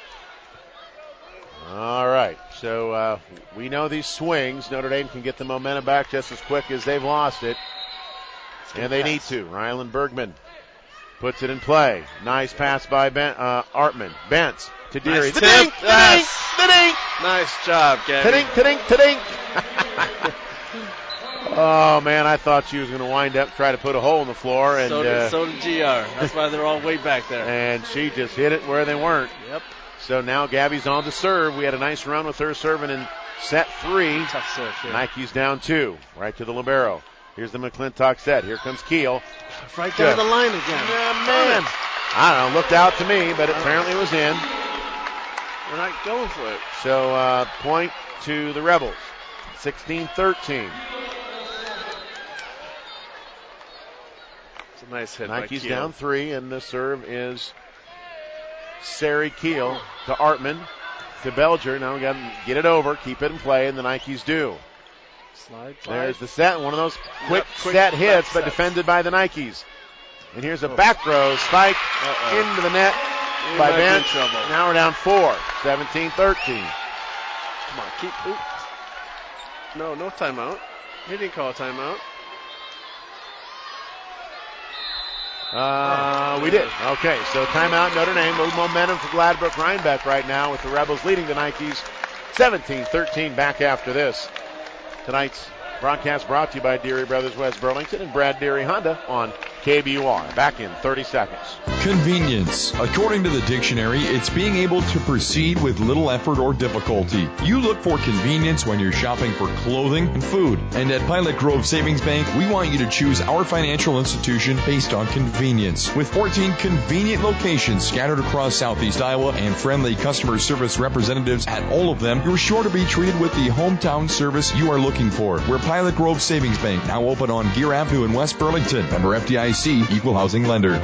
S4: All right, so uh, we know these swings. Notre Dame can get the momentum back just as quick as they've lost it. And they need to. Rylan Bergman puts it in play. Nice pass by ben, uh, Artman. Bentz to Deary.
S5: Nice
S4: The
S5: tip.
S4: dink, the
S5: Yes.
S4: dink, the dink.
S5: Nice job, Gabby.
S4: Ta-dink, ta-dink, ta-dink. Oh, man, I thought she was going to wind up, try to put a hole in the floor. And,
S5: so, did,
S4: uh,
S5: so did G R. That's why they're all way back there.
S4: and she just hit it where they weren't.
S5: Yep.
S4: So now Gabby's on the serve. We had a nice run with her serving in set three.
S5: Tough serve here.
S4: Nike's down two. Right to the libero. Here's the McClintock set. Here comes Keel.
S5: Right down
S4: Good.
S5: the line again.
S4: Yeah, man. I don't know. Looked out to me, but apparently it was in.
S5: They're not going for it.
S4: So uh, point to the Rebels. sixteen thirteen.
S5: It's a nice hit
S4: Nike's
S5: by Keel.
S4: down three, and the serve is Sari Keel to Artman to Belger. Now we got to get it over, keep it in play, and the Nike's do.
S5: Slide, slide.
S4: There's the set, one of those quick,
S5: Yep, quick
S4: set hits,
S5: back
S4: but
S5: sets.
S4: defended by the Nikes. And here's a
S5: Oh.
S4: back row spike
S5: Uh-oh.
S4: into the net
S5: We
S4: by
S5: might be in
S4: Bench.
S5: trouble.
S4: Now we're down four, seventeen thirteen.
S5: Come on, keep. Oop. No, no timeout. He didn't call a timeout.
S4: Uh, we did. Okay, so timeout Notre Dame. A little momentum for Gladbrook Rhinebeck right now with the Rebels leading the Nikes seventeen thirteen back after this. Tonight's broadcast brought to you by Deary Brothers West Burlington and Brad Deary Honda on K B U R. Back in thirty seconds.
S11: Convenience. According to the dictionary, it's being able to proceed with little effort or difficulty. You look for convenience when you're shopping for clothing and food. And at Pilot Grove Savings Bank, we want you to choose our financial institution based on convenience. With fourteen convenient locations scattered across Southeast Iowa and friendly customer service representatives at all of them, you're sure to be treated with the hometown service you are looking for. We're Pilot Grove Savings Bank, now open on Gear Avenue in West Burlington. Member F D I C, Equal Housing Lender.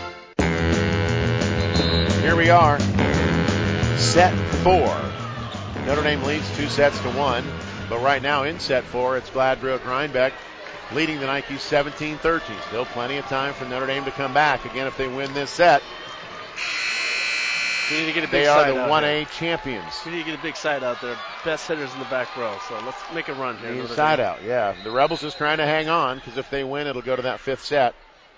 S4: Here we are, set four. Notre Dame leads two sets to one, but right now in set four, it's Gladbrook Rhinebeck leading the Nikes seventeen thirteen. Still plenty of time for Notre Dame to come back. Again, if they win this set,
S5: We need to get a big
S4: they are
S5: side
S4: the
S5: out
S4: one A
S5: here.
S4: champions.
S5: We need to get a big side out there. Best hitters in the back row. So let's make a run here. Notre
S4: Inside
S5: Dame.
S4: out, yeah. The Rebels just trying to hang on because if they win, it'll go to that fifth set.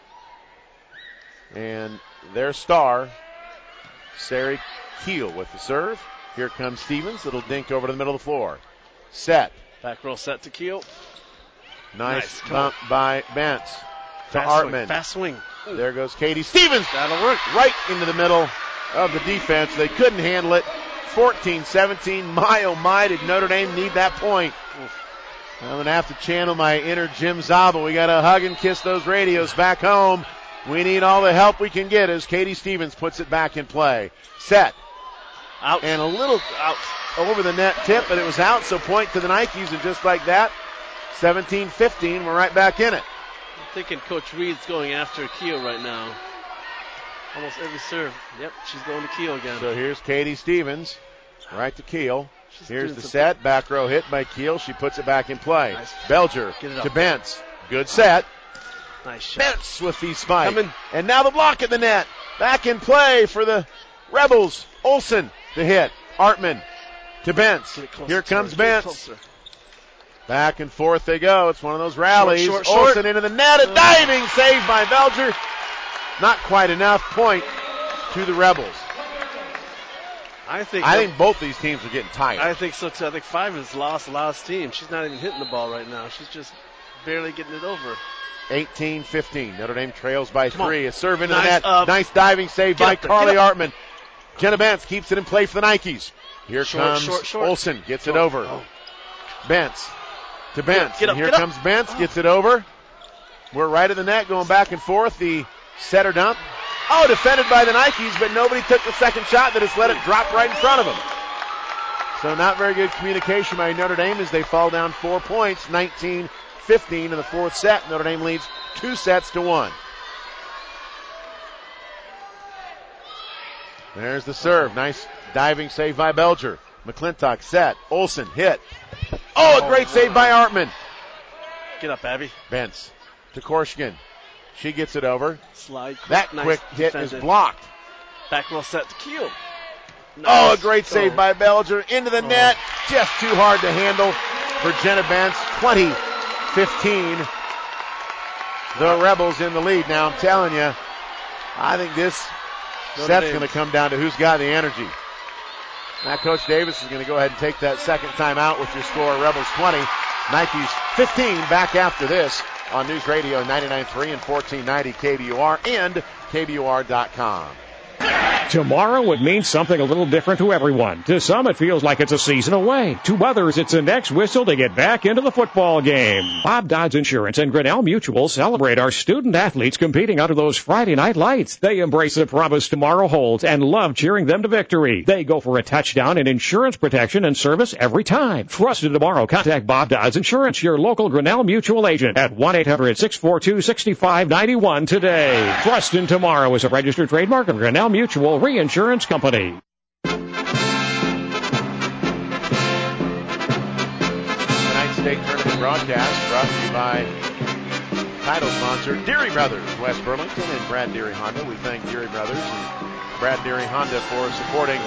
S4: And their star, Sari Keel with the serve. Here comes Stevens. It'll dink over to the middle of the floor. Set.
S5: Back row set to Keel.
S4: Nice
S5: Nice. Come
S4: bump by Bentz. to
S5: Fast
S4: Artman.
S5: Swing, fast swing. Ooh.
S4: There goes Katie Stevens.
S5: That'll work.
S4: Right into the middle of the defense. They couldn't handle it. fourteen seventeen. My, oh my, did Notre Dame need that point. Oof. I'm going to have to channel my inner Jim Zaba. We got to hug and kiss those radios back home. We need all the help we can get as Katie Stevens puts it back in play. Set.
S5: Out.
S4: And a little out over the net tip, but it was out, so point to the Nikes, and just like that, seventeen fifteen, we're right back in it.
S5: I'm thinking Coach Reed's going after Keel right now. Almost every serve. Yep, she's going to Keel again.
S4: So here's Katie Stevens, right to Keel.
S5: She's
S4: here's the
S5: something.
S4: set, back row hit by Keel. She puts it back in play.
S5: Nice.
S4: Belger to Bentz. Good set.
S5: Nice shot.
S4: Bentz with the spike.
S5: Coming.
S4: And now the block at the net. Back in play for the Rebels. Olsen the hit. Artman to Bentz. Here comes Bentz. Back and forth they go. It's one of those rallies.
S5: Short, short,
S4: Olsen
S5: short.
S4: into the net. A diving save by Belger. Not quite enough. Point to the Rebels.
S5: I think
S4: I think both these teams are getting tired.
S5: I think so too. I think Five has lost a lot of steam. She's not even hitting the ball right now. She's just barely getting it over.
S4: eighteen fifteen. Notre Dame trails by
S5: Come
S4: three.
S5: on.
S4: A serve into
S5: Nice
S4: the net.
S5: up.
S4: Nice diving save
S5: Get
S4: by
S5: up there.
S4: Carly
S5: Get up.
S4: Artman. Jenna Bentz keeps it in play for the Nikes. Here
S5: Short,
S4: comes
S5: short, short.
S4: Olsen. Gets it
S5: Oh,
S4: over.
S5: oh.
S4: Bentz to Bentz.
S5: Get up,
S4: and here
S5: get up.
S4: comes Bentz. Gets it over. We're right at the net going back and forth. The setter dump. Oh, defended by the Nikes, but nobody took the second shot. They just let it drop right in front of them. So not very good communication by Notre Dame as they fall down four points, nineteen fifteen in the fourth set. Notre Dame leads two sets to one. There's the serve. Nice diving save by Belger. McClintock set. Olsen hit. Oh, a great
S5: Oh,
S4: save by Artman.
S5: Get up, Abby.
S4: Bentz to Korshkin. She gets it over.
S5: Slide. Quick.
S4: That
S5: nice
S4: quick hit
S5: defended.
S4: is blocked.
S5: Back row set to Keel. Nice.
S4: Oh, a great save
S5: Oh.
S4: by Belger. Into the
S5: Oh.
S4: net. Just too hard to handle for Jenna Bentz. twenty fifteen. The Rebels in the lead. Now, I'm telling you, I think this
S5: Notre
S4: set's
S5: Dame.
S4: going to come down to who's got the energy. Now, Coach Davis is going to go ahead and take that second timeout with your score. Rebels twenty, Nikes fifteen. Back after this on News Radio ninety-nine point three and fourteen ninety K B U R and K B U R dot com.
S9: Tomorrow it means something a little different to everyone. To some it feels like it's a season away. To others it's the next whistle to get back into the football game. Bob Dodds Insurance and Grinnell Mutual celebrate our student athletes competing under those Friday night lights. They embrace the promise tomorrow holds and love cheering them to victory. They go for a touchdown in insurance protection and service every time. Trusted tomorrow. Contact Bob Dodds Insurance, your local Grinnell Mutual agent at one eight hundred six four two six five nine one today. Trusted Tomorrow is a registered trademark of Grinnell Mutual Reinsurance Company.
S4: Tonight's state tournament broadcast brought to you by title sponsor Deary Brothers, West Burlington and Brad Deary Honda. We thank Deary Brothers and Brad Deary Honda for supporting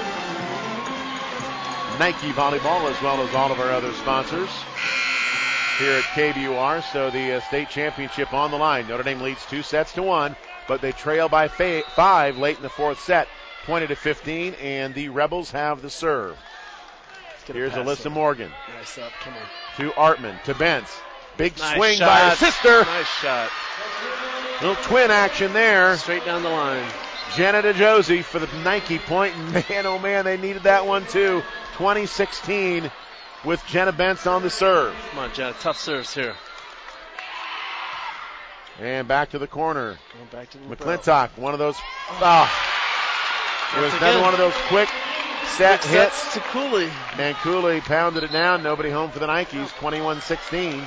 S4: Nike Volleyball as well as all of our other sponsors here at K B U R. So the uh, state championship on the line. Notre Dame leads two sets to one, but they trail by fa- five late in the fourth set, twenty to fifteen, and the Rebels have the serve. Here's Alyssa
S5: up.
S4: Morgan.
S5: Nice up. Come on.
S4: To Artman, to Bentz. Big
S5: Nice
S4: swing
S5: shot.
S4: by her sister.
S5: Nice shot.
S4: Little twin action there.
S5: Straight down the line.
S4: Jenna DeJosie for the Nike point. Man, oh man, they needed that one too. twenty sixteen with Jenna Bentz on the serve.
S5: Come on, Jenna. Tough serves here.
S4: And back to the corner.
S5: Going back to the
S4: McClintock, one of those. Oh. It was
S5: Once
S4: another
S5: again.
S4: one of those quick set
S5: Quick
S4: hits.
S5: sets to Cooley.
S4: And Cooley pounded it down. Nobody home for the Nikes. twenty-one sixteen.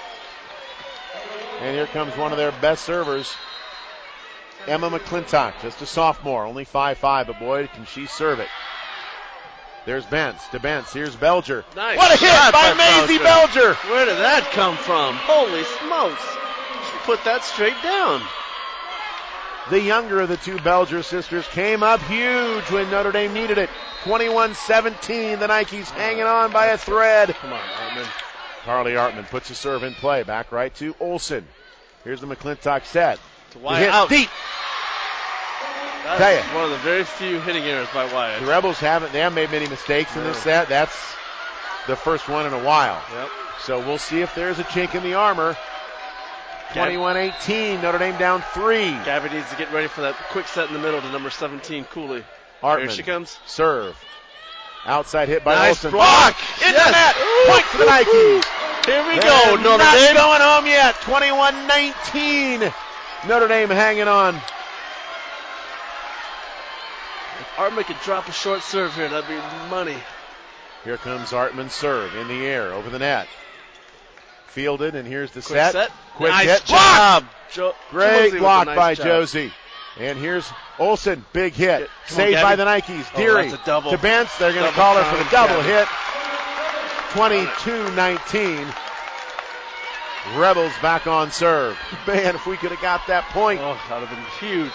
S4: And here comes one of their best servers, Emma McClintock, just a sophomore, only five five, but boy, can she serve it. There's Bentz to Bentz. Here's Belger.
S5: Nice
S4: What a hit
S5: shot
S4: by
S5: by
S4: Maisie
S5: Belger.
S4: Belger.
S5: Where did that come from? Holy smokes. She put that straight down.
S4: The younger of the two Belger sisters came up huge when Notre Dame needed it. twenty-one seventeen. The Nikes hanging on by a thread.
S5: Come on, Artman.
S4: Carly Artman puts a serve in play. Back right to Olsen. Here's the McClintock set.
S5: To
S4: The
S5: Wyatt
S4: hit
S5: out.
S4: deep.
S5: That's
S4: Tell ya.
S5: one of the very few hitting errors by Wyatt.
S4: The Rebels haven't, they haven't made many mistakes in this
S5: No.
S4: set. That's the first one in a while.
S5: Yep.
S4: So we'll see if there's a chink in the armor. twenty-one eighteen, Notre Dame down three.
S5: Gabby needs to get ready for that quick set in the middle to number seventeen, Cooley.
S4: Hartman.
S5: Here she comes.
S4: Serve. Outside hit by
S5: nice
S4: Olsen.
S5: block.
S4: Into
S5: Yes.
S4: net. Point for the Nikes.
S5: Here we
S4: They're
S5: go, Notre
S4: not
S5: Dame.
S4: going home yet. twenty-one nineteen. Notre Dame hanging on.
S5: If Artman could drop a short serve here, that'd be money.
S4: Here comes Artman's serve in the air over the net. Fielded, and here's the
S5: Quick
S4: set.
S5: set.
S4: Quick
S5: nice
S4: hit.
S5: job. Jo-
S4: Great
S5: Josie with
S4: block
S5: a nice
S4: by
S5: job.
S4: Josie. And here's Olsen. Big hit.
S5: Come on,
S4: Saved by
S5: Gabby.
S4: the Nikes.
S5: Oh,
S4: Deary
S5: that's a double.
S4: to Bentz. They're going to
S5: Double
S4: call her for the
S5: count,
S4: double
S5: Gabby.
S4: hit. twenty-two nineteen. Rebels back on serve. Man, if we could have got that point.
S5: Oh, that would have been huge.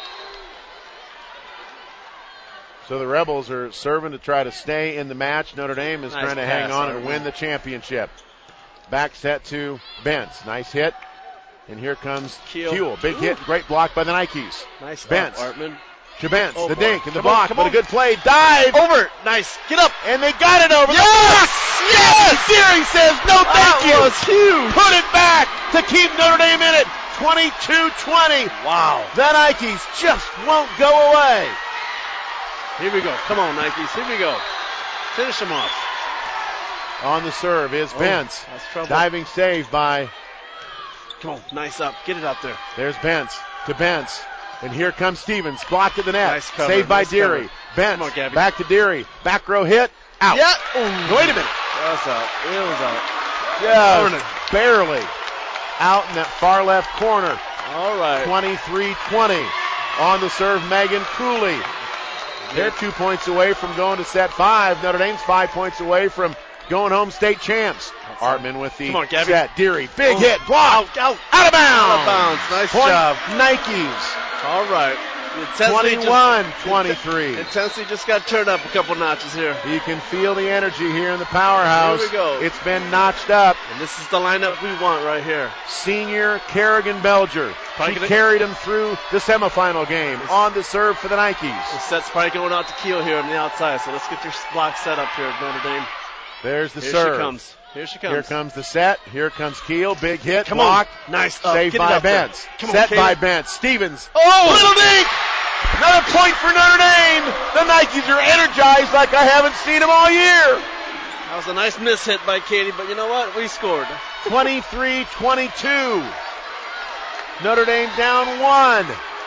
S4: So the Rebels are serving to try to stay in the match. Notre Dame is
S5: Nice
S4: trying to hang
S5: pass,
S4: on and
S5: Artman.
S4: win the championship. Back set to Bentz. Nice hit. And here comes
S5: Keel.
S4: Kuehl. Big
S5: Ooh.
S4: hit. Great block by the Nikes.
S5: Nice
S4: Bentz.
S5: up, Artman.
S4: To Bentz.
S5: Oh,
S4: the
S5: boy.
S4: dink and the
S5: Come on,
S4: block.
S5: come
S4: but
S5: on.
S4: a good play. Dive.
S5: Over. Nice. Get up.
S4: And they got it over.
S5: Yes!
S4: The block. Yes! Deary says no thank
S5: That
S4: you.
S5: was huge.
S4: Put it back to keep Notre Dame in it. twenty-two twenty.
S5: Wow.
S4: The Nikes just won't go away.
S5: Here we go. Come on, Nikes. Here we go. Finish them off.
S4: On the serve is
S5: Oh,
S4: Bentz.
S5: that's trouble.
S4: Diving save by,
S5: Come on. Nice up. Get it out there.
S4: there's Bentz to Bentz. And here comes Stevens. Blocked at the net.
S5: Nice cover,
S4: Saved by
S5: nice
S4: Deary.
S5: Come on,
S4: Bentz
S5: Gabby.
S4: back to Deary. Back row hit. Out.
S5: Yeah.
S4: Wait a minute.
S5: That's out. It was out.
S4: Just barely out in that far left corner.
S5: All right.
S4: twenty-three twenty. On the serve, Megan Cooley. They're two points away from going to set five. Notre Dame's five points away from going home state champs. Artman with the
S5: Come on, Gabby.
S4: set. Deary, big
S5: Oh.
S4: hit, block,
S5: Out, out.
S4: out of bounds.
S5: Out of bounds. Nice
S4: Point
S5: job.
S4: Nikes.
S5: All right. The intensity
S4: twenty-one
S5: just-
S4: twenty-three.
S5: Intensity just got turned up a couple notches here.
S4: You can feel the energy here in the powerhouse.
S5: Here we go.
S4: It's been notched up.
S5: And this is the lineup we want right here.
S4: Senior Kerrigan Belger.
S5: Probably
S4: She
S5: gonna-
S4: carried him through the semifinal game on the serve for the Nikes.
S5: The set's probably going out to Keel here on the outside, so let's get your block set up here at Notre Dame.
S4: There's the
S5: Here
S4: serve.
S5: she comes. Here she comes.
S4: Here comes the set. Here comes Keel. Big hit.
S5: Come
S4: blocked.
S5: on. Nice up.
S4: Saved
S5: Get it
S4: by
S5: up there.
S4: Bentz.
S5: Come on,
S4: Set
S5: Kayla.
S4: by Bentz. Stevens.
S5: Oh!
S4: Little dink! Another point for Notre Dame. The Nikes are energized like I haven't seen them all year.
S5: That was a nice miss hit by Katie, but you know what? We scored.
S4: twenty-three twenty-two. Notre Dame down one.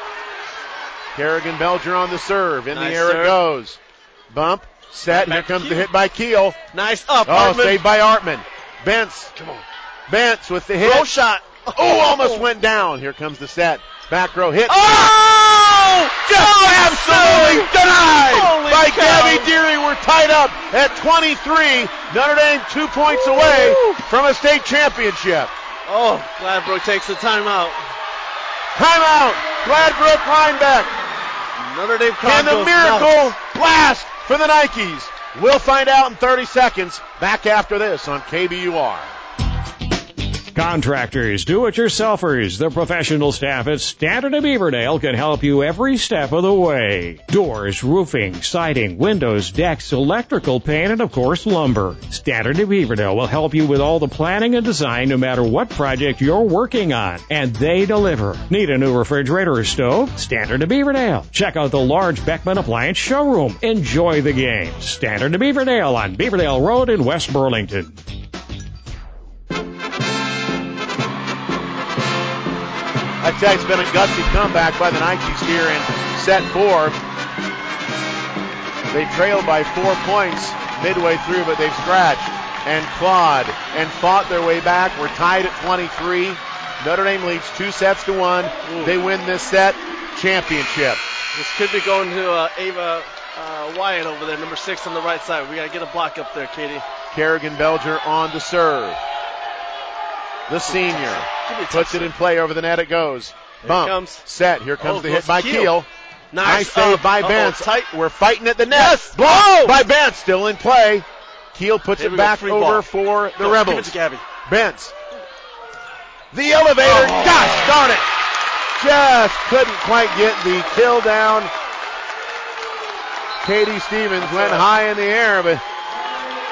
S4: Kerrigan Belger on the serve. In
S5: Nice
S4: the air
S5: serve.
S4: it goes. Bump. Set.
S5: Right
S4: Here
S5: back to
S4: comes the
S5: Keel.
S4: hit by Keel.
S5: Nice up,
S4: Oh,
S5: Hartman.
S4: saved by Artman. Bentz.
S5: Come on.
S4: Bentz with the hit.
S5: Throw shot.
S4: Oh, almost went down. Here comes the set. Back row hit.
S5: Oh!
S4: Just absolutely denied
S5: Holy
S4: by
S5: cow.
S4: Gabby Deary. We're tied up at twenty-three. Notre Dame two points away from a state championship.
S5: Oh, Gladbrook takes the timeout.
S4: Timeout. Gladbrook Rhinebeck.
S5: Notre Dame crowd
S4: And the
S5: goes
S4: miracle
S5: nuts.
S4: blast for the Nikes. We'll find out in thirty seconds. Back after this on K B U R.
S9: Contractors, do-it-yourselfers, the professional staff at Standard of Beaverdale can help you every step of the way. Doors, roofing, siding, windows, decks, electrical paint, and of course lumber. Standard of Beaverdale will help you with all the planning and design no matter what project you're working on. And they deliver. Need a new refrigerator or stove? Standard of Beaverdale. Check out the large Beckman Appliance showroom. Enjoy the game. Standard of Beaverdale on Beaverdale Road in West Burlington.
S4: I tell you, it's been a gutsy comeback by the Nikes here in set four. They trailed by four points midway through, but they've scratched and clawed and fought their way back. We're tied at twenty-three. Notre Dame leads two sets to one.
S5: Ooh.
S4: They win this set. Championship.
S5: This could be going to uh, Ava uh, Wyatt over there, number six on the right side. We got to get a block up there, Katie.
S4: Kerrigan Belger on to serve. The senior puts it in play over the net. It goes.
S5: Here
S4: Bump.
S5: it comes.
S4: Set. Here comes
S5: Oh,
S4: the
S5: goes
S4: hit by
S5: Keel.
S4: Keel.
S5: Nice,
S4: Nice save
S5: up.
S4: by
S5: Uh-oh,
S4: Bentz.
S5: tight.
S4: We're fighting at the net.
S5: Yes.
S4: Blocked
S5: Oh.
S4: by Bentz. Still in play. Keel puts
S5: Here
S4: it
S5: we go,
S4: back
S5: free
S4: over
S5: ball.
S4: for the
S5: Go,
S4: Rebels.
S5: Give it to Gabby.
S4: Bentz. The elevator.
S5: Oh.
S4: Gosh darn it. Just couldn't quite get the kill down. Katie Stevens
S5: That's
S4: went
S5: right.
S4: high in the air, but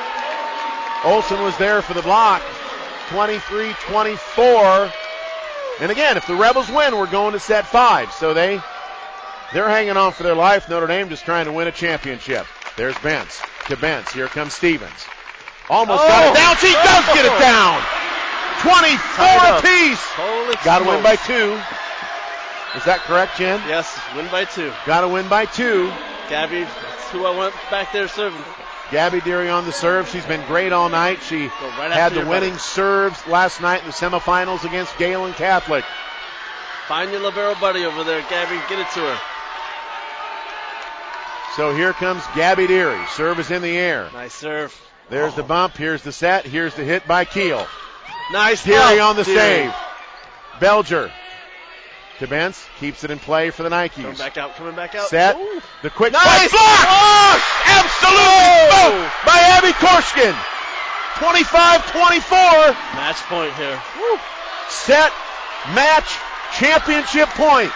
S4: Olsen was there for the block. twenty-three twenty-four. And again, if the Rebels win, we're going to set five. So they, they're hanging on for their life. Notre Dame just trying to win a championship. There's Bentz to Bentz. Here comes Stevens. Almost oh. got it down. She does get it down. twenty-four apiece.
S5: Holy
S4: Got to win by two. Is that correct, Jen?
S5: Yes, win by two.
S4: Got to win by two.
S5: Gabby, that's who I went back there serving.
S4: Gabby Deary on the serve. She's been great all night. She
S5: right
S4: had the winning
S5: buddy.
S4: serves last night in the semifinals against Galen Catholic.
S5: Find your libero buddy over there, Gabby. Get it to her.
S4: So here comes Gabby Deary. Serve is in the air.
S5: Nice serve.
S4: There's
S5: oh.
S4: the bump. Here's the set. Here's the hit by Keel.
S5: Nice
S4: Deary
S5: help,
S4: on the
S5: Deary.
S4: save. Belger to Bentz. Keeps it in play for the Nikes.
S5: Coming back out. Coming back out.
S4: Set.
S5: Ooh.
S4: The quick
S5: nice
S4: block. Oh, absolutely smoked by Abby Korskin. twenty-five twenty-four.
S5: Match point here.
S4: Woo. Set. Match. Championship point.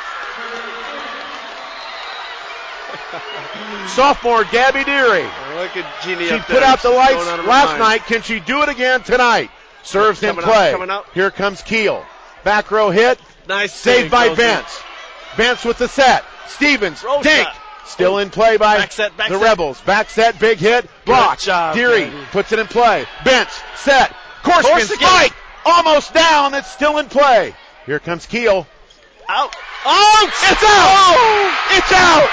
S4: Sophomore Gabby Deary.
S5: Look at Jeannie
S4: She
S5: up
S4: put
S5: there.
S4: out the
S5: She's
S4: lights
S5: going out of her
S4: last
S5: mind.
S4: night. Can she do it again tonight? Serves in
S5: Coming
S4: play.
S5: out, coming out.
S4: Here comes Keel. Back row hit.
S5: Nice
S4: Saved
S5: save,
S4: by
S5: Gosen.
S4: Bentz. Bentz with the set. Stevens.
S5: Roll
S4: Dink.
S5: shot.
S4: Still
S5: Oh.
S4: in play by
S5: Back set, back
S4: the
S5: set.
S4: Rebels. Back set. Big hit. Block.
S5: Good job,
S4: Deary
S5: Gabby.
S4: puts it in play. Bentz. Set. Korskin.
S5: Korskin.
S4: Spike. Almost down. It's still in play. Here comes Keel.
S5: Out. Oh,
S4: It's out. It's out.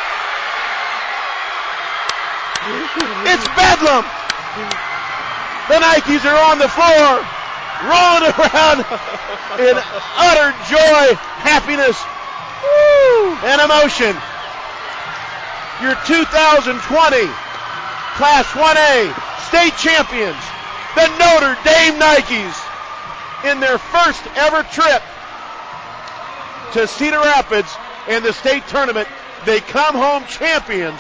S4: It's Bedlam. The Nikes are on the floor, rolling around in utter joy, happiness, and emotion. Your two thousand twenty Class one A state champions, the Notre Dame Nikes, in their first ever trip to Cedar Rapids in the state tournament. They come home champions.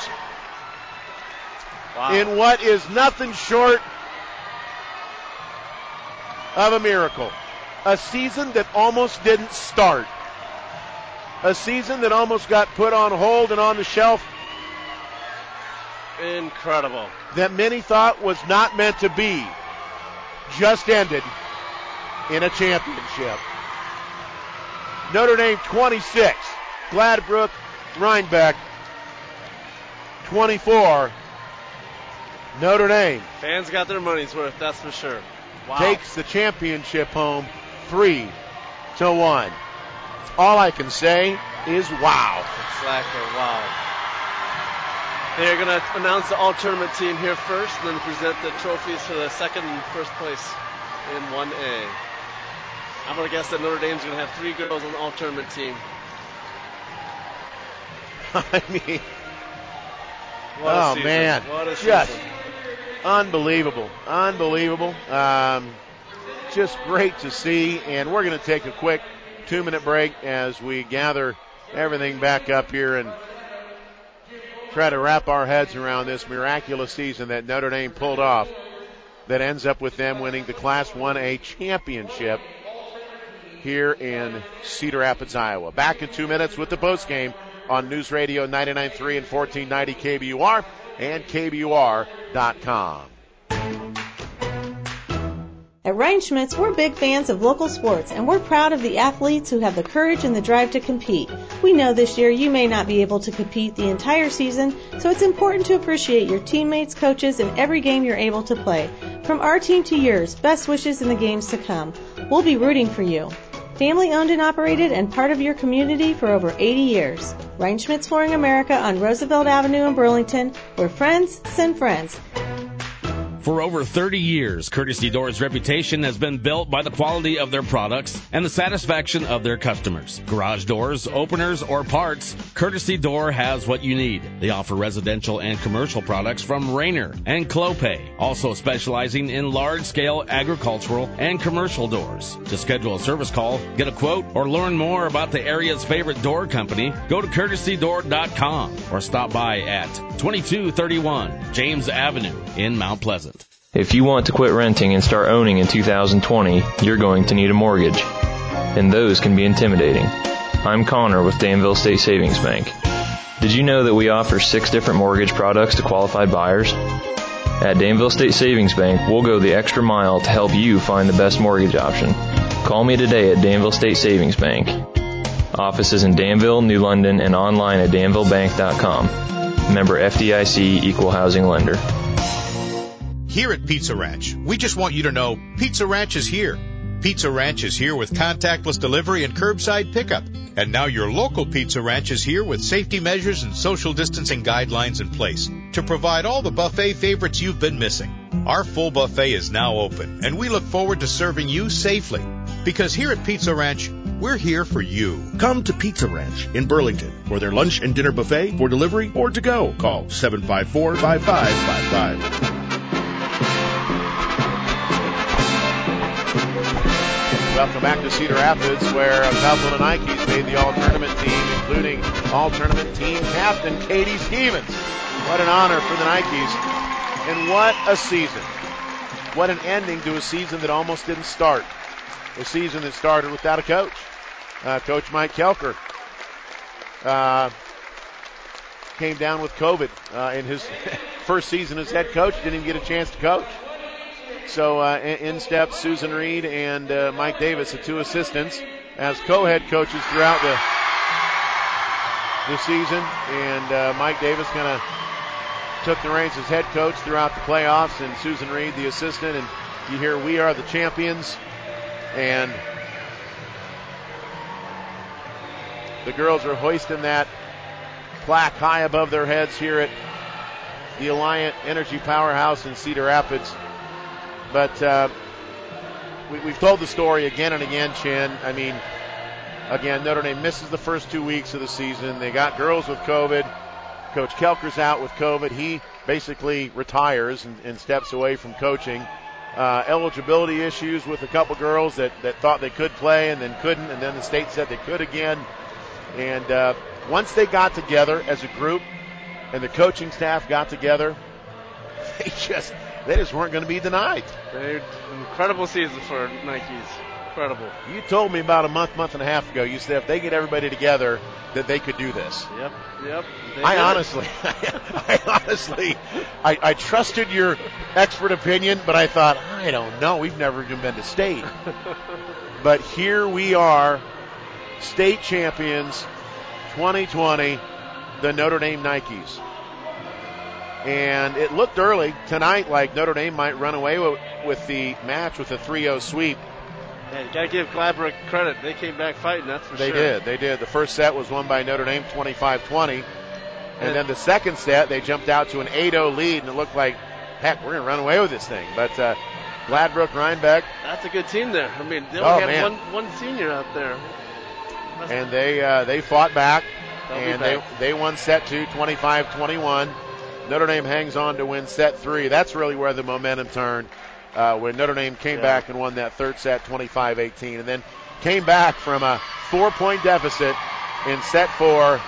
S5: Wow.
S4: In what is nothing short of a miracle. A season that almost didn't start. A season that almost got put on hold and on the shelf.
S5: Incredible.
S4: That many thought was not meant to be. Just ended in a championship. Notre Dame twenty-six. Gladbrook Rhinebeck twenty-four. Notre Dame
S5: Fans got their money's worth, that's for sure. Wow.
S4: takes the championship home three to one. All I can say is wow.
S5: Exactly, wow. They're going to announce the all-tournament team here first, and then present the trophies for the second and first place in one A. I'm going to guess that Notre Dame's going to have three girls on the all-tournament team.
S4: I mean,
S5: What a
S4: oh
S5: season.
S4: man,
S5: What a
S4: just
S5: season.
S4: unbelievable, unbelievable. Um, just great to see, and we're going to take a quick two-minute break as we gather everything back up here and try to wrap our heads around this miraculous season that Notre Dame pulled off that ends up with them winning the Class one A championship here in Cedar Rapids, Iowa. Back in two minutes with the postgame on News Radio ninety-nine point three and fourteen ninety K B U R and K B U R dot com.
S10: At Reinschmidt's, we're big fans of local sports, and we're proud of the athletes who have the courage and the drive to compete. We know this year you may not be able to compete the entire season, so it's important to appreciate your teammates, coaches, and every game you're able to play. From our team to yours, best wishes in the games to come. We'll be rooting for you. Family owned and operated and part of your community for over eighty years. Reinschmidt's Flooring America on Roosevelt Avenue in Burlington, where friends send friends.
S6: For over thirty years, Courtesy Doors' reputation has been built by the quality of their products and the satisfaction of their customers. Garage doors, openers, or parts, Courtesy Door has what you need. They offer residential and commercial products from Rainer and Clopay, also specializing in large-scale agricultural and commercial doors. To schedule a service call, get a quote, or learn more about the area's favorite door company, go to courtesy door dot com or stop by at twenty-two thirty-one James Avenue in Mount Pleasant.
S13: If you want to quit renting and start owning in two thousand twenty, you're going to need a mortgage. And those can be intimidating. I'm Connor with Danville State Savings Bank. Did you know that we offer six different mortgage products to qualified buyers? At Danville State Savings Bank, we'll go the extra mile to help you find the best mortgage option. Call me today at Danville State Savings Bank. Offices in Danville, New London, and online at danville bank dot com. Member F D I C, Equal Housing Lender.
S12: Here at Pizza Ranch, we just want you to know Pizza Ranch is here. Pizza Ranch is here with contactless delivery and curbside pickup. And now your local Pizza Ranch is here with safety measures and social distancing guidelines in place to provide all the buffet favorites you've been missing. Our full buffet is now open, and we look forward to serving you safely. Because here at Pizza Ranch, we're here for you.
S8: Come to Pizza Ranch in Burlington for their lunch and dinner buffet for delivery or to go. Call seven five four, five five five five.
S4: Welcome back to Cedar Rapids, where a couple of Nikes made the all-tournament team, including all-tournament team captain Katie Stevens. What an honor for the Nikes, and what a season. What an ending to a season that almost didn't start. A season that started without a coach. Uh, Coach Mike Kelker uh, came down with COVID uh, in his first season as head coach, didn't even get a chance to coach. So uh, in steps Susan Reed and uh, Mike Davis, the two assistants, as co-head coaches throughout the the season. And uh, Mike Davis kind of took the reins as head coach throughout the playoffs, and Susan Reed, the assistant. And you hear, "We are the champions." And the girls are hoisting that plaque high above their heads here at the Alliant Energy Powerhouse in Cedar Rapids. But uh, we, we've told the story again and again, Chin. I mean, again, Notre Dame misses the first two weeks of the season. They got girls with COVID. Coach Kelker's out with COVID. He basically retires and, and steps away from coaching. Uh, eligibility issues with a couple girls that, that thought they could play and then couldn't, and then the state said they could again. And uh, once they got together as a group and the coaching staff got together, they just... They just weren't going to be denied.
S5: They're incredible season for Nikes. Incredible.
S4: You told me about a month, month and a half ago, you said if they get everybody together, that they could do this.
S5: Yep, yep.
S4: I honestly, I honestly, I, I trusted your expert opinion, but I thought, I don't know, we've never even been to state. But here we are, state champions, twenty twenty, the Notre Dame Nikes. And it looked early tonight like Notre Dame might run away with, with the match with a three oh sweep.
S5: Yeah, you got to give Gladbrook credit. They came back fighting, that's for
S4: they
S5: sure.
S4: They did. They did. The first set was won by Notre Dame twenty-five twenty. And, and then the second set, they jumped out to an eight oh lead, and it looked like, heck, we're going to run away with this thing. But uh, Gladbrook, Rhinebeck.
S5: That's a good team there. I mean, they
S4: oh,
S5: only had
S4: man.
S5: one, one senior out there.
S4: That's and they uh, they fought back, and
S5: back.
S4: they, they won set two, twenty-five twenty-one. Notre Dame hangs on to win set three. That's really where the momentum turned uh, when Notre Dame came yeah. back and won that third set twenty-five eighteen, and then came back from a four-point deficit in set four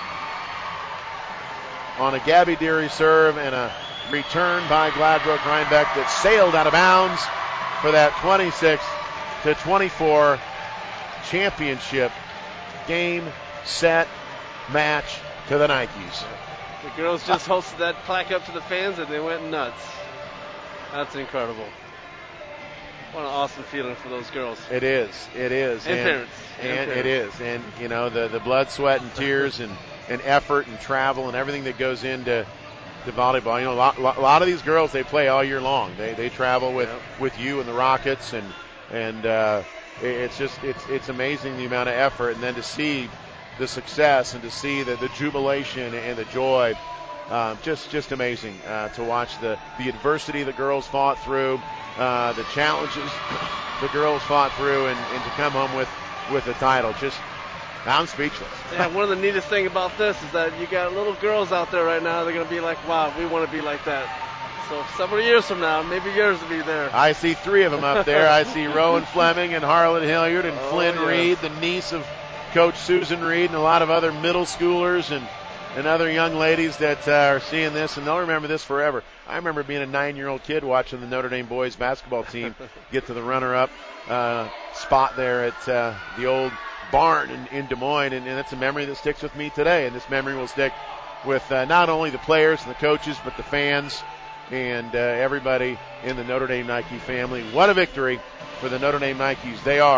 S4: on a Gabby Deary serve and a return by Gladbrook Rhinebeck that sailed out of bounds for that twenty-six to twenty-four championship game, set, match to the Nikes.
S5: The girls just hosted that plaque up to the fans, and they went nuts. That's incredible. What an awesome feeling for those girls.
S4: It is. It is.
S5: And, and parents.
S4: And,
S5: and
S4: parents. It is. And, you know, the, the blood, sweat, and tears and, and effort and travel and everything that goes into to volleyball. You know, a lot, a lot of these girls, they play all year long. They they travel with, yep. with you and the Rockets, and and uh, it's just it's it's amazing the amount of effort, and then to see the success and to see the, the jubilation and the joy, uh, just just amazing uh, to watch the, the adversity the girls fought through, uh, the challenges the girls fought through, and, and to come home with, with the title. Just, I'm speechless.
S5: Yeah, one of the neatest thing about this is that you got little girls out there right now. They're going to be like, wow, we want to be like that. So several years from now, maybe yours will be there.
S4: I see three of them up there. I see Rowan Fleming and Harlan Hilliard and oh, Flynn yeah. Reed, the niece of Coach Susan Reed, and a lot of other middle schoolers and, and other young ladies that uh, are seeing this, and they'll remember this forever. I remember being a nine-year-old kid watching the Notre Dame boys basketball team get to the runner-up uh, spot there at uh, the old barn in, in Des Moines, and, and that's a memory that sticks with me today, and this memory will stick with uh, not only the players and the coaches, but the fans and uh, everybody in the Notre Dame Nike family. What a victory for the Notre Dame Nikes. They are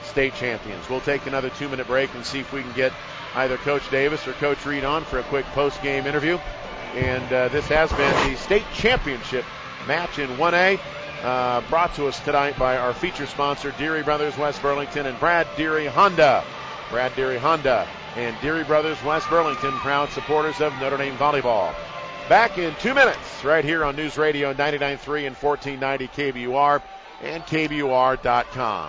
S4: state champions. We'll take another two-minute break and see if we can get either Coach Davis or Coach Reed on for a quick post-game interview. And uh, this has been the state championship match in one A, uh, brought to us tonight by our feature sponsor, Deary Brothers West Burlington and Brad Deary Honda. Brad Deary Honda and Deary Brothers West Burlington, proud supporters of Notre Dame volleyball. Back in two minutes, right here on News Radio ninety-nine point three and fourteen ninety K B U R and K B U R dot com.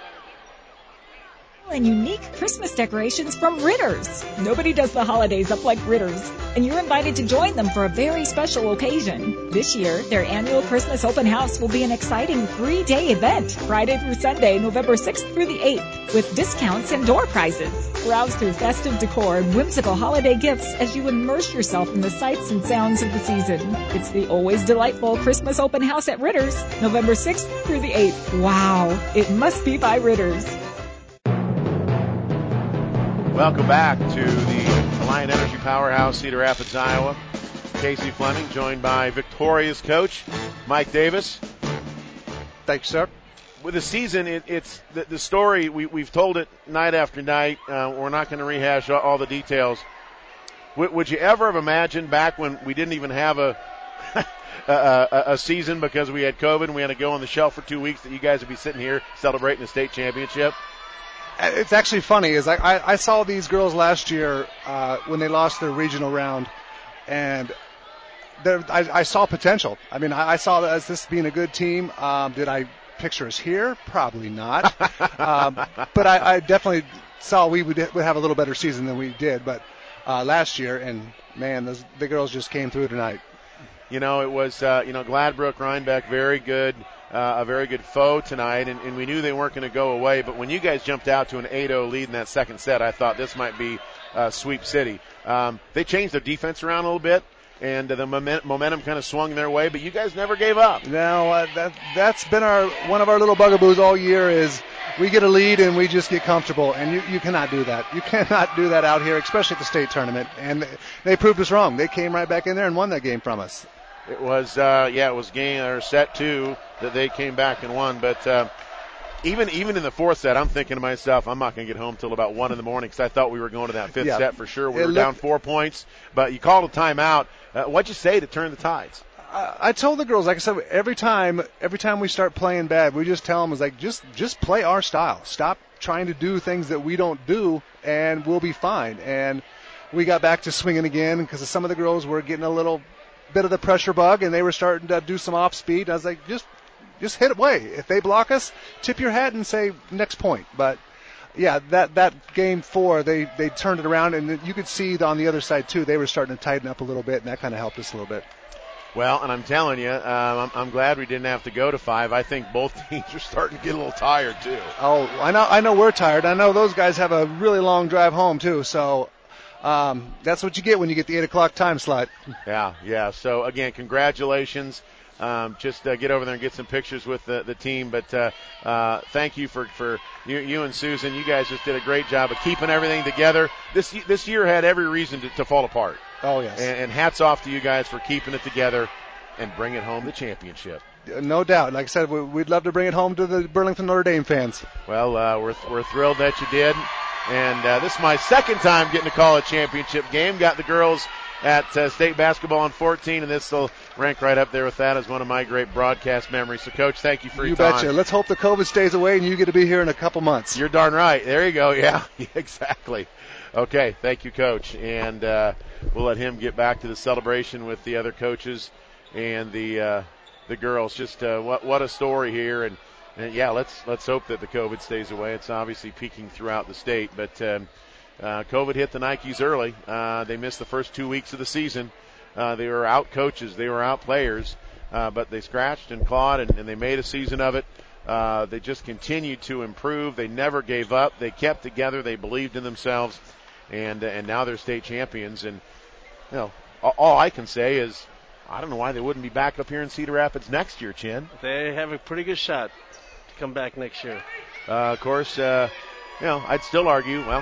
S7: And unique Christmas decorations from Ritter's. Nobody does the holidays up like Ritter's, and you're invited to join them for a very special occasion. This year, their annual Christmas open house will be an exciting three-day event, Friday through Sunday, November sixth through the eighth, with discounts and door prizes. Browse through festive decor and whimsical holiday gifts as you immerse yourself in the sights and sounds of the season. It's the always delightful Christmas open house at Ritter's, November sixth through the eighth. Wow, it must be by Ritter's.
S4: Welcome back to the Alliant Energy Powerhouse, Cedar Rapids, Iowa. Casey Fleming, joined by Victoria's coach, Mike Davis.
S15: Thanks, sir.
S4: With the season, it, it's the, the story, we, we've told it night after night. Uh, we're not going to rehash all, all the details. W- would you ever have imagined back when we didn't even have a, a, a a season because we had COVID and we had to go on the shelf for two weeks that you guys would be sitting here celebrating the state championship?
S15: It's actually funny, is I, I, I saw these girls last year uh, when they lost their regional round, and I, I saw potential. I mean, I, I saw as this being a good team. Um, did I picture us here? Probably not. um, but I, I definitely saw we would, would have a little better season than we did. But uh, last year, and man, those, the girls just came through tonight.
S4: You know, it was, uh, you know, Gladbrook, Rhinebeck, very good. Uh, a very good foe tonight, and, and we knew they weren't going to go away. But when you guys jumped out to an eight oh lead in that second set, I thought this might be uh, Sweep City. Um, they changed their defense around a little bit, and uh, the moment, momentum kind of swung their way, but you guys never gave up.
S15: No, uh, that, that's been our one of our little bugaboos all year is we get a lead and we just get comfortable, and you, you cannot do that. You cannot do that out here, especially at the state tournament, and they proved us wrong. They came right back in there and won that game from us.
S4: It was, uh, yeah, it was game or set two that they came back and won. But uh, even even in the fourth set, I'm thinking to myself, I'm not going to get home till about one in the morning because I thought we were going to that fifth
S15: yeah.
S4: set for sure. We
S15: it
S4: were
S15: looked,
S4: down four points, but you called a timeout. Uh, what'd you say to turn the tides?
S15: I, I told the girls, like I said, every time every time we start playing bad, we just tell them, was like, just just play our style. Stop trying to do things that we don't do, and we'll be fine. And we got back to swinging again because some of the girls were getting a little bit of the pressure bug, and they were starting to do some off speed. I was like, just just hit away. If they block us, tip your hat and say next point. But yeah, that that game four, they they turned it around, and you could see on the other side too, they were starting to tighten up a little bit, and that kind of helped us a little bit.
S4: Well, and I'm telling you, um, I'm, I'm glad we didn't have to go to five. I think both teams are starting to get a little tired too.
S15: Oh, I know I know we're tired. I know those guys have a really long drive home too, so Um, that's what you get when you get the eight o'clock time slot.
S4: Yeah, yeah. So, again, congratulations. Um, just uh, get over there and get some pictures with the, the team. But uh, uh, thank you for, for you, you and Susan. You guys just did a great job of keeping everything together. This this year had every reason to, to fall apart.
S15: Oh, yes.
S4: And, and hats off to you guys for keeping it together and bringing home the championship.
S15: No doubt. Like I said, we'd love to bring it home to the Burlington Notre Dame fans.
S4: Well, uh, we're we're thrilled that you did. And uh, this is my second time getting to call a championship game. Got the girls at uh, state basketball in fourteen, and this will rank right up there with that as one of my great broadcast memories. So, Coach, thank you for
S15: you
S4: your time.
S15: You betcha. Let's hope the COVID stays away and you get to be here in a couple months.
S4: You're darn right. There you go. Yeah, exactly. Okay, thank you, Coach. And uh, we'll let him get back to the celebration with the other coaches and the uh, the girls. Just uh, what what a story here. And, and, yeah, let's let's hope that the COVID stays away. It's obviously peaking throughout the state. But um, uh, COVID hit the Nikes early. Uh, they missed the first two weeks of the season. Uh, they were out coaches. They were out players. Uh, but they scratched and clawed, and, and they made a season of it. Uh, they just continued to improve. They never gave up. They kept together. They believed in themselves. And uh, and now they're state champions. And, you know, all, all I can say is I don't know why they wouldn't be back up here in Cedar Rapids next year, Chin.
S5: They have a pretty good shot to come back next year.
S4: Uh, of course, uh, you know, I'd still argue, well,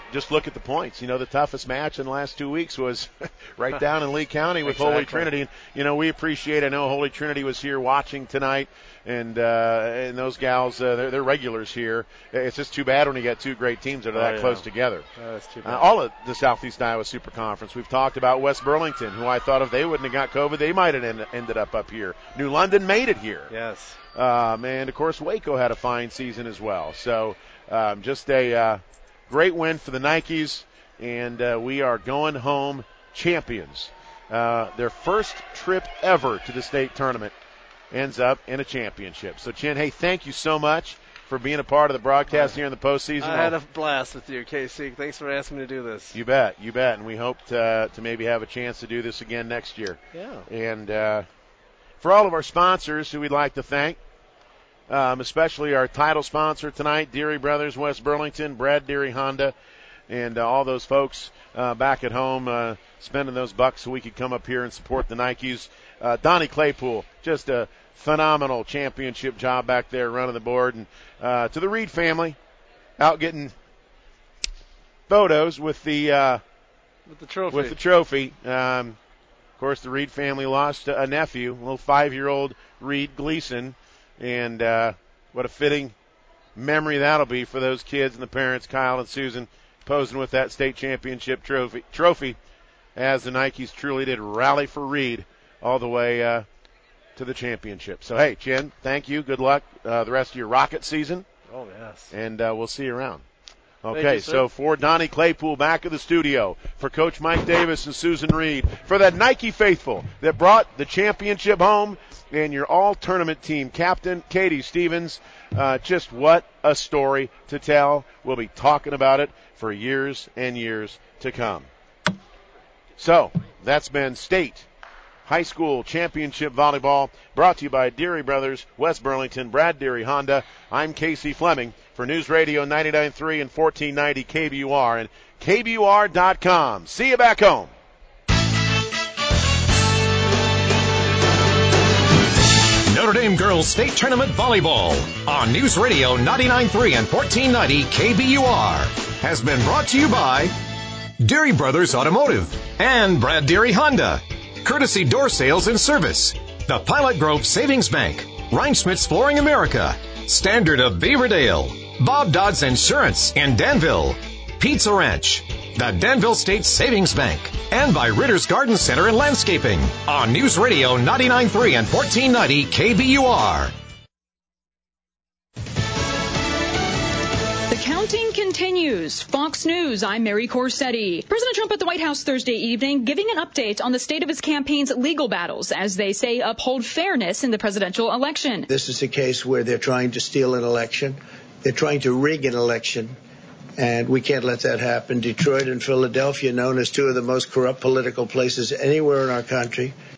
S4: just look at the points. You know, the toughest match in the last two weeks was right down in Lee County with
S5: Exactly.
S4: Holy Trinity. And, you know, we appreciate, I know Holy Trinity was here watching tonight, and uh, and those gals, uh, they're, they're regulars here. It's just too bad when you got two great teams that are that
S5: oh, yeah.
S4: close together.
S5: Oh, that's too bad.
S4: Uh, all of the Southeast Iowa Super Conference. We've talked about West Burlington, who I thought if they wouldn't have got COVID, they might have end, ended up up here. New London made it here.
S5: Yes.
S4: Um, and, of course, Waco had a fine season as well. So um, just a uh, great win for the Nikes, and uh, we are going home champions. Uh, their first trip ever to the state tournament ends up in a championship. So, Chin, hey, thank you so much for being a part of the broadcast here in the postseason.
S5: I had a blast with you, K C. Thanks for asking me to do this.
S4: You bet, you bet. And we hope to, uh, to maybe have a chance to do this again next year.
S5: Yeah.
S4: And uh, for all of our sponsors who we'd like to thank, um, especially our title sponsor tonight, Deary Brothers, West Burlington, Brad Deary Honda, and uh, all those folks uh, back at home uh, spending those bucks so we could come up here and support the Nikes. Uh, Donnie Claypool, just a phenomenal championship job back there running the board. And uh, to the Reed family, out getting photos with the uh,
S5: with the trophy.
S4: With the trophy. Um, of course, the Reed family lost a nephew, a little five-year-old Reed Gleason, and uh, what a fitting memory that'll be for those kids and the parents, Kyle and Susan, posing with that state championship trophy. Trophy, as the Nikes truly did rally for Reed all the way uh, to the championship. So, hey, Chin, thank you. Good luck uh, the rest of your Rocket season.
S5: Oh, yes.
S4: And uh, we'll see you around. Okay,
S5: Thank you,
S4: so for Donnie Claypool back in the studio, for Coach Mike Davis and Susan Reed, for that Nike faithful that brought the championship home, and your all-tournament team captain, Katie Stevens, uh, just what a story to tell. We'll be talking about it for years and years to come. So, that's been State High School Championship Volleyball, brought to you by Deary Brothers, West Burlington, Brad Deary Honda. I'm Casey Fleming for News Radio ninety-nine point three and fourteen ninety K B U R and K B U R dot com. See you back home.
S3: Notre Dame Girls State Tournament Volleyball on News Radio ninety-nine point three and fourteen ninety K B U R has been brought to you by Deary Brothers Automotive and Brad Deary Honda. Courtesy Door Sales and Service, the Pilot Grove Savings Bank, Rhinesmith's Flooring America, Standard of Beaverdale, Bob Dodds Insurance in Danville, Pizza Ranch, the Danville State Savings Bank, and by Ritter's Garden Center and Landscaping on News Radio ninety-nine point three and fourteen ninety K B U R.
S16: The counting continues. Fox News, I'm Mary Corsetti. President Trump at the White House Thursday evening giving an update on the state of his campaign's legal battles as they say uphold fairness in the presidential election.
S17: This is a case where they're trying to steal an election. They're trying to rig an election, and we can't let that happen. Detroit and Philadelphia, known as two of the most corrupt political places anywhere in our country.